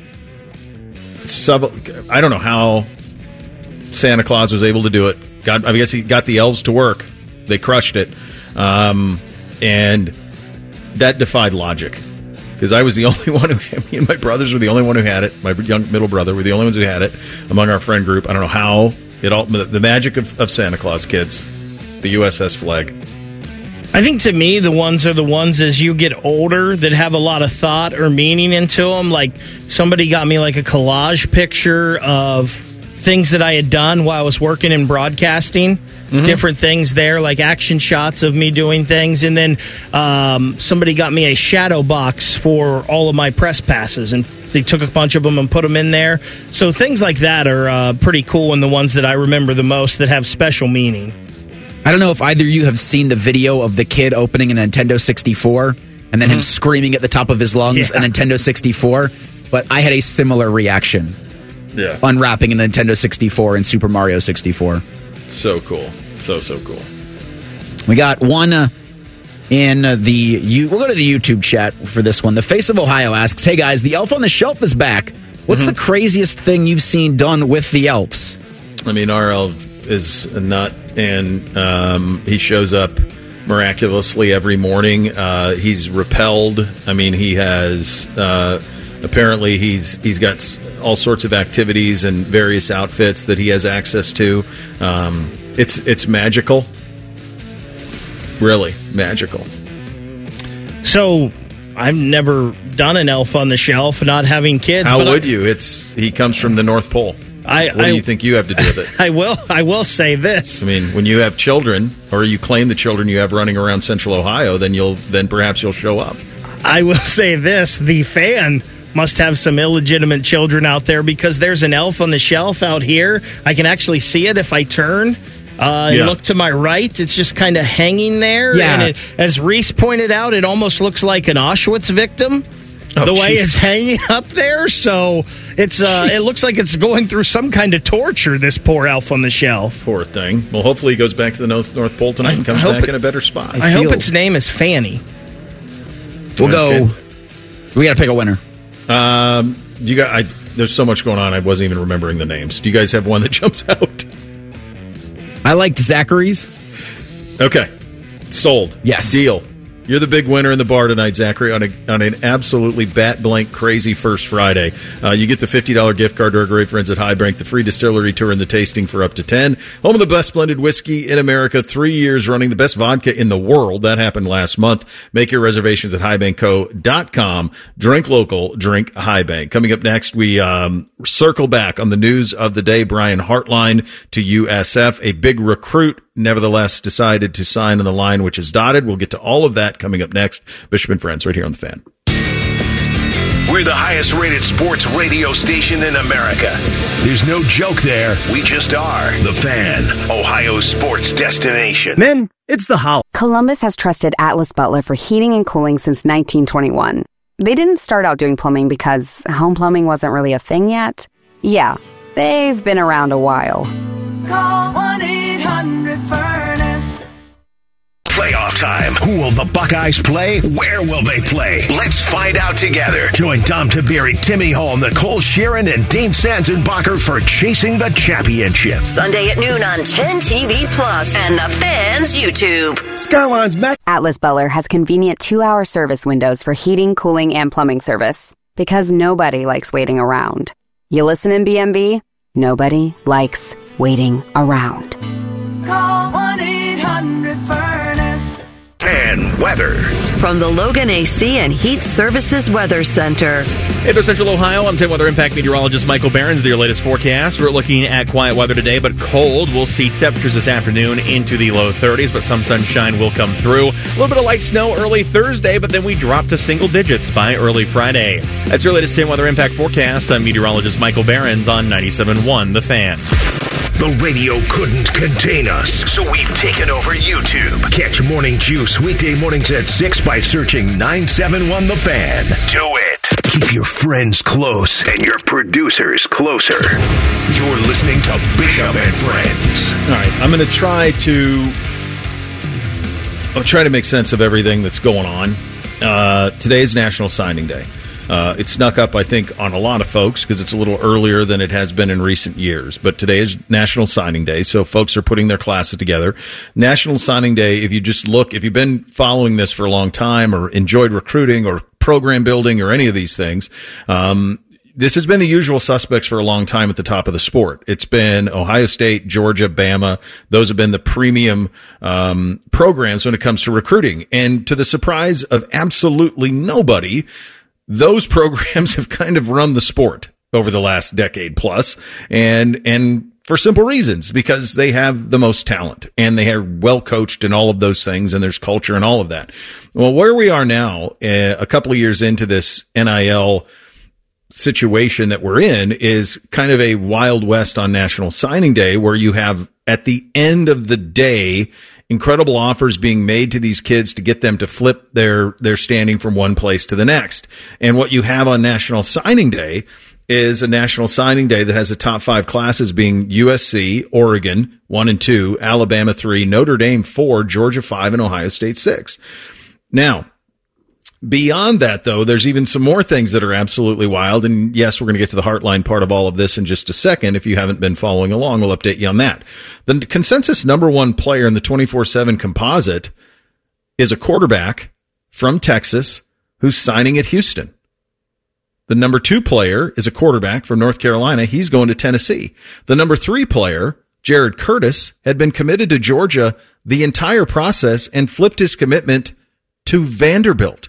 Sub, I don't know how Santa Claus was able to do it. Got, I guess he got the elves to work. They crushed it. Um, and that defied logic. Because I was the only one who, me and my brothers were the only one who had it. My young middle brother were the only ones who had it among our friend group. I don't know how it all, the magic of, of Santa Claus, kids. The U S S Flag. I think to me, the ones are the ones as you get older that have a lot of thought or meaning into them. Like somebody got me like a collage picture of things that I had done while I was working in broadcasting. Mm-hmm. Different things there, like action shots of me doing things. And then um, somebody got me a shadow box for all of my press passes. And they took a bunch of them and put them in there. So things like that are uh, pretty cool and the ones that I remember the most that have special meaning. I don't know if either of you have seen the video of the kid opening a Nintendo sixty-four and then Mm-hmm. him screaming at the top of his lungs, Yeah. a Nintendo sixty-four, but I had a similar reaction. Yeah. Unwrapping a Nintendo sixty-four in Super Mario sixty-four. So cool. So, so cool. We got one uh, in uh, the... You, we'll go to the YouTube chat for this one. The Face of Ohio asks, hey guys, the Elf on the Shelf is back. What's Mm-hmm. the craziest thing you've seen done with the elves? I mean, our elf is a nut, and um, he shows up miraculously every morning. Uh, he's repelled. I mean, he has uh, apparently he's he's got s- all sorts of activities and various outfits that he has access to. Um, it's it's magical, really magical. So I've never done an Elf on the Shelf, not having kids. How but would I, you? It's he comes from the North Pole. I, what I, do you think you have to do with it? I will. I will say this. I mean, when you have children, or you claim the children you have running around Central Ohio, then you'll then perhaps you'll show up. I will say this: the fan must have some illegitimate children out there because there's an Elf on the Shelf out here. I can actually see it if I turn. Uh, and Yeah. look to my right. It's just kind of hanging there. Yeah. And it, as Reese pointed out, it almost looks like an Auschwitz victim. Oh, the way geez. it's hanging up there, so it's uh, it looks like it's going through some kind of torture. This poor Elf on the Shelf. Poor thing. Well, hopefully he goes back to the North, North Pole tonight and comes I hope back it- in a better spot. I, hope its name is Fanny. We'll Okay. go... We got to pick a winner. Um, you got. I, there's so much going on. I wasn't even remembering the names. Do you guys have one that jumps out? I liked Zachary's. Okay, sold. Yes. Deal. You're the big winner in the bar tonight, Zachary, on, a, on an absolutely bat-blank crazy first Friday. Uh, you get the fifty dollars gift card to our great friends at High Bank, the free distillery tour and the tasting for up to ten. Home of the best blended whiskey in America, three years running, the best vodka in the world. That happened last month. Make your reservations at high bank co dot com. Drink local, drink High Bank. Coming up next, we um, circle back on the news of the day. Brian Hartline to U S F, a big recruit, nevertheless decided to sign on the line, which is dotted. We'll get to all of that coming up next. Bishop and Friends, right here on The Fan. We're the highest rated sports radio station in America. There's no joke there. We just are. The Fan, Ohio's sports destination. Men, it's the holiday. Columbus has trusted Atlas Butler for heating and cooling since nineteen twenty-one. They didn't start out doing plumbing because home plumbing wasn't really a thing yet. Yeah, they've been around a while. Call one eight hundred furnace. Playoff time. Who will the Buckeyes play? Where will they play? Let's find out together. Join Dom Taberi, Timmy Hall, Nicole Sheeran, and Dean Sanzenbacher for Chasing the Championship. Sunday at noon on ten T V Plus and the Fans YouTube. Skyline's Mac. Atlas Butler has convenient two-hour service windows for heating, cooling, and plumbing service. Because nobody likes waiting around. You listen in B M B? Nobody likes waiting around. Call one eight hundred furnace. And weather. from the Logan A C and Heat Services Weather Center. Hey, to Central Ohio, I'm ten Weather Impact meteorologist Michael Behrens with your latest forecast. We're looking at quiet weather today, but cold. We'll see temperatures this afternoon into the low thirties, but some sunshine will come through. A little bit of light snow early Thursday, but then we drop to single digits by early Friday. That's your latest ten Weather Impact forecast. I'm meteorologist Michael Behrens on ninety-seven point one The Fan. The radio couldn't contain us, so we've taken over YouTube. Catch Morning Juice weekday mornings at six by searching nine seven one The Fan. Do it. Keep your friends close and your producers closer. You're listening to Bishop and Friends. All right, I'm going to try to I'll try to make sense of everything that's going on. Uh, today is National Signing Day. Uh, it snuck up, I think, on a lot of folks because it's a little earlier than it has been in recent years. But today is National Signing Day, so folks are putting their classes together. National Signing Day, if you just look, if you've been following this for a long time or enjoyed recruiting or program building or any of these things, um, this has been the usual suspects for a long time at the top of the sport. It's been Ohio State, Georgia, Bama. Those have been the premium um, programs when it comes to recruiting. And to the surprise of absolutely nobody, those programs have kind of run the sport over the last decade plus, and and for simple reasons, because they have the most talent and they are well coached and all of those things, and there's culture and all of that. Well, where we are now, uh, a couple of years into this N I L situation that we're in, is kind of a Wild West on National Signing Day, where you have at the end of the day incredible offers being made to these kids to get them to flip their, their standing from one place to the next. And what you have on National Signing Day is a National Signing Day that has the top five classes being U S C, Oregon, one and two, Alabama, three, Notre Dame, four, Georgia, five, and Ohio State, six. Now, beyond that, though, there's even some more things that are absolutely wild. And yes, we're going to get to the Heartline part of all of this in just a second. If you haven't been following along, we'll update you on that. The consensus number one player in the twenty-four seven composite is a quarterback from Texas who's signing at Houston. The number two player is a quarterback from North Carolina. He's going to Tennessee. The number three player, Jared Curtis, had been committed to Georgia the entire process and flipped his commitment to Vanderbilt.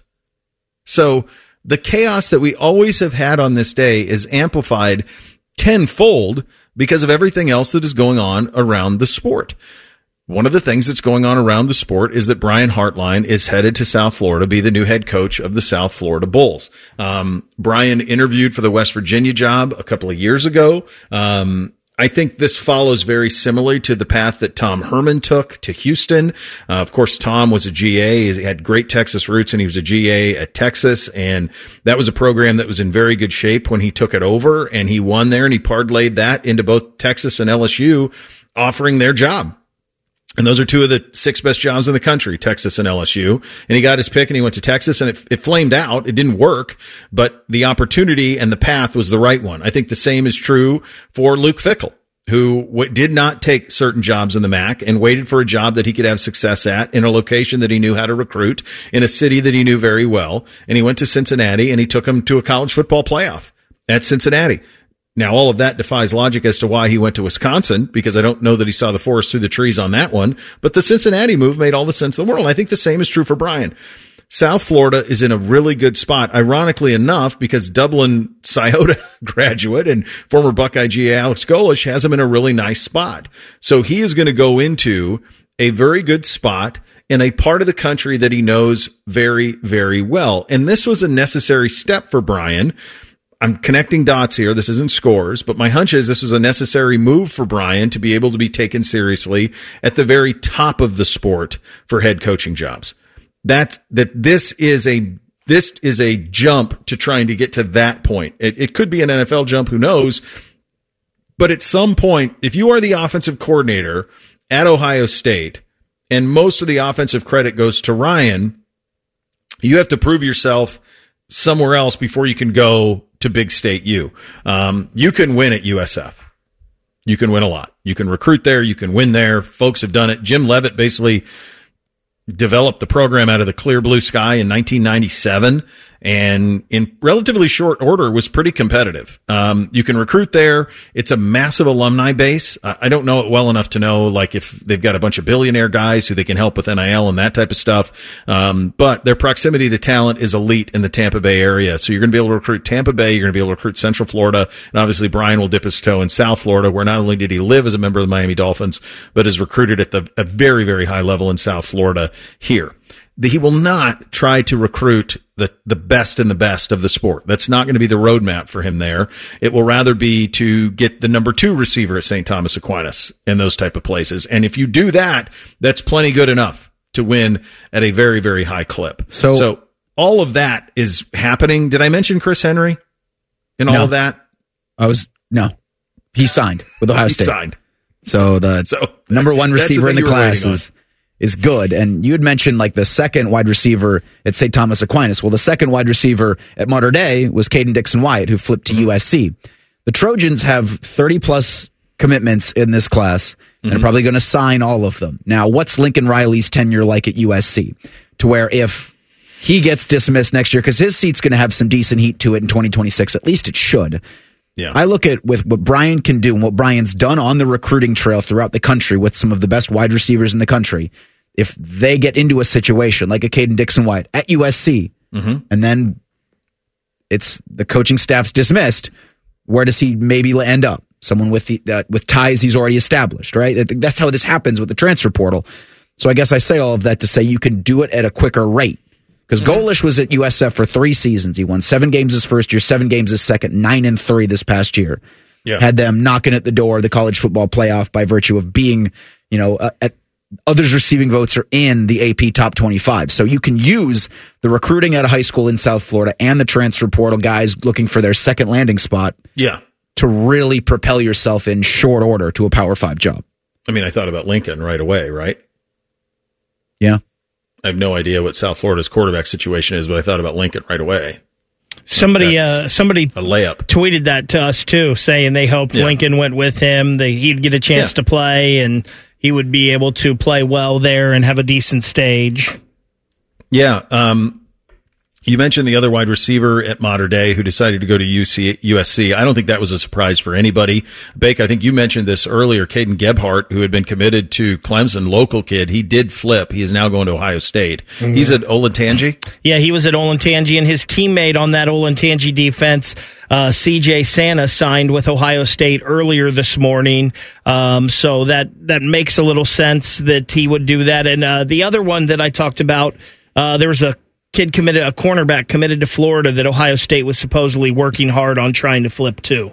So the chaos that we always have had on this day is amplified tenfold because of everything else that is going on around the sport. One of the things that's going on around the sport is that Brian Hartline is headed to South Florida to be the new head coach of the South Florida Bulls. Um, Brian interviewed for the West Virginia job a couple of years ago. Um, I think this follows very similarly to the path that Tom Herman took to Houston. Uh, of course, Tom was a G A. He had great Texas roots, and he was a G A at Texas. And that was a program that was in very good shape when he took it over, and he won there, and he parlayed that into both Texas and L S U offering their job. And those are two of the six best jobs in the country, Texas and L S U. And he got his pick and he went to Texas, and it, it flamed out. It didn't work, but the opportunity and the path was the right one. I think the same is true for Luke Fickell, who w- did not take certain jobs in the M A C and waited for a job that he could have success at in a location that he knew how to recruit, in a city that he knew very well. And he went to Cincinnati, and he took him to a college football playoff at Cincinnati. Now, all of that defies logic as to why he went to Wisconsin, because I don't know that he saw the forest through the trees on that one. But the Cincinnati move made all the sense in the world. I think the same is true for Brian. South Florida is in a really good spot, ironically enough, because Dublin Scioto graduate and former Buckeye G A Alex Golish has him in a really nice spot. So he is going to go into a very good spot in a part of the country that he knows very, very well. And this was a necessary step for Brian. I'm connecting dots here. This isn't scores, but my hunch is this was a necessary move for Brian to be able to be taken seriously at the very top of the sport for head coaching jobs. That, that this is a, this is a jump to trying to get to that point. It, it could be an N F L jump, who knows? But at some point, if you are the offensive coordinator at Ohio State and most of the offensive credit goes to Ryan, you have to prove yourself somewhere else before you can go to Big State U. Um, you can win at U S F. You can win a lot. You can recruit there. You can win there. Folks have done it. Jim Leavitt basically developed the program out of the clear blue sky in nineteen ninety-seven, and in relatively short order was pretty competitive. Um, you can recruit there. It's a massive alumni base. I, I don't know it well enough to know, like, if they've got a bunch of billionaire guys who they can help with N I L and that type of stuff. Um, but their proximity to talent is elite in the Tampa Bay area. So you're going to be able to recruit Tampa Bay. You're going to be able to recruit Central Florida. And obviously Brian will dip his toe in South Florida, where not only did he live as a member of the Miami Dolphins, but is recruited at the, a very, very high level in South Florida here. He will not try to recruit the, the best and the best of the sport. That's not going to be the roadmap for him there. It will rather be to get the number two receiver at Saint Thomas Aquinas in those type of places. And if you do that, that's plenty good enough to win at a very, very high clip. So, so all of that is happening. Did I mention Chris Henry in all no. of that? I was, no. He signed with Ohio he State. signed. So the so, number one receiver in the class is, is good. And you had mentioned like the second wide receiver at Saint Thomas Aquinas. Well, the second wide receiver at Mater Dei was Caden Dixon-Wyatt, who flipped to mm-hmm. U S C. The Trojans have thirty plus commitments in this class and mm-hmm. are probably going to sign all of them. Now, what's Lincoln Riley's tenure like at U S C? To where if he gets dismissed next year, because his seat's going to have some decent heat to it in twenty twenty-six, at least it should. Yeah. I look at with what Brian can do and what Brian's done on the recruiting trail throughout the country with some of the best wide receivers in the country. If they get into a situation like a Caden Dixon-Wyatt at U S C, mm-hmm. and then it's the coaching staff's dismissed, where does he maybe end up? Someone with the, uh, with ties he's already established, right? That's how this happens with the transfer portal. So I guess I say all of that to say you can do it at a quicker rate. Because mm-hmm. Golish was at U S F for three seasons. He won seven games his first year, seven games his second, nine and three this past year. Yeah. Had them knocking at the door of the college football playoff by virtue of being, you know, uh, at others receiving votes are in the A P top twenty-five. So you can use the recruiting out of high school in South Florida and the transfer portal guys looking for their second landing spot. Yeah. To really propel yourself in short order to a Power Five job. I mean, I thought about Lincoln right away, right? Yeah. I have no idea what South Florida's quarterback situation is, but I thought about Lincoln right away. Somebody, uh, somebody a layup. tweeted that to us too, saying they hoped yeah. Lincoln went with him. That he'd get a chance yeah. to play, and he would be able to play well there and have a decent stage. Yeah. Um, you mentioned the other wide receiver at Mater Dei who decided to go to U C, U S C. I don't think that was a surprise for anybody. Bake, I think you mentioned this earlier. Caden Gebhardt, who had been committed to Clemson, local kid, he did flip. He is now going to Ohio State. Mm-hmm. He's at Olentangy. Yeah, he was at Olentangy, and his teammate on that Olentangy defense, uh, C J Santa, signed with Ohio State earlier this morning. Um, so that, that makes a little sense that he would do that. And uh, the other one that I talked about, uh, there was a kid committed, a cornerback committed to Florida that Ohio State was supposedly working hard on trying to flip to.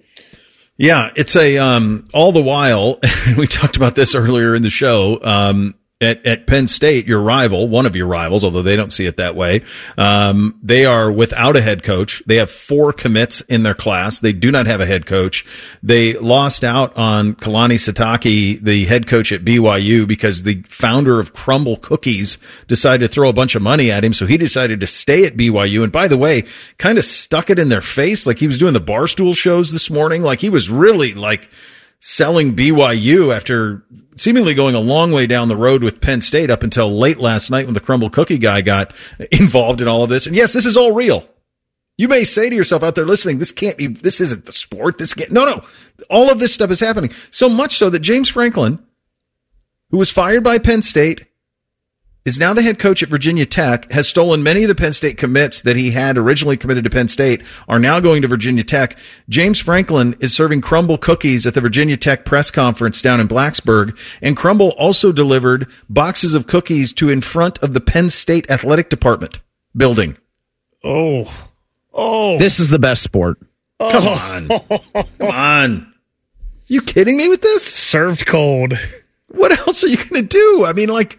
Yeah, it's a, um, all the while, we talked about this earlier in the show, um, At, at Penn State, your rival, one of your rivals, although they don't see it that way, um, they are without a head coach. They have four commits in their class. They do not have a head coach. They lost out on Kalani Sitake, the head coach at B Y U, because the founder of Crumble Cookies decided to throw a bunch of money at him. So he decided to stay at B Y U. And by the way, kind of stuck it in their face. Like he was doing the Barstool shows this morning. Like he was really like selling B Y U after seemingly going a long way down the road with Penn State up until late last night when the Crumble Cookie guy got involved in all of this. And yes, this is all real. You may say to yourself out there listening, this can't be, this isn't the sport. This can't, no, no. All of this stuff is happening. So much so that James Franklin, who was fired by Penn State, is now the head coach at Virginia Tech, has stolen many of the Penn State commits that he had originally committed to Penn State, are now going to Virginia Tech. James Franklin is serving Crumble cookies at the Virginia Tech press conference down in Blacksburg, and Crumble also delivered boxes of cookies to in front of the Penn State athletic department building. Oh. Oh. This is the best sport. Oh. Come on. Come on. You kidding me with this? Served cold. What else are you going to do? I mean, like...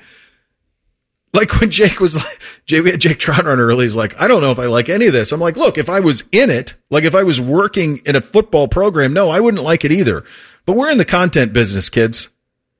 Like when Jake was like, Jake, we had Jake Trout on early, he's like, I don't know if I like any of this. I'm like, look, if I was in it, like if I was working in a football program, no, I wouldn't like it either. But we're in the content business, kids.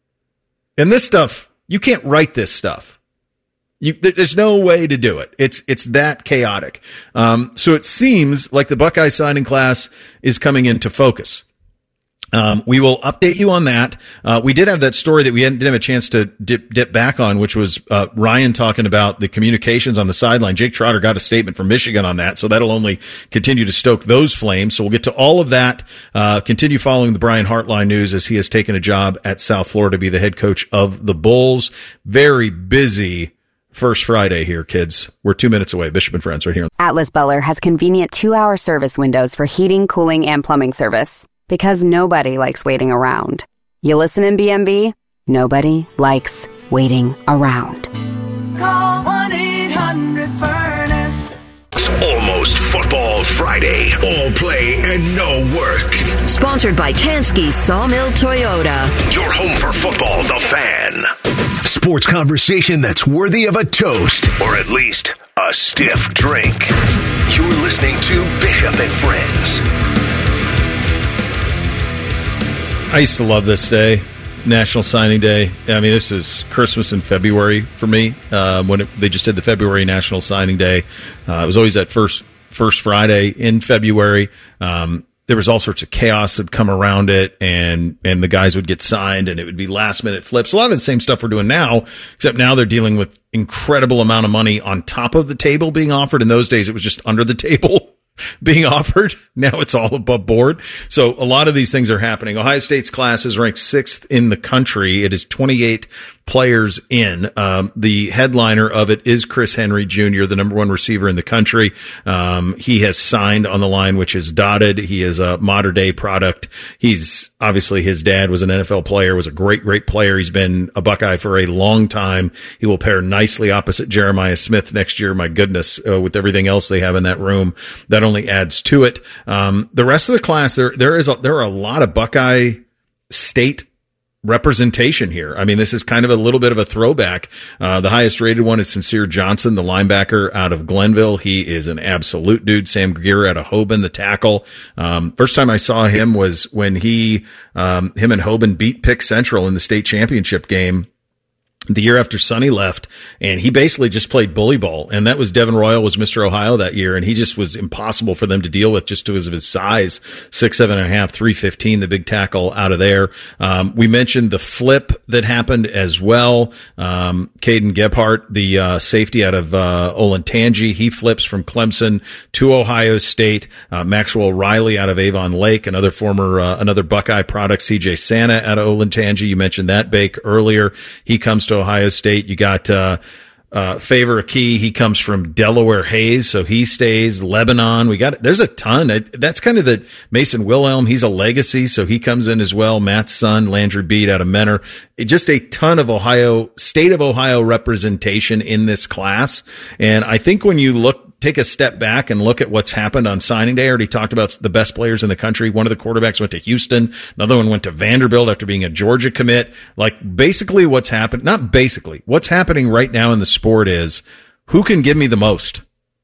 And this stuff, you can't write this stuff. You, there's no way to do it. It's, it's that chaotic. Um, so it seems like the Buckeye signing class is coming into focus. Um, we will update you on that. Uh, we did have that story that we hadn't, didn't have a chance to dip, dip back on, which was uh, Ryan talking about the communications on the sideline. Jake Trotter got a statement from Michigan on that, so that'll only continue to stoke those flames. So we'll get to all of that. Uh, continue following the Brian Hartline news as he has taken a job at South Florida to be the head coach of the Bulls. Very busy first Friday here, kids. We're two minutes away. Bishop and Friends right here. Atlas Butler has convenient two-hour service windows for heating, cooling, and plumbing service. Because nobody likes waiting around. You listen in B M B? Nobody likes waiting around. Call one eight hundred furnace. It's almost Football Friday. All play and no work. Sponsored by Tansky Sawmill Toyota. Your home for football, The Fan. Sports conversation that's worthy of a toast, or at least a stiff drink. You're listening to Bishop and Friends. I used to love this day, National Signing Day. I mean, this is Christmas in February for me. Uh, when it, they just did the February National Signing Day, uh, it was always that first first Friday in February. Um, there was all sorts of chaos that would come around it, and and the guys would get signed, and it would be last minute flips. A lot of the same stuff we're doing now, except now they're dealing with incredible amount of money on top of the table being offered. In those days, it was just under the table being offered. Now it's all above board. So a lot of these things are happening. Ohio State's class is ranked sixth in the country. It is twenty-eight players in. Um, the headliner of it is Chris Henry Junior, the number one receiver in the country. Um, he has signed on the line, which is dotted. He is a modern day product. He's obviously, his dad was an N F L player, was a great, great player. He's been a Buckeye for a long time. He will pair nicely opposite Jeremiah Smith next year. My goodness, uh, with everything else they have in that room, that only adds to it. Um, the rest of the class, there, there is, a, there are a lot of Buckeye State representation here. I mean, this is kind of a little bit of a throwback. Uh, the highest rated one is Sincere Johnson, the linebacker out of Glenville. He is an absolute dude. Sam Greer out of Hoban, the tackle. Um, first time I saw him was when he, um, him and Hoban beat Pick Central in the state championship game the year after Sonny left, and he basically just played bully ball. And that was Devin Royal was Mister Ohio that year, and he just was impossible for them to deal with just because of his size, six, seven and a half, three fifteen, the big tackle out of there. Um, we mentioned the flip that happened as well. Um, Caden Gebhardt, the uh, safety out of uh, Olentangy, he flips from Clemson to Ohio State. Uh, Maxwell Riley out of Avon Lake, another former, uh, another Buckeye product. C J Santa out of Olentangy, you mentioned that Bake earlier. He comes to Ohio State. You got uh, uh, Favor Key. He comes from Delaware Hayes, so he stays. Lebanon. We got there's a ton. It, that's kind of the Mason Wilhelm. He's a legacy, so he comes in as well. Matt's son, Landry Beat out of Menor. It, just a ton of Ohio state of Ohio representation in this class. And I think when you look. Take a step back and look at what's happened on signing day. I already talked about the best players in the country. One of the quarterbacks went to Houston. Another one went to Vanderbilt after being a Georgia commit. Like basically what's happened, not basically, what's happening right now in the sport is who can give me the most?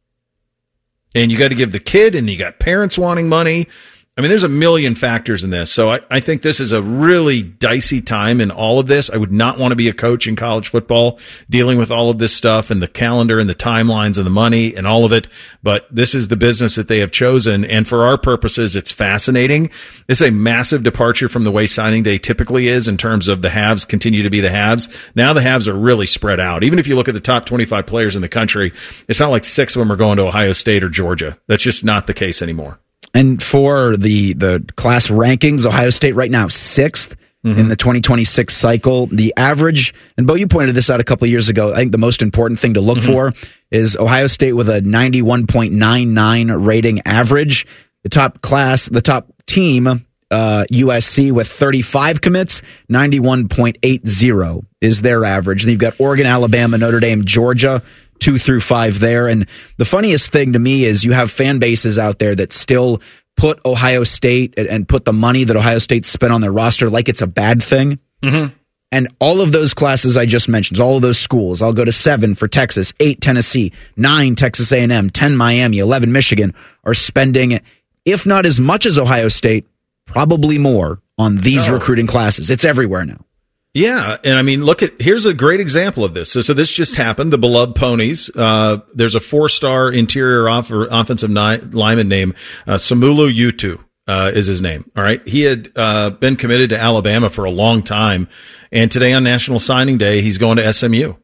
And you got to give the kid, and you got parents wanting money. I mean, there's a million factors in this. So I, I think this is a really dicey time in all of this. I would not want to be a coach in college football dealing with all of this stuff and the calendar and the timelines and the money and all of it. But this is the business that they have chosen. And for our purposes, it's fascinating. It's a massive departure from the way signing day typically is in terms of the haves continue to be the haves. Now the haves are really spread out. Even if you look at the top twenty-five players in the country, it's not like six of them are going to Ohio State or Georgia. That's just not the case anymore. And for the, the class rankings, Ohio State right now, sixth mm-hmm. in the twenty twenty-six cycle. The average, and Bo, you pointed this out a couple of years ago, I think the most important thing to look mm-hmm. for is Ohio State with a ninety-one point nine nine rating average. The top class, the top team, uh, U S C with thirty-five commits, ninety-one point eight zero is their average. And you've got Oregon, Alabama, Notre Dame, Georgia, two through five there. And the funniest thing to me is you have fan bases out there that still put Ohio State and put the money that Ohio State spent on their roster like it's a bad thing. Mm-hmm. And all of those classes I just mentioned, all of those schools, I'll go to seven for Texas, eight Tennessee, nine Texas A and M, ten Miami, eleven Michigan, are spending, if not as much as Ohio State, probably more on these oh. recruiting classes. It's everywhere now. Yeah, and I mean, look at, here's a great example of this. So, so this just happened, the beloved Ponies. Uh, there's a four-star interior off, offensive ni- lineman named uh, Samulu Utu. uh, is his name. All right. He had uh, been committed to Alabama for a long time. And today on National Signing Day, he's going to S M U.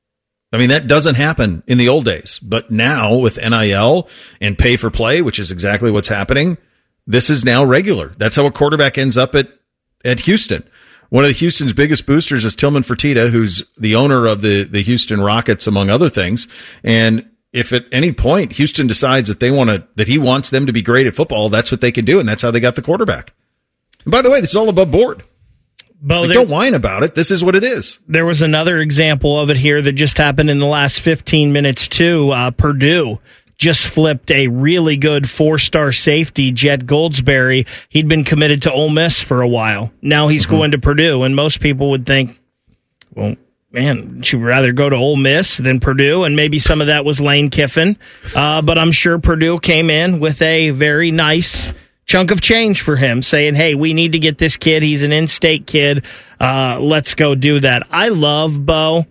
I mean, that doesn't happen in the old days. But now with N I L and pay for play, which is exactly what's happening, this is now regular. That's how a quarterback ends up at, at Houston. One of the Houston's biggest boosters is Tillman Fertitta, who's the owner of the, the Houston Rockets, among other things. And if at any point Houston decides that they want to, that he wants them to be great at football, that's what they can do. And that's how they got the quarterback. And by the way, this is all above board. Bo, like, don't whine about it. This is what it is. There was another example of it here that just happened in the last fifteen minutes, too. Uh, Purdue just flipped a really good four-star safety, Jet Goldsberry. He'd been committed to Ole Miss for a while. Now he's mm-hmm. going to Purdue, and most people would think, well, man, would you rather go to Ole Miss than Purdue? And maybe some of that was Lane Kiffin. Uh, but I'm sure Purdue came in with a very nice chunk of change for him, saying, hey, we need to get this kid. He's an in-state kid. Uh, let's go do that. I love, Bo,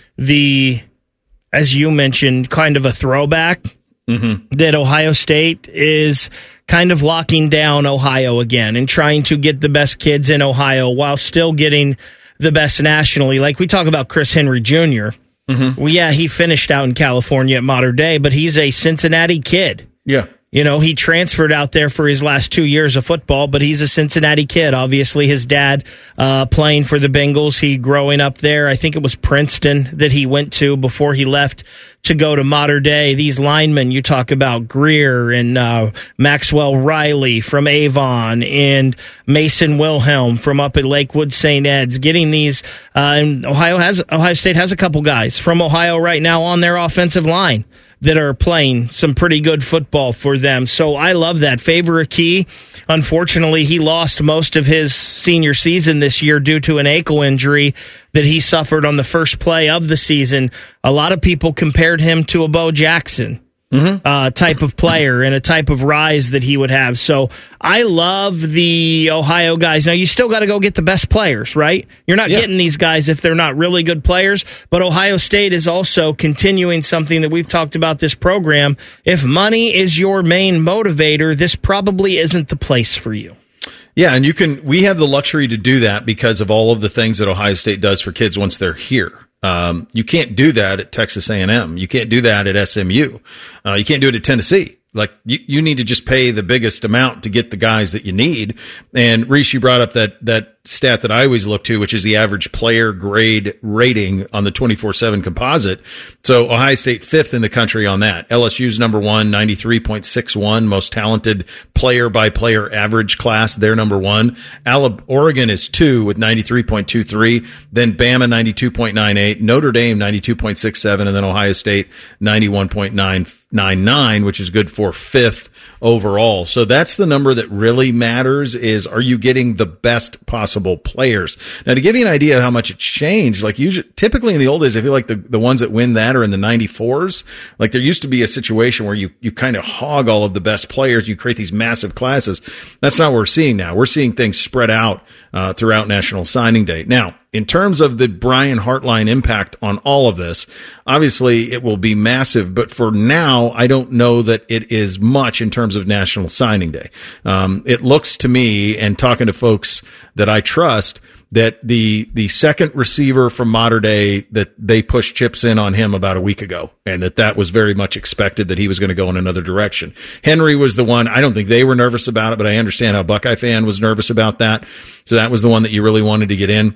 the, as you mentioned, kind of a throwback mm-hmm. that Ohio State is kind of locking down Ohio again and trying to get the best kids in Ohio while still getting the best nationally. Like we talk about Chris Henry Junior Mm-hmm. Well, yeah, he finished out in California at Mater Dei, but he's a Cincinnati kid. Yeah. You know, he transferred out there for his last two years of football, but he's a Cincinnati kid. Obviously, his dad uh, playing for the Bengals. He growing up there. I think it was Princeton that he went to before he left to go to Mater Dei. These linemen, you talk about Greer and uh, Maxwell Riley from Avon and Mason Wilhelm from up at Lakewood Saint Ed's. Getting these, uh, and Ohio has Ohio State has a couple guys from Ohio right now on their offensive line that are playing some pretty good football for them. So I love that. Favor Akey, unfortunately, he lost most of his senior season this year due to an ankle injury that he suffered on the first play of the season. A lot of people compared him to a Bo Jackson mm-hmm. uh, type of player and a type of rise that he would have. So I love the Ohio guys. Now, you still got to go get the best players, right? You're not yeah. getting these guys if they're not really good players, but Ohio State is also continuing something that we've talked about this program. If money is your main motivator, this probably isn't the place for you. Yeah, and you can. We have the luxury to do that because of all of the things that Ohio State does for kids once they're here. Um, you can't do that at Texas A and M. You can't do that at S M U. Uh, you can't do it at Tennessee. Like, you, you need to just pay the biggest amount to get the guys that you need. And Reese, you brought up that, that stat that I always look to, which is the average player grade rating on the twenty-four seven composite. So Ohio State fifth in the country on that. L S U's number one, ninety-three point six one, most talented player by player average class. They're number one. Alabama, Oregon is two with ninety-three point two three. Then Bama, ninety-two point nine eight. Notre Dame, ninety-two point six seven. And then Ohio State, ninety-one point nine nine, which is good for fifth overall. So that's the number that really matters, is are you getting the best possible players? Now, to give you an idea of how much it's changed, like usually, typically in the old days, I feel like the, the ones that win that are in the ninety-fours. Like, there used to be a situation where you, you kind of hog all of the best players. You create these massive classes. That's not what we're seeing now. We're seeing things spread out uh, throughout National Signing Day. Now, in terms of the Brian Hartline impact on all of this, obviously it will be massive, but for now, I don't know that it is much in terms of National Signing Day. Um, it looks to me, and talking to folks that I trust, that the the second receiver from Mater Dei, that they pushed chips in on him about a week ago, and that that was very much expected that he was going to go in another direction. Henry was the one. I don't think they were nervous about it, but I understand how Buckeye fan was nervous about that. So that was the one that you really wanted to get in.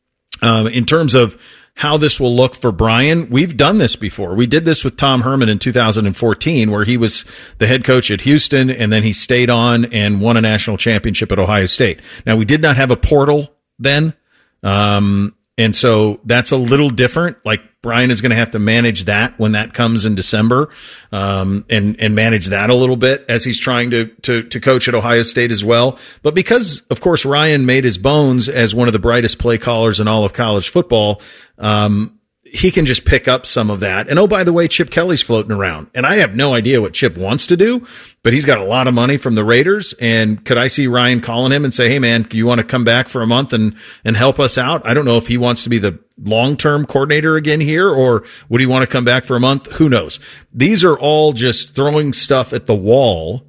Um, in terms of how this will look for Brian, we've done this before. We did this with Tom Herman in two thousand fourteen, where he was the head coach at Houston, and then he stayed on and won a national championship at Ohio State. Now, we did not have a portal then, um, and so that's a little different. Like, Brian is going to have to manage that when that comes in December, um, and, and manage that a little bit as he's trying to, to, to coach at Ohio State as well. But because, of course, Ryan made his bones as one of the brightest play callers in all of college football, um, he can just pick up some of that. And, oh, by the way, Chip Kelly's floating around. And I have no idea what Chip wants to do, but he's got a lot of money from the Raiders. And could I see Ryan calling him and say, hey, man, do you want to come back for a month and, and help us out? I don't know if he wants to be the long-term coordinator again here, or would he want to come back for a month? Who knows? These are all just throwing stuff at the wall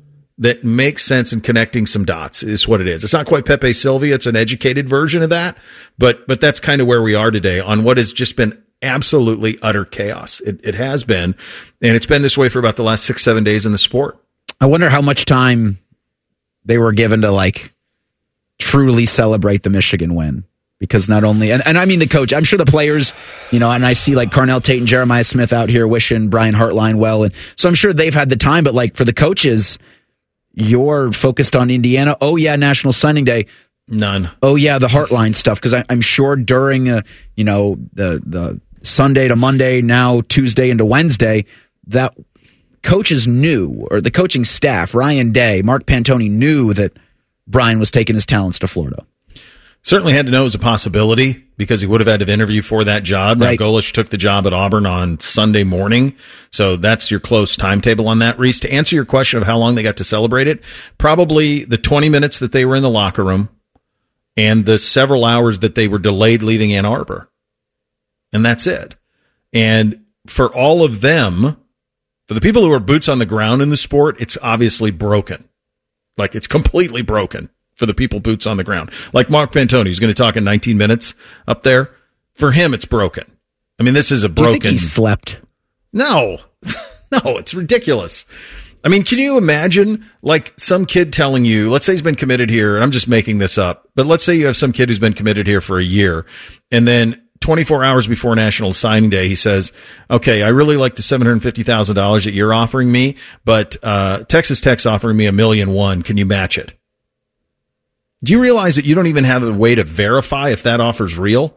that makes sense in connecting some dots is what it is. It's not quite Pepe Sylvia. It's an educated version of that, but but that's kind of where we are today on what has just been absolutely utter chaos. It, it has been, and it's been this way for about the last six, seven days in the sport. I wonder how much time they were given to like truly celebrate the Michigan win. Because not only, and, and I mean the coach, I'm sure the players, you know, and I see like Carnell Tate and Jeremiah Smith out here wishing Brian Hartline well. And so I'm sure they've had the time, but like for the coaches, you're focused on Indiana. Oh yeah, National Signing Day. None. Oh yeah, the Hartline stuff. Because I'm sure during, uh, you know, the, the Sunday to Monday, now Tuesday into Wednesday, that coaches knew, or the coaching staff, Ryan Day, Mark Pantoni knew that Brian was taking his talents to Florida. Certainly had to know it was a possibility because he would have had to interview for that job. Now, right. Golesh took the job at Auburn on Sunday morning, so that's your close timetable on that. Reese, to answer your question of how long they got to celebrate it, probably the twenty minutes that they were in the locker room and the several hours that they were delayed leaving Ann Arbor. And that's it. And for all of them, for the people who are boots on the ground in the sport, it's obviously broken. Like, it's completely broken. For the people boots on the ground. Like Mark Pantoni, who's going to talk in nineteen minutes up there. For him, it's broken. I mean, this is a broken... Do you think he slept? No. No, it's ridiculous. I mean, can you imagine, like, some kid telling you, let's say he's been committed here, and I'm just making this up, but let's say you have some kid who's been committed here for a year, and then twenty-four hours before National Signing Day, he says, okay, I really like the seven hundred fifty thousand dollars that you're offering me, but uh, Texas Tech's offering me a million one. Can you match it? Do you realize that you don't even have a way to verify if that offer's real?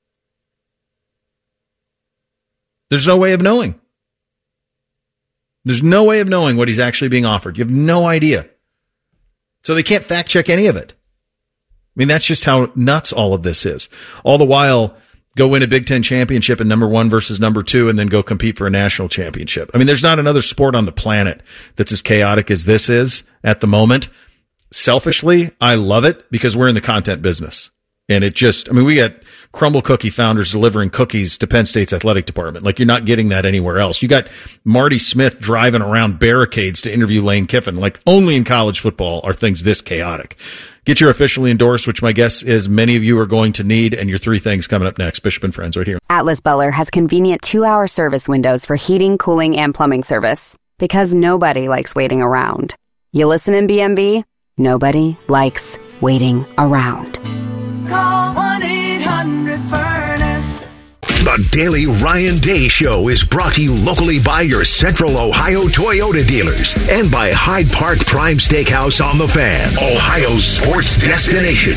There's no way of knowing. There's no way of knowing what he's actually being offered. You have no idea. So they can't fact check any of it. I mean, that's just how nuts all of this is. All the while, go win a Big Ten championship in number one versus number two and then go compete for a national championship. I mean, there's not another sport on the planet that's as chaotic as this is at the moment. Selfishly, I love it because we're in the content business. And it just, I mean, we got Crumble Cookie founders delivering cookies to Penn State's athletic department. Like, you're not getting that anywhere else. You got Marty Smith driving around barricades to interview Lane Kiffin. Like, only in college football are things this chaotic. Get your officially endorsed, which my guess is many of you are going to need, and your three things coming up next. Bishop and Friends right here. Atlas Butler has convenient two-hour service windows for heating, cooling, and plumbing service. Because nobody likes waiting around. You listen in B M B? Nobody likes waiting around. Call one eight hundred furnace. The Daily Ryan Day Show is brought to you locally by your Central Ohio Toyota dealers and by Hyde Park Prime Steakhouse on the Fan, Ohio's sports destination.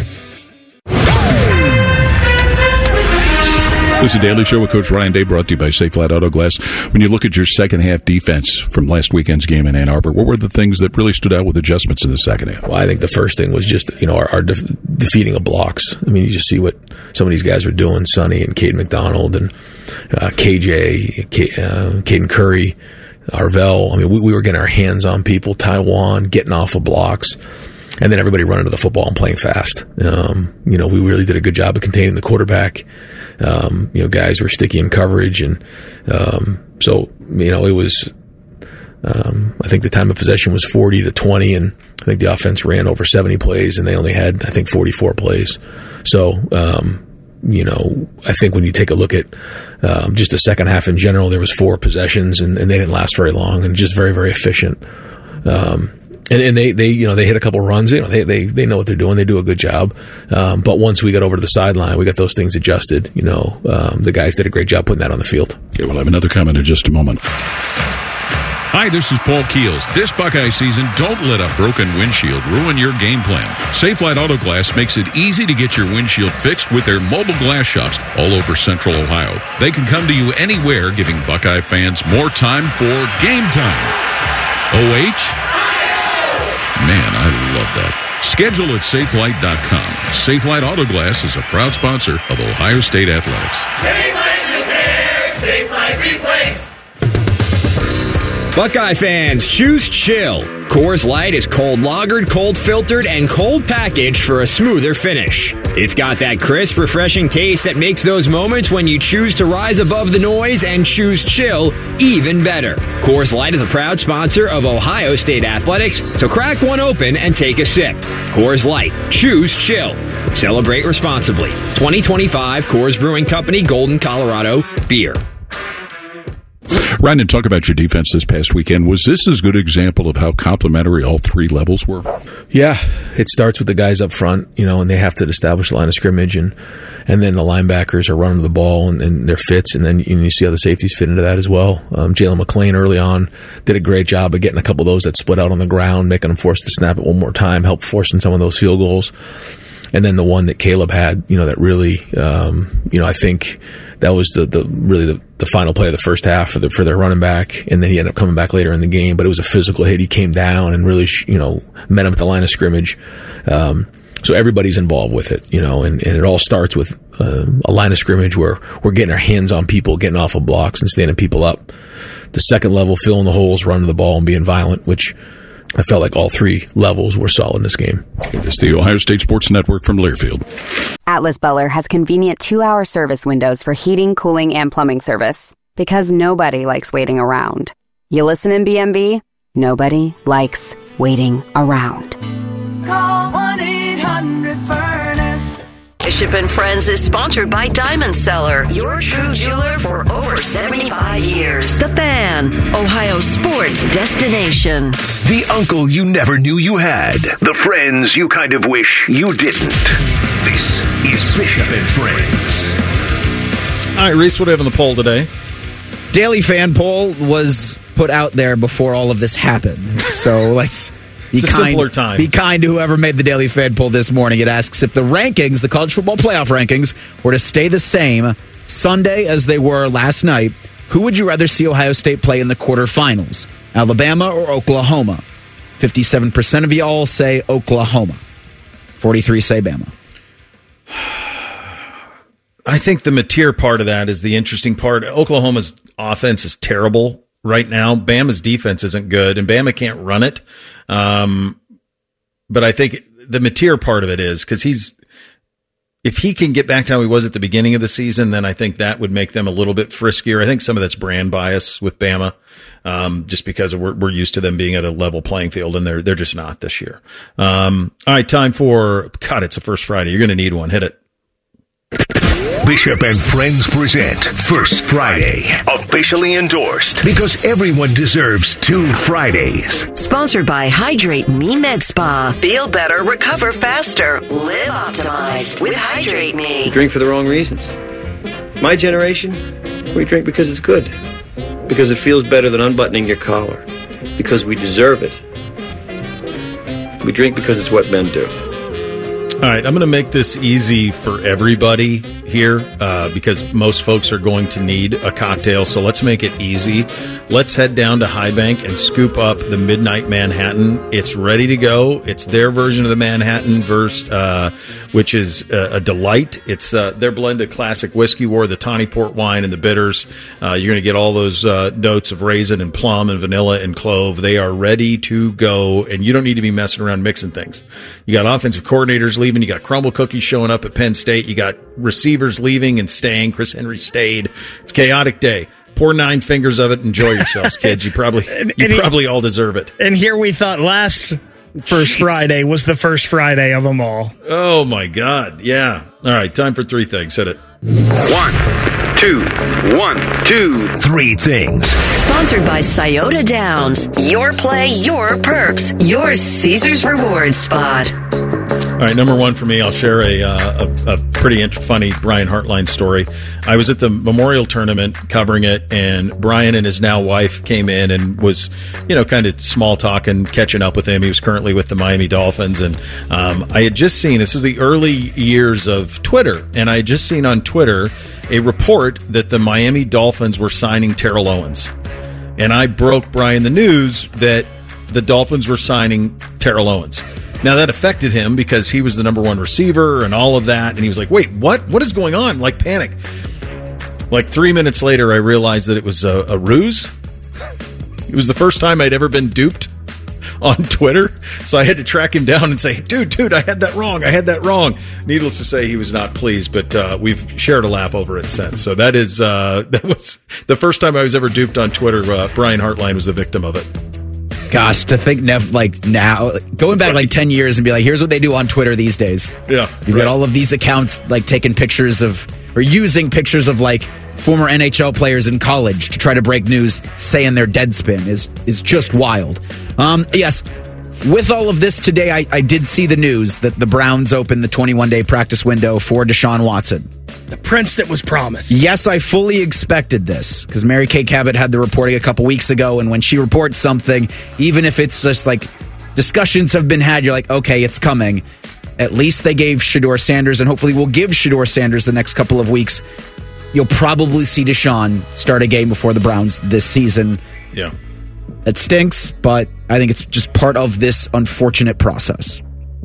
This is the Daily Show with Coach Ryan Day, brought to you by Safe Flat Auto Glass. When you look at your second half defense from last weekend's game in Ann Arbor, what were the things that really stood out with adjustments in the second half? Well, I think the first thing was just, you know, our, our def- defeating of blocks. I mean, you just see what some of these guys were doing, Sonny and Caden McDonald and uh, K J, K, uh, Caden Curry, Arvell. I mean, we, we were getting our hands on people, Taiwan, getting off of blocks. And then everybody running to the football and playing fast. Um, you know, we really did a good job of containing the quarterback. Um, you know, guys were sticky in coverage. And um, so, you know, it was, um, I think the time of possession was forty to twenty. And I think the offense ran over seventy plays, and they only had, I think, forty-four plays. So, um, you know, I think when you take a look at um, just the second half in general, there was four possessions, and, and they didn't last very long, and just very, very efficient. Um And, and they, they, you know, they hit a couple runs. You know, they, they, they know what they're doing. They do a good job. Um, but once we got over to the sideline, we got those things adjusted. You know, um, the guys did a great job putting that on the field. Okay, we'll have another comment in just a moment. Hi, this is Paul Keels. This Buckeye season, don't let a broken windshield ruin your game plan. Safe Light Auto Glass makes it easy to get your windshield fixed with their mobile glass shops all over Central Ohio. They can come to you anywhere, giving Buckeye fans more time for game time. O H? Man, I love that. Schedule at Safelight dot com. Safelight Auto Glass is a proud sponsor of Ohio State Athletics. Safelight Repair, Safelight Replace. Buckeye fans, choose chill. Coors Light is cold lagered, cold filtered, and cold packaged for a smoother finish. It's got that crisp, refreshing taste that makes those moments when you choose to rise above the noise and choose chill even better. Coors Light is a proud sponsor of Ohio State Athletics, so crack one open and take a sip. Coors Light. Choose chill. Celebrate responsibly. twenty twenty-five Coors Brewing Company, Golden, Colorado. Beer. Ryan, talk about your defense this past weekend. Was this as good an example of how complimentary all three levels were? Yeah, it starts with the guys up front, you know, and they have to establish the line of scrimmage, and and then the linebackers are running the ball and, and their fits, and then you, know, you see how the safeties fit into that as well. Um, Jalen McClain early on did a great job of getting a couple of those that split out on the ground, making them force to snap it one more time, help forcing some of those field goals. And then the one that Caleb had, you know, that really, um, you know, I think that was the, the really the, the final play of the first half for the, for their running back. And then he ended up coming back later in the game, but it was a physical hit. He came down and really, you know, met him at the line of scrimmage. Um, so everybody's involved with it, you know, and, and it all starts with uh, a line of scrimmage where we're getting our hands on people, getting off of blocks and standing people up. The second level, filling the holes, running the ball and being violent, which I felt like all three levels were solid in this game. It's the Ohio State Sports Network from Learfield. Atlas Beller has convenient two-hour service windows for heating, cooling, and plumbing service. Because nobody likes waiting around. You listen in B M B? Nobody likes waiting around. Call one eight hundred furnace. Bishop and Friends is sponsored by Diamond Seller, your true jeweler for over seventy-five years. The Fan, Ohio sports destination. The uncle you never knew you had. The friends you kind of wish you didn't. This is Bishop and Friends. All right, Reese, what do we have on the poll today? Daily Fan poll was put out there before all of this happened. So let's be it's a kind, simpler time. Be kind to whoever made the Daily Fan poll this morning. It asks if the rankings, the college football playoff rankings, were to stay the same Sunday as they were last night, who would you rather see Ohio State play in the quarterfinals? Alabama or Oklahoma? fifty-seven percent of y'all say Oklahoma. forty-three say Bama. I think the Mateer part of that is the interesting part. Oklahoma's offense is terrible right now. Bama's defense isn't good, and Bama can't run it. Um, but I think the Mateer part of it is because he's, if he can get back to how he was at the beginning of the season, then I think that would make them a little bit friskier. I think some of that's brand bias with Bama, um, just because we're, we're used to them being at a level playing field, and they're they're just not this year. Um, all right, time for, God, it's a First Friday. You're going to need one. Hit it. Bishop and Friends present First Friday, officially endorsed because everyone deserves two Fridays. Sponsored by Hydrate Me Med Spa. Feel better, recover faster, live optimized with Hydrate Me. Drink for the wrong reasons. My generation, we drink because it's good. Because it feels better than unbuttoning your collar. Because we deserve it. We drink because it's what men do. All right, I'm going to make this easy for everybody here uh, because most folks are going to need a cocktail. So let's make it easy. Let's head down to High Bank and scoop up the Midnight Manhattan. It's ready to go. It's their version of the Manhattan, verse, uh, which is a, a delight. It's uh, their blend of classic whiskey war, the tawny port wine, and the bitters. Uh, you're going to get all those uh, notes of raisin and plum and vanilla and clove. They are ready to go, and you don't need to be messing around mixing things. You got offensive coordinators leaving. You got crumble cookies showing up at Penn State. You got receivers leaving and staying. Chris Henry stayed. It's a chaotic day. Pour nine fingers of it. Enjoy yourselves, kids. You probably and, you and probably he, all deserve it. And here we thought last First Jeez. Friday was the first Friday of them all. Oh, my God. Yeah. All right. Time for three things. Hit it. One, two, one, two, three things. Sponsored by Scioto Downs. Your play, your perks. Your Caesars Rewards spot. All right, number one for me, I'll share a uh, a, a pretty int- funny Brian Hartline story. I was at the Memorial Tournament covering it, and Brian and his now wife came in and was, you know, kind of small talking, catching up with him. He was currently with the Miami Dolphins, and um, I had just seen, this was the early years of Twitter, and I had just seen on Twitter a report that the Miami Dolphins were signing Terrell Owens. And I broke Brian the news that the Dolphins were signing Terrell Owens. Now, that affected him because he was the number one receiver and all of that. And he was like, wait, what? What is going on? Like, panic. Like, three minutes later, I realized that it was a, a ruse. It was the first time I'd ever been duped on Twitter. So I had to track him down and say, dude, dude, I had that wrong. I had that wrong. Needless to say, he was not pleased, but uh, we've shared a laugh over it since. So that is uh, that was the first time I was ever duped on Twitter. Uh, Brian Hartline was the victim of it. Gosh, to think nev- like now, going back right. like ten years and be like, here's what they do on Twitter these days. Yeah. You've right. got all of these accounts like taking pictures of, or using pictures of like former N H L players in college to try to break news, saying they're Deadspin is, is just wild. Um, yes, with all of this today, I, I did see the news that the Browns opened the twenty-one day practice window for Deshaun Watson. The prince that was promised. Yes, I fully expected this because Mary Kay Cabot had the reporting a couple weeks ago, and when she reports something, even if it's just like discussions have been had, you're like, okay, it's coming. At least they gave Shedeur Sanders, and hopefully we'll give Shedeur Sanders the next couple of weeks. You'll probably see Deshaun start a game before the Browns this season. Yeah. It stinks, but I think it's just part of this unfortunate process.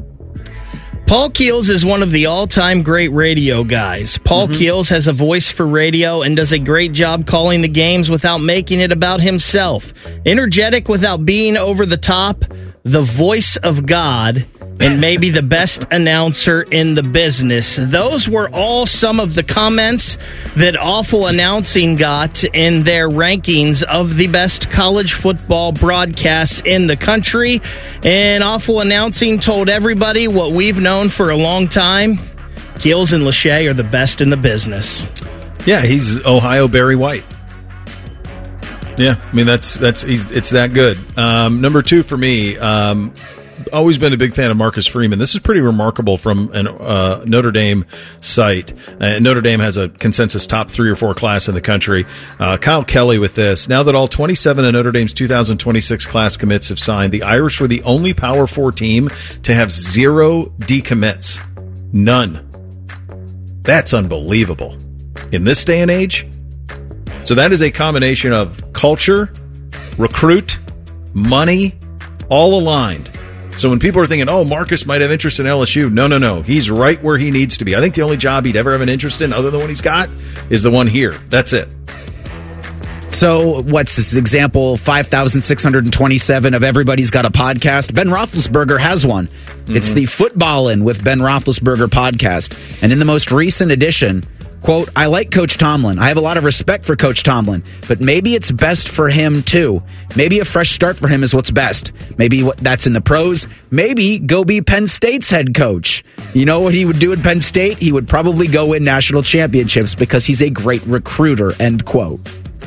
Paul Keels is one of the all-time great radio guys. Paul mm-hmm. Keels has a voice for radio and does a great job calling the games without making it about himself. Energetic without being over the top, the voice of God, and maybe the best announcer in the business. Those were all some of the comments that Awful Announcing got in their rankings of the best college football broadcasts in the country. And Awful Announcing told everybody what we've known for a long time. Keels and Lachey are the best in the business. Yeah, he's Ohio Barry White. Yeah, I mean, that's that's he's, it's that good. Um, number two for me, um, always been a big fan of Marcus Freeman. This is pretty remarkable from a uh, Notre Dame site. Uh, Notre Dame has a consensus top three or four class in the country. Uh, Kyle Kelly with this. Now that all twenty-seven of Notre Dame's two thousand twenty-six class commits have signed, the Irish were the only Power Four team to have zero decommits. None. That's unbelievable. In this day and age? So that is a combination of culture, recruit, money, all aligned. So when people are thinking, oh, Marcus might have interest in L S U, no, no, no. He's right where he needs to be. I think the only job he'd ever have an interest in other than what he's got is the one here. That's it. So what's this example? five thousand six hundred twenty-seven of Everybody's Got a Podcast. Ben Roethlisberger has one. Mm-hmm. It's the Footballin' with Ben Roethlisberger podcast. And in the most recent edition, quote, I like Coach Tomlin. I have a lot of respect for Coach Tomlin, but maybe it's best for him too. Maybe a fresh start for him is what's best. Maybe what, that's in the pros. Maybe go be Penn State's head coach. You know what he would do at Penn State? He would probably go win national championships because he's a great recruiter, end quote.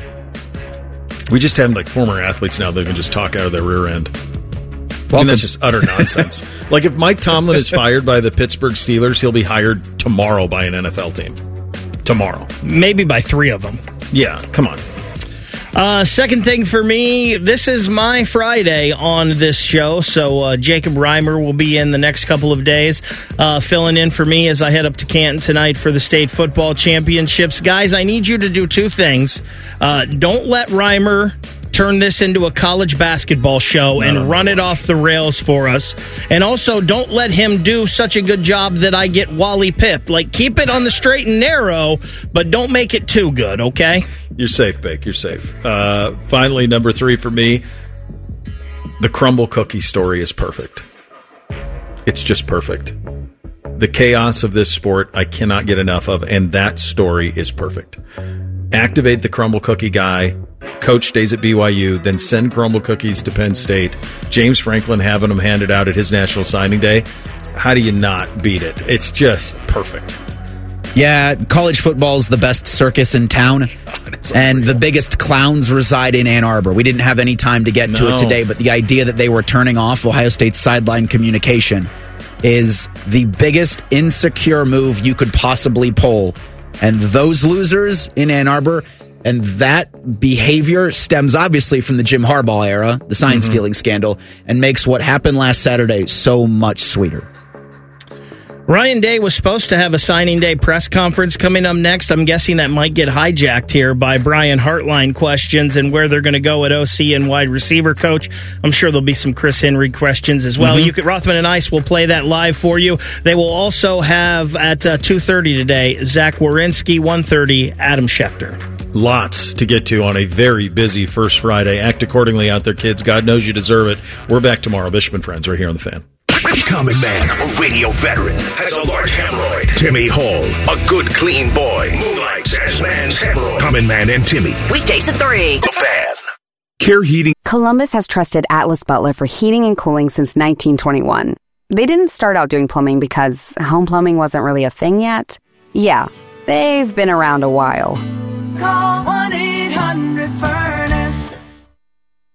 We just have like former athletes now that can just talk out of their rear end. I mean, that's just utter nonsense. Like if Mike Tomlin is fired by the Pittsburgh Steelers, he'll be hired tomorrow by an N F L team. Tomorrow. Maybe by three of them. Yeah, come on. Uh, second thing for me, this is my Friday on this show, so uh, Jacob Reimer will be in the next couple of days, uh, filling in for me as I head up to Canton tonight for the state football championships. Guys, I need you to do two things. Uh, don't let Reimer turn this into a college basketball show and no, run no, it off the rails for us. And also, don't let him do such a good job that I get Wally Pip. Like, keep it on the straight and narrow, but don't make it too good, okay? You're safe, Bake. You're safe. Uh, finally, number three for me, the crumble cookie story is perfect. It's just perfect. The chaos of this sport, I cannot get enough of, and that story is perfect. Activate the crumble cookie guy. Coach stays at B Y U, then send crumble cookies to Penn State. James Franklin having them handed out at his National Signing Day. How do you not beat it? It's just perfect. Yeah, college football is the best circus in town, God, and the biggest clowns reside in Ann Arbor. We didn't have any time to get no. to it today, but the idea that they were turning off Ohio State's sideline communication is the biggest insecure move you could possibly pull. And those losers in Ann Arbor, and that behavior stems obviously from the Jim Harbaugh era, the sign stealing mm-hmm. scandal, and makes what happened last Saturday so much sweeter. Ryan Day was supposed to have a signing day press conference coming up next. I'm guessing that might get hijacked here by Brian Hartline questions and where they're going to go at O C and wide receiver coach. I'm sure there'll be some Chris Henry questions as well. Mm-hmm. You could, Rothman and Ice will play that live for you. They will also have at uh, two thirty today, Zach Wierenski, one thirty, Adam Schefter. Lots to get to on a very busy first Friday. Act accordingly out there, kids. God knows you deserve it. We're back tomorrow. Bishop and Friends right here on The Fan. Common man, a radio veteran, has a large hemorrhoid. Timmy Hall, a good, clean boy, moonlights as man's hemorrhoid. Common Man and Timmy. Weekdays at three. The Fan. Care Heating. Columbus has trusted Atlas Butler for heating and cooling since nineteen twenty-one. They didn't start out doing plumbing because home plumbing wasn't really a thing yet. Yeah, they've been around a while. Call